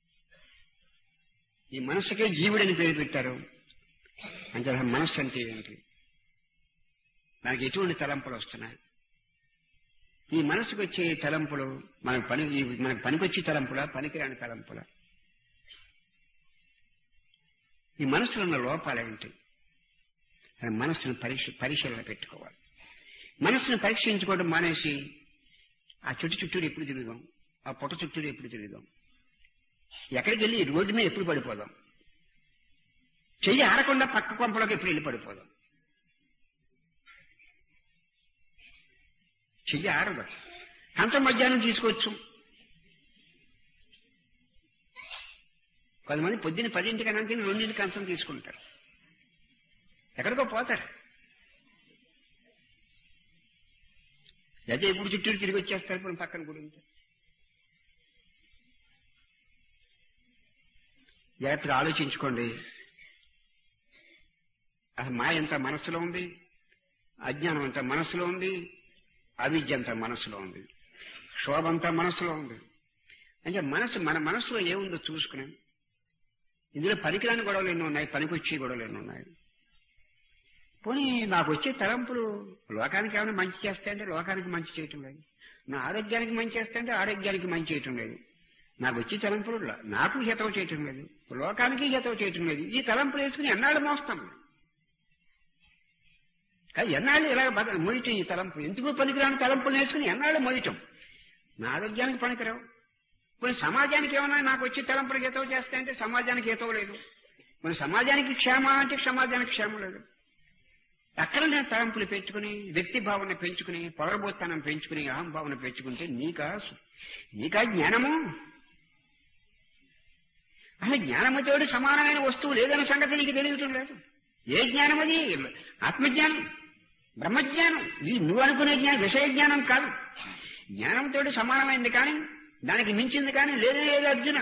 ఈ మనస్సుకే జీవుడని పేరు పెట్టారు. అంటే మనస్సు అంటే ఏంటి? మనకి ఎటువంటి తలంపులు వస్తున్నాయి? ఈ మనసుకు వచ్చే తలంపులు మనకు పనికొచ్చే తలంపులా, పనికిరాని తలంపులా? ఈ మనసులో ఉన్న లోపాలేంటి? మనస్సును పరిశీలన పెట్టుకోవాలి. మనస్సును పరీక్షించుకోవడం మానేసి ఆ చుట్టూరు ఎప్పుడు తిరుగుదాం, ఆ పొట్ట చుట్టూరు ఎప్పుడు తిరుగుదాం, ఎక్కడికి వెళ్ళి రోడ్డు మీద ఎప్పుడు పడిపోదాం, చెయ్యి ఆడకుండా పక్క కొంపలోకి ఎప్పుడు వెళ్ళి పడిపోదాం. చెయ్యి ఆడదు. కంచం మధ్యాహ్నం తీసుకోవచ్చు. కొంతమంది పొద్దున్న 10 అన్నం తిని 2 కంచం తీసుకుంటారు, ఎక్కడికో పోతారు. అయితే ఎప్పుడు చుట్టూరు తిరిగి వచ్చేస్తారు, ఇప్పుడు పక్కన కూడా ఉంటారు. జాగ్రత్తగా ఆలోచించుకోండి. అసలు మాయ అంతా మనస్సులో ఉంది, అజ్ఞానం అంతా మనస్సులో ఉంది, అవిద్య అంతా మనస్సులో ఉంది, శోభంతా మనస్సులో ఉంది. అంటే మన మనస్సులో ఏముందో చూసుకున్నాం. ఇందులో పనికిరాని గొడవలు ఎన్నో ఉన్నాయి, పనికొచ్చే గొడవలు ఎన్నో ఉన్నాయి. పోనీ నాకు వచ్చే తలంపులు లోకానికి ఏమైనా మంచి చేస్తాయంటే లోకానికి మంచి చేయటం లేదు, నా ఆరోగ్యానికి మంచి చేస్తాయంటే ఆరోగ్యానికి మంచి చేయటం లేదు. నాకు వచ్చే తలంపులు నాకు హితవు చేయటం లేదు, లోకానికి హితవు చేయటం లేదు. ఈ తలంపులు వేసుకుని ఎన్నాళ్ళు మోస్తాం కానీ ఎన్నాళ్ళు ఇలా మోయటం. ఈ తలంపు ఎందుకు పనికిరాని తలంపులు వేసుకుని ఎన్నాళ్ళు మోయటం. నా ఆరోగ్యానికి పనికిరావు. కొన్ని సమాజానికి ఏమన్నా నాకు వచ్చి తలంపులు హితవు చేస్తాయంటే సమాజానికి హితవు లేదు. కొన్ని సమాజానికి క్షేమ అంటే సమాజానికి క్షేమం లేదు. అక్కడ నేను తలంపులు పెంచుకుని వ్యక్తి భావన పెంచుకుని పొగరబోత్తానం పెంచుకుని అహంభావన పెంచుకుంటే నీకా జ్ఞానము. అసలు జ్ఞానముతోడు సమానమైన వస్తువు లేదన్న సంగతి నీకు తెలియటం లేదు. ఏ జ్ఞానం అది? ఆత్మజ్ఞానం, బ్రహ్మజ్ఞానం. ఇది నువ్వు అనుకునే జ్ఞానం విషయ జ్ఞానం కాదు. జ్ఞానంతో సమానమైంది కానీ దానికి మించింది కానీ లేదు అర్జున.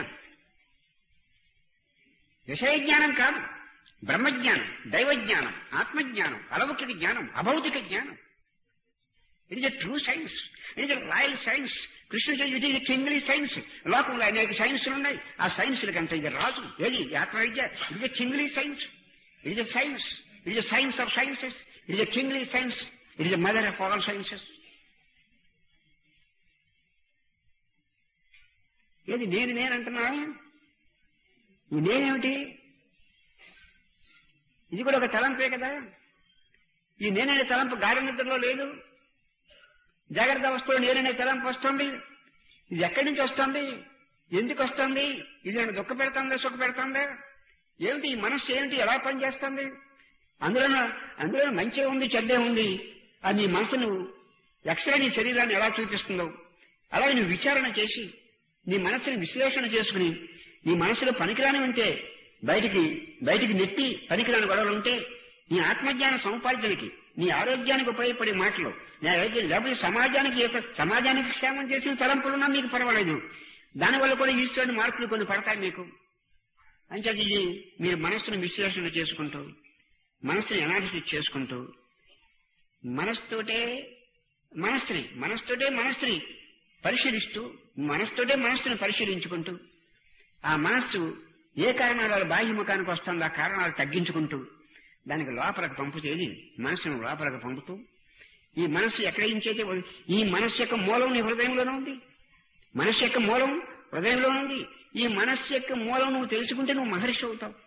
విషయ జ్ఞానం కాదు, బ్రహ్మజ్ఞానం, దైవజ్ఞానం, ఆత్మజ్ఞానం, అలౌకిక జ్ఞానం, అభౌతిక జ్ఞానం. It is a true science, it is a royal science. కృష్ణుడు ఇట్ ఈజ్ కింగ్లీ సైన్స్. లోకంలో అనేక సైన్సులు ఉన్నాయి, ఆ సైన్సులకంటే ఇది రాజు. ఏది ఆత్మవిద్య? It is a kingly science, it is a science, it is a science of sciences, it is a kingly science, it is a mother of all sciences. ఏది నేనంటున్నా? ఈ నేనేమిటి? ఇది కూడా ఒక తలంపే కదా. ఈ నేననే తలంపు గాఢ నిద్రలో లేదు, జాగ్రత్త అవస్థలో నేననే తలంపు వస్తుంది. ఇది ఎక్కడి నుంచి వస్తుంది? ఎందుకు వస్తుంది? ఇది నన్ను దుఃఖ పెడుతుందా సుఖ పెడుతుందా? ఏమిటి ఈ మనస్సు? ఏమిటి? ఎలా పనిచేస్తుంది? అందులో మంచి ఉంది చెడ్డే ఉంది. అది నీ మనసు నువ్వు ఎక్స్రే నీ శరీరాన్ని ఎలా చూపిస్తుందో అలాగే నువ్వు విచారణ చేసి నీ మనస్సుని విశ్లేషణ చేసుకుని నీ మనసులో పనికిరాని ఉంటే బయటికి నెట్టి పనికిరాని గొడవలు ఉంటే నీ ఆత్మజ్ఞాన సముపార్జనకి నీ ఆరోగ్యానికి ఉపయోగపడే మాటలు లేకపోతే సమాజానికి క్షేమం చేసిన తలంపులున్నా మీకు పర్వాలేదు. దానివల్ల కూడా ఈశ్వరుని మార్పులు కొన్ని పడతాయి మీకు. అంచేది ఇది మీరు మనస్సును విశ్లేషణ చేసుకుంటూ మనస్సుని అనాలిసిస్ చేసుకుంటూ మనస్సుతోటే మనస్సుని పరిశీలిస్తూ మనస్సుని పరిశీలించుకుంటూ ఆ మనస్సు ఏ కారణాలు బాహ్యముఖానికి వస్తుందో ఆ కారణాలు తగ్గించుకుంటూ దానికి లోపలకు పంపుతేది మనస్సును లోపలకు పంపుతూ ఈ మనస్సు ఎక్కడి నుంచైతే ఈ మనస్సు యొక్క మూలం నీ హృదయంలోనే ఉంది. మనస్సు యొక్క మూలం హృదయంలో ఉంది. ఈ మనస్సు యొక్క మూలం నువ్వు తెలుసుకుంటే నువ్వు మహర్షి అవుతావు.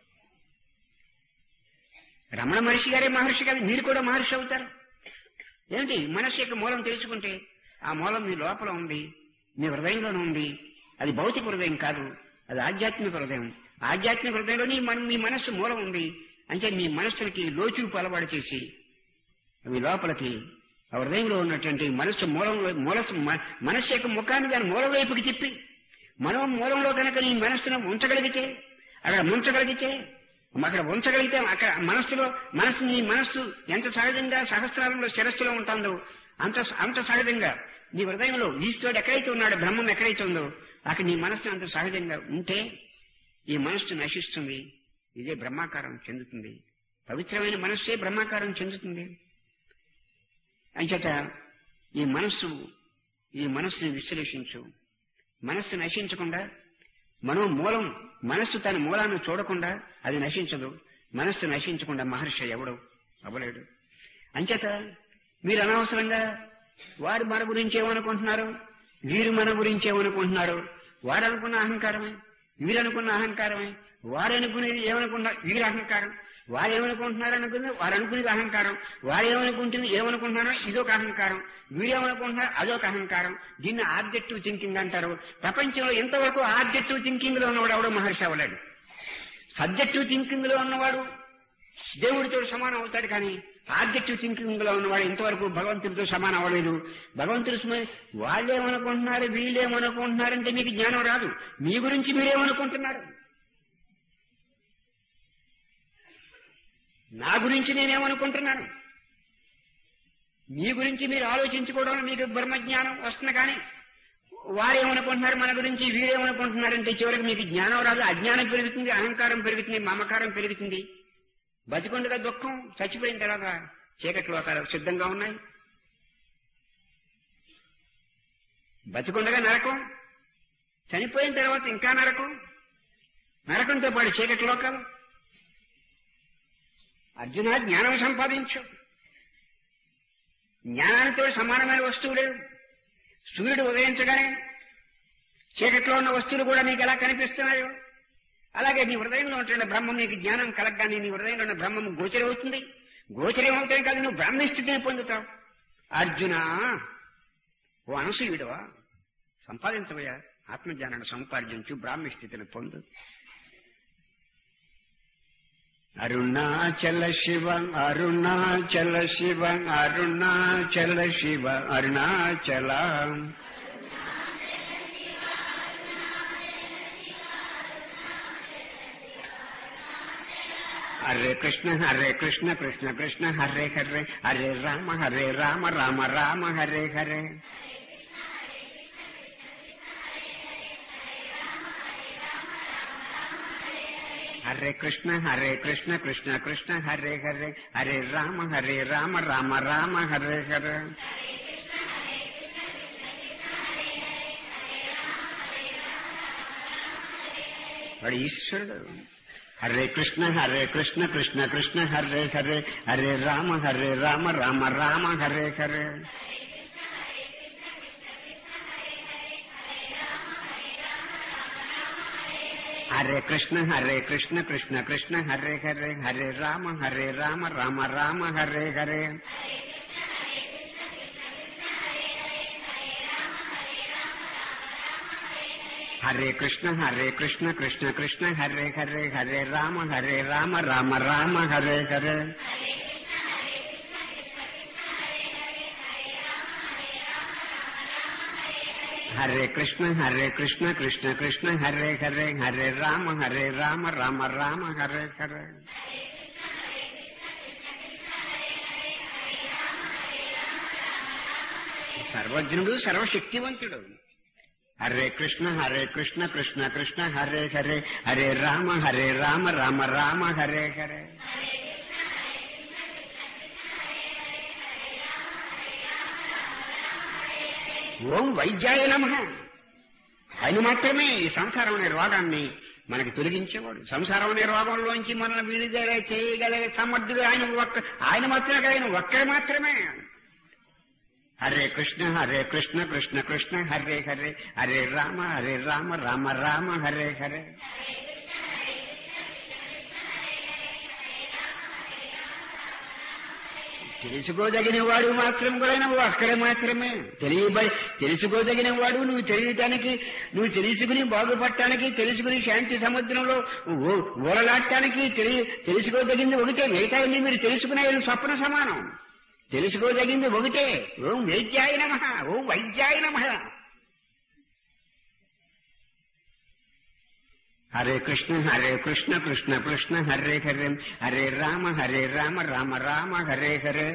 రమణ మహర్షి గారే మహర్షి కాదు, మీరు కూడా మహర్షి అవుతారు. ఏమిటి? మనస్సు యొక్క మూలం తెలుసుకుంటే ఆ మూలం మీ లోపల ఉంది, మీ హృదయంలోనే ఉంది. అది భౌతిక హృదయం కాదు, అది ఆధ్యాత్మిక హృదయం. ఆధ్యాత్మిక హృదయంలో మీ మనస్సు మూలం ఉంది. అంటే మీ మనస్సులకి లోచుకు అలవాటు చేసి మీ లోపలికి ఆ హృదయంలో ఉన్నటువంటి మనస్సు యొక్క ముఖాన్ని దాని మూలం వైపుకి తిప్పి మూలంలో కనుక నీ మనస్సును ఉంచగలిగితే అక్కడ ఉంచగలిగితే అక్కడ నీ మనస్సు ఎంత సహజంగా సహస్రాలంలో శిరస్సులో ఉంటుందో అంత సహజంగా నీ హృదయంలో ఈశ్వరుడు ఎక్కడైతే ఉన్నాడో బ్రహ్మం ఎక్కడైతే ఉందో అక్కడ నీ మనస్సు అంత సహజంగా ఉంటే ఈ మనస్సు నశిస్తుంది. ఇదే బ్రహ్మాకారం చెందుతుంది. పవిత్రమైన మనస్సే బ్రహ్మాకారం చెందుతుంది. అంచేత ఈ మనస్సుని విశ్లేషించు. మనస్సు నశించకుండా మనస్సు తన మూలాన్ని చూడకుండా అది నశించదు. మనస్సు నశించకుండా మహర్షి ఎవడు అవ్వలేడు. అంచేత మీరు అనవసరంగా వారు మన గురించి ఏమనుకుంటున్నారు, వీరు మన గురించి ఏమనుకుంటున్నారు, వారు అనుకున్న అహంకారమే, వీరనుకున్న అహంకారమే, వారనుకునేది ఏమనుకుంటారు వీరు అహంకారం, వారు ఏమనుకుంటున్నారు అనుకున్నది వారు అనుకునేది అహంకారం, వారు ఏమనుకుంటున్నారో ఇదొక అహంకారం, వీరేమనుకుంటున్నారు అదొక అహంకారం. దీన్ని ఆబ్జెక్టివ్ థింకింగ్ అంటారు. ప్రపంచంలో ఇంతవరకు ఆబ్జెక్టివ్ థింకింగ్ లో ఉన్నవాడు ఎవడో మహర్షి అవ్వలేడు. సబ్జెక్టివ్ థింకింగ్ లో ఉన్నవాడు దేవుడితో సమానం అవుతాడు, కానీ ఆబ్జెక్టివ్ థింకింగ్ లో ఉన్నవాడు ఇంతవరకు భగవంతుడితో సమానం అవ్వలేదు. భగవంతుడు వాళ్ళేమనుకుంటున్నారు వీళ్ళేమనుకుంటున్నారంటే మీకు జ్ఞానం రాదు. మీ గురించి మీరేమనుకుంటున్నారు, నా గురించి నేనేమనుకుంటున్నాను, మీ గురించి మీరు ఆలోచించుకోవడం మీకు బ్రహ్మజ్ఞానం వస్తుంది. కానీ వారేమనుకుంటున్నారు మన గురించి వీరేమనుకుంటున్నారంటే చివరికి మీకు జ్ఞానం రాదు. అజ్ఞానం పెరుగుతుంది, అహంకారం పెరుగుతుంది, మమకారం పెరుగుతుంది. బతికొండగా దుఃఖం, చచ్చిపోయిన తర్వాత చీకటి లోకాలు సిద్ధంగా ఉన్నాయి. బతికొండగా నరకం, చనిపోయిన తర్వాత ఇంకా నరకం, నరకంతో పాటు చీకటి లోకాలు. అర్జున జ్ఞానం సంపాదించు. జ్ఞానానితో సమానమైన వస్తువు లేదు. సూర్యుడు ఉదయించగానే చీకట్లో ఉన్న వస్తువులు కూడా నీకు ఎలా కనిపిస్తున్నాయో అలాగే నీ హృదయంలో ఉంటున్న బ్రహ్మం నీకు జ్ఞానం కలగగానే నీ హృదయంలో ఉన్న బ్రహ్మం గోచరమవుతుంది. గోచరమవుతాయి కాదు, నువ్వు బ్రహ్మస్థితిని పొందుతావు. అర్జున, ఓ అనసూయుడవా, సంపాదించవయ్యా, ఆత్మజ్ఞానాన్ని సంపాదించు, బ్రాహ్మస్థితిని పొందు. అరుణాచల శివ అరుణాచల శివ అరుణాచల శివ అరుణాచల. హరే కృష్ణ కృష్ణ కృష్ణ హరే హరే, హరే రామ రామ రామ హరే హరే. హరే కృష్ణ కృష్ణ కృష్ణ హరే హరే, హరే రామ రామ రామ హరే హరే. వాడు ఈశ్వరుడు. హరే కృష్ణ కృష్ణ కృష్ణ హరే హరే, హరే రామ రామ రామ హరే హరే. హరే కృష్ణ కృష్ణ కృష్ణ హరే హరే, హరే రామ రామ రామ హరే హరే. హరే కృష్ణ కృష్ణ కృష్ణ హరే హరే, హరే రామ రామ రామ హరే హరే. హరే కృష్ణ కృష్ణ కృష్ణ హరే హరే, హరే రామ రామ రామ హరే హరే. సర్వజ్ఞుడు, సర్వశక్తివంతుడు. హరే కృష్ణ కృష్ణ కృష్ణ హరే హరే, హరే రామ రామ రామ హరే హరే. ఓం వైద్యాయ నమః. ఆయన మాత్రమే ఈ సంసారం అనే రోగాన్ని మనకి తొలగించేవాడు. సంసారం అనే రోగంలోంచి మనల్ని విడుదల చేయగల సమర్థుడు ఆయన మాత్రమే కదా, ఆయన ఒక్కడే మాత్రమే. హరే కృష్ణ కృష్ణ కృష్ణ హరే హరే, హరే రామ రామ రామ హరే హరే. తెలుసుకోదగిన వాడు మాత్రం కూడా నువ్వు అక్కడే మాత్రమే. తెలుసుకోదగిన వాడు నువ్వు తెలియటానికి, నువ్వు తెలుసుకుని బాగుపడటానికి, తెలుసుకుని శాంతి సముద్రంలో ఊరలాడటానికి తెలుసుకోదగింది ఒకటే. మిగతా మీరు తెలుసుకునే స్వప్న సమానం. తెలుసుకోదగింది ఒకటే. ఓం వైద్యాయ నమః, ఓం వైద్యాయ నమః. హరే కృష్ణ కృష్ణ కృష్ణ హరే హరే, హరే రామ రామ రామ హరే హరే.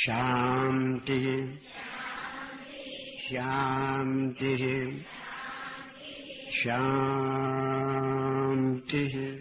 శాంతి శాంతి శాంతి.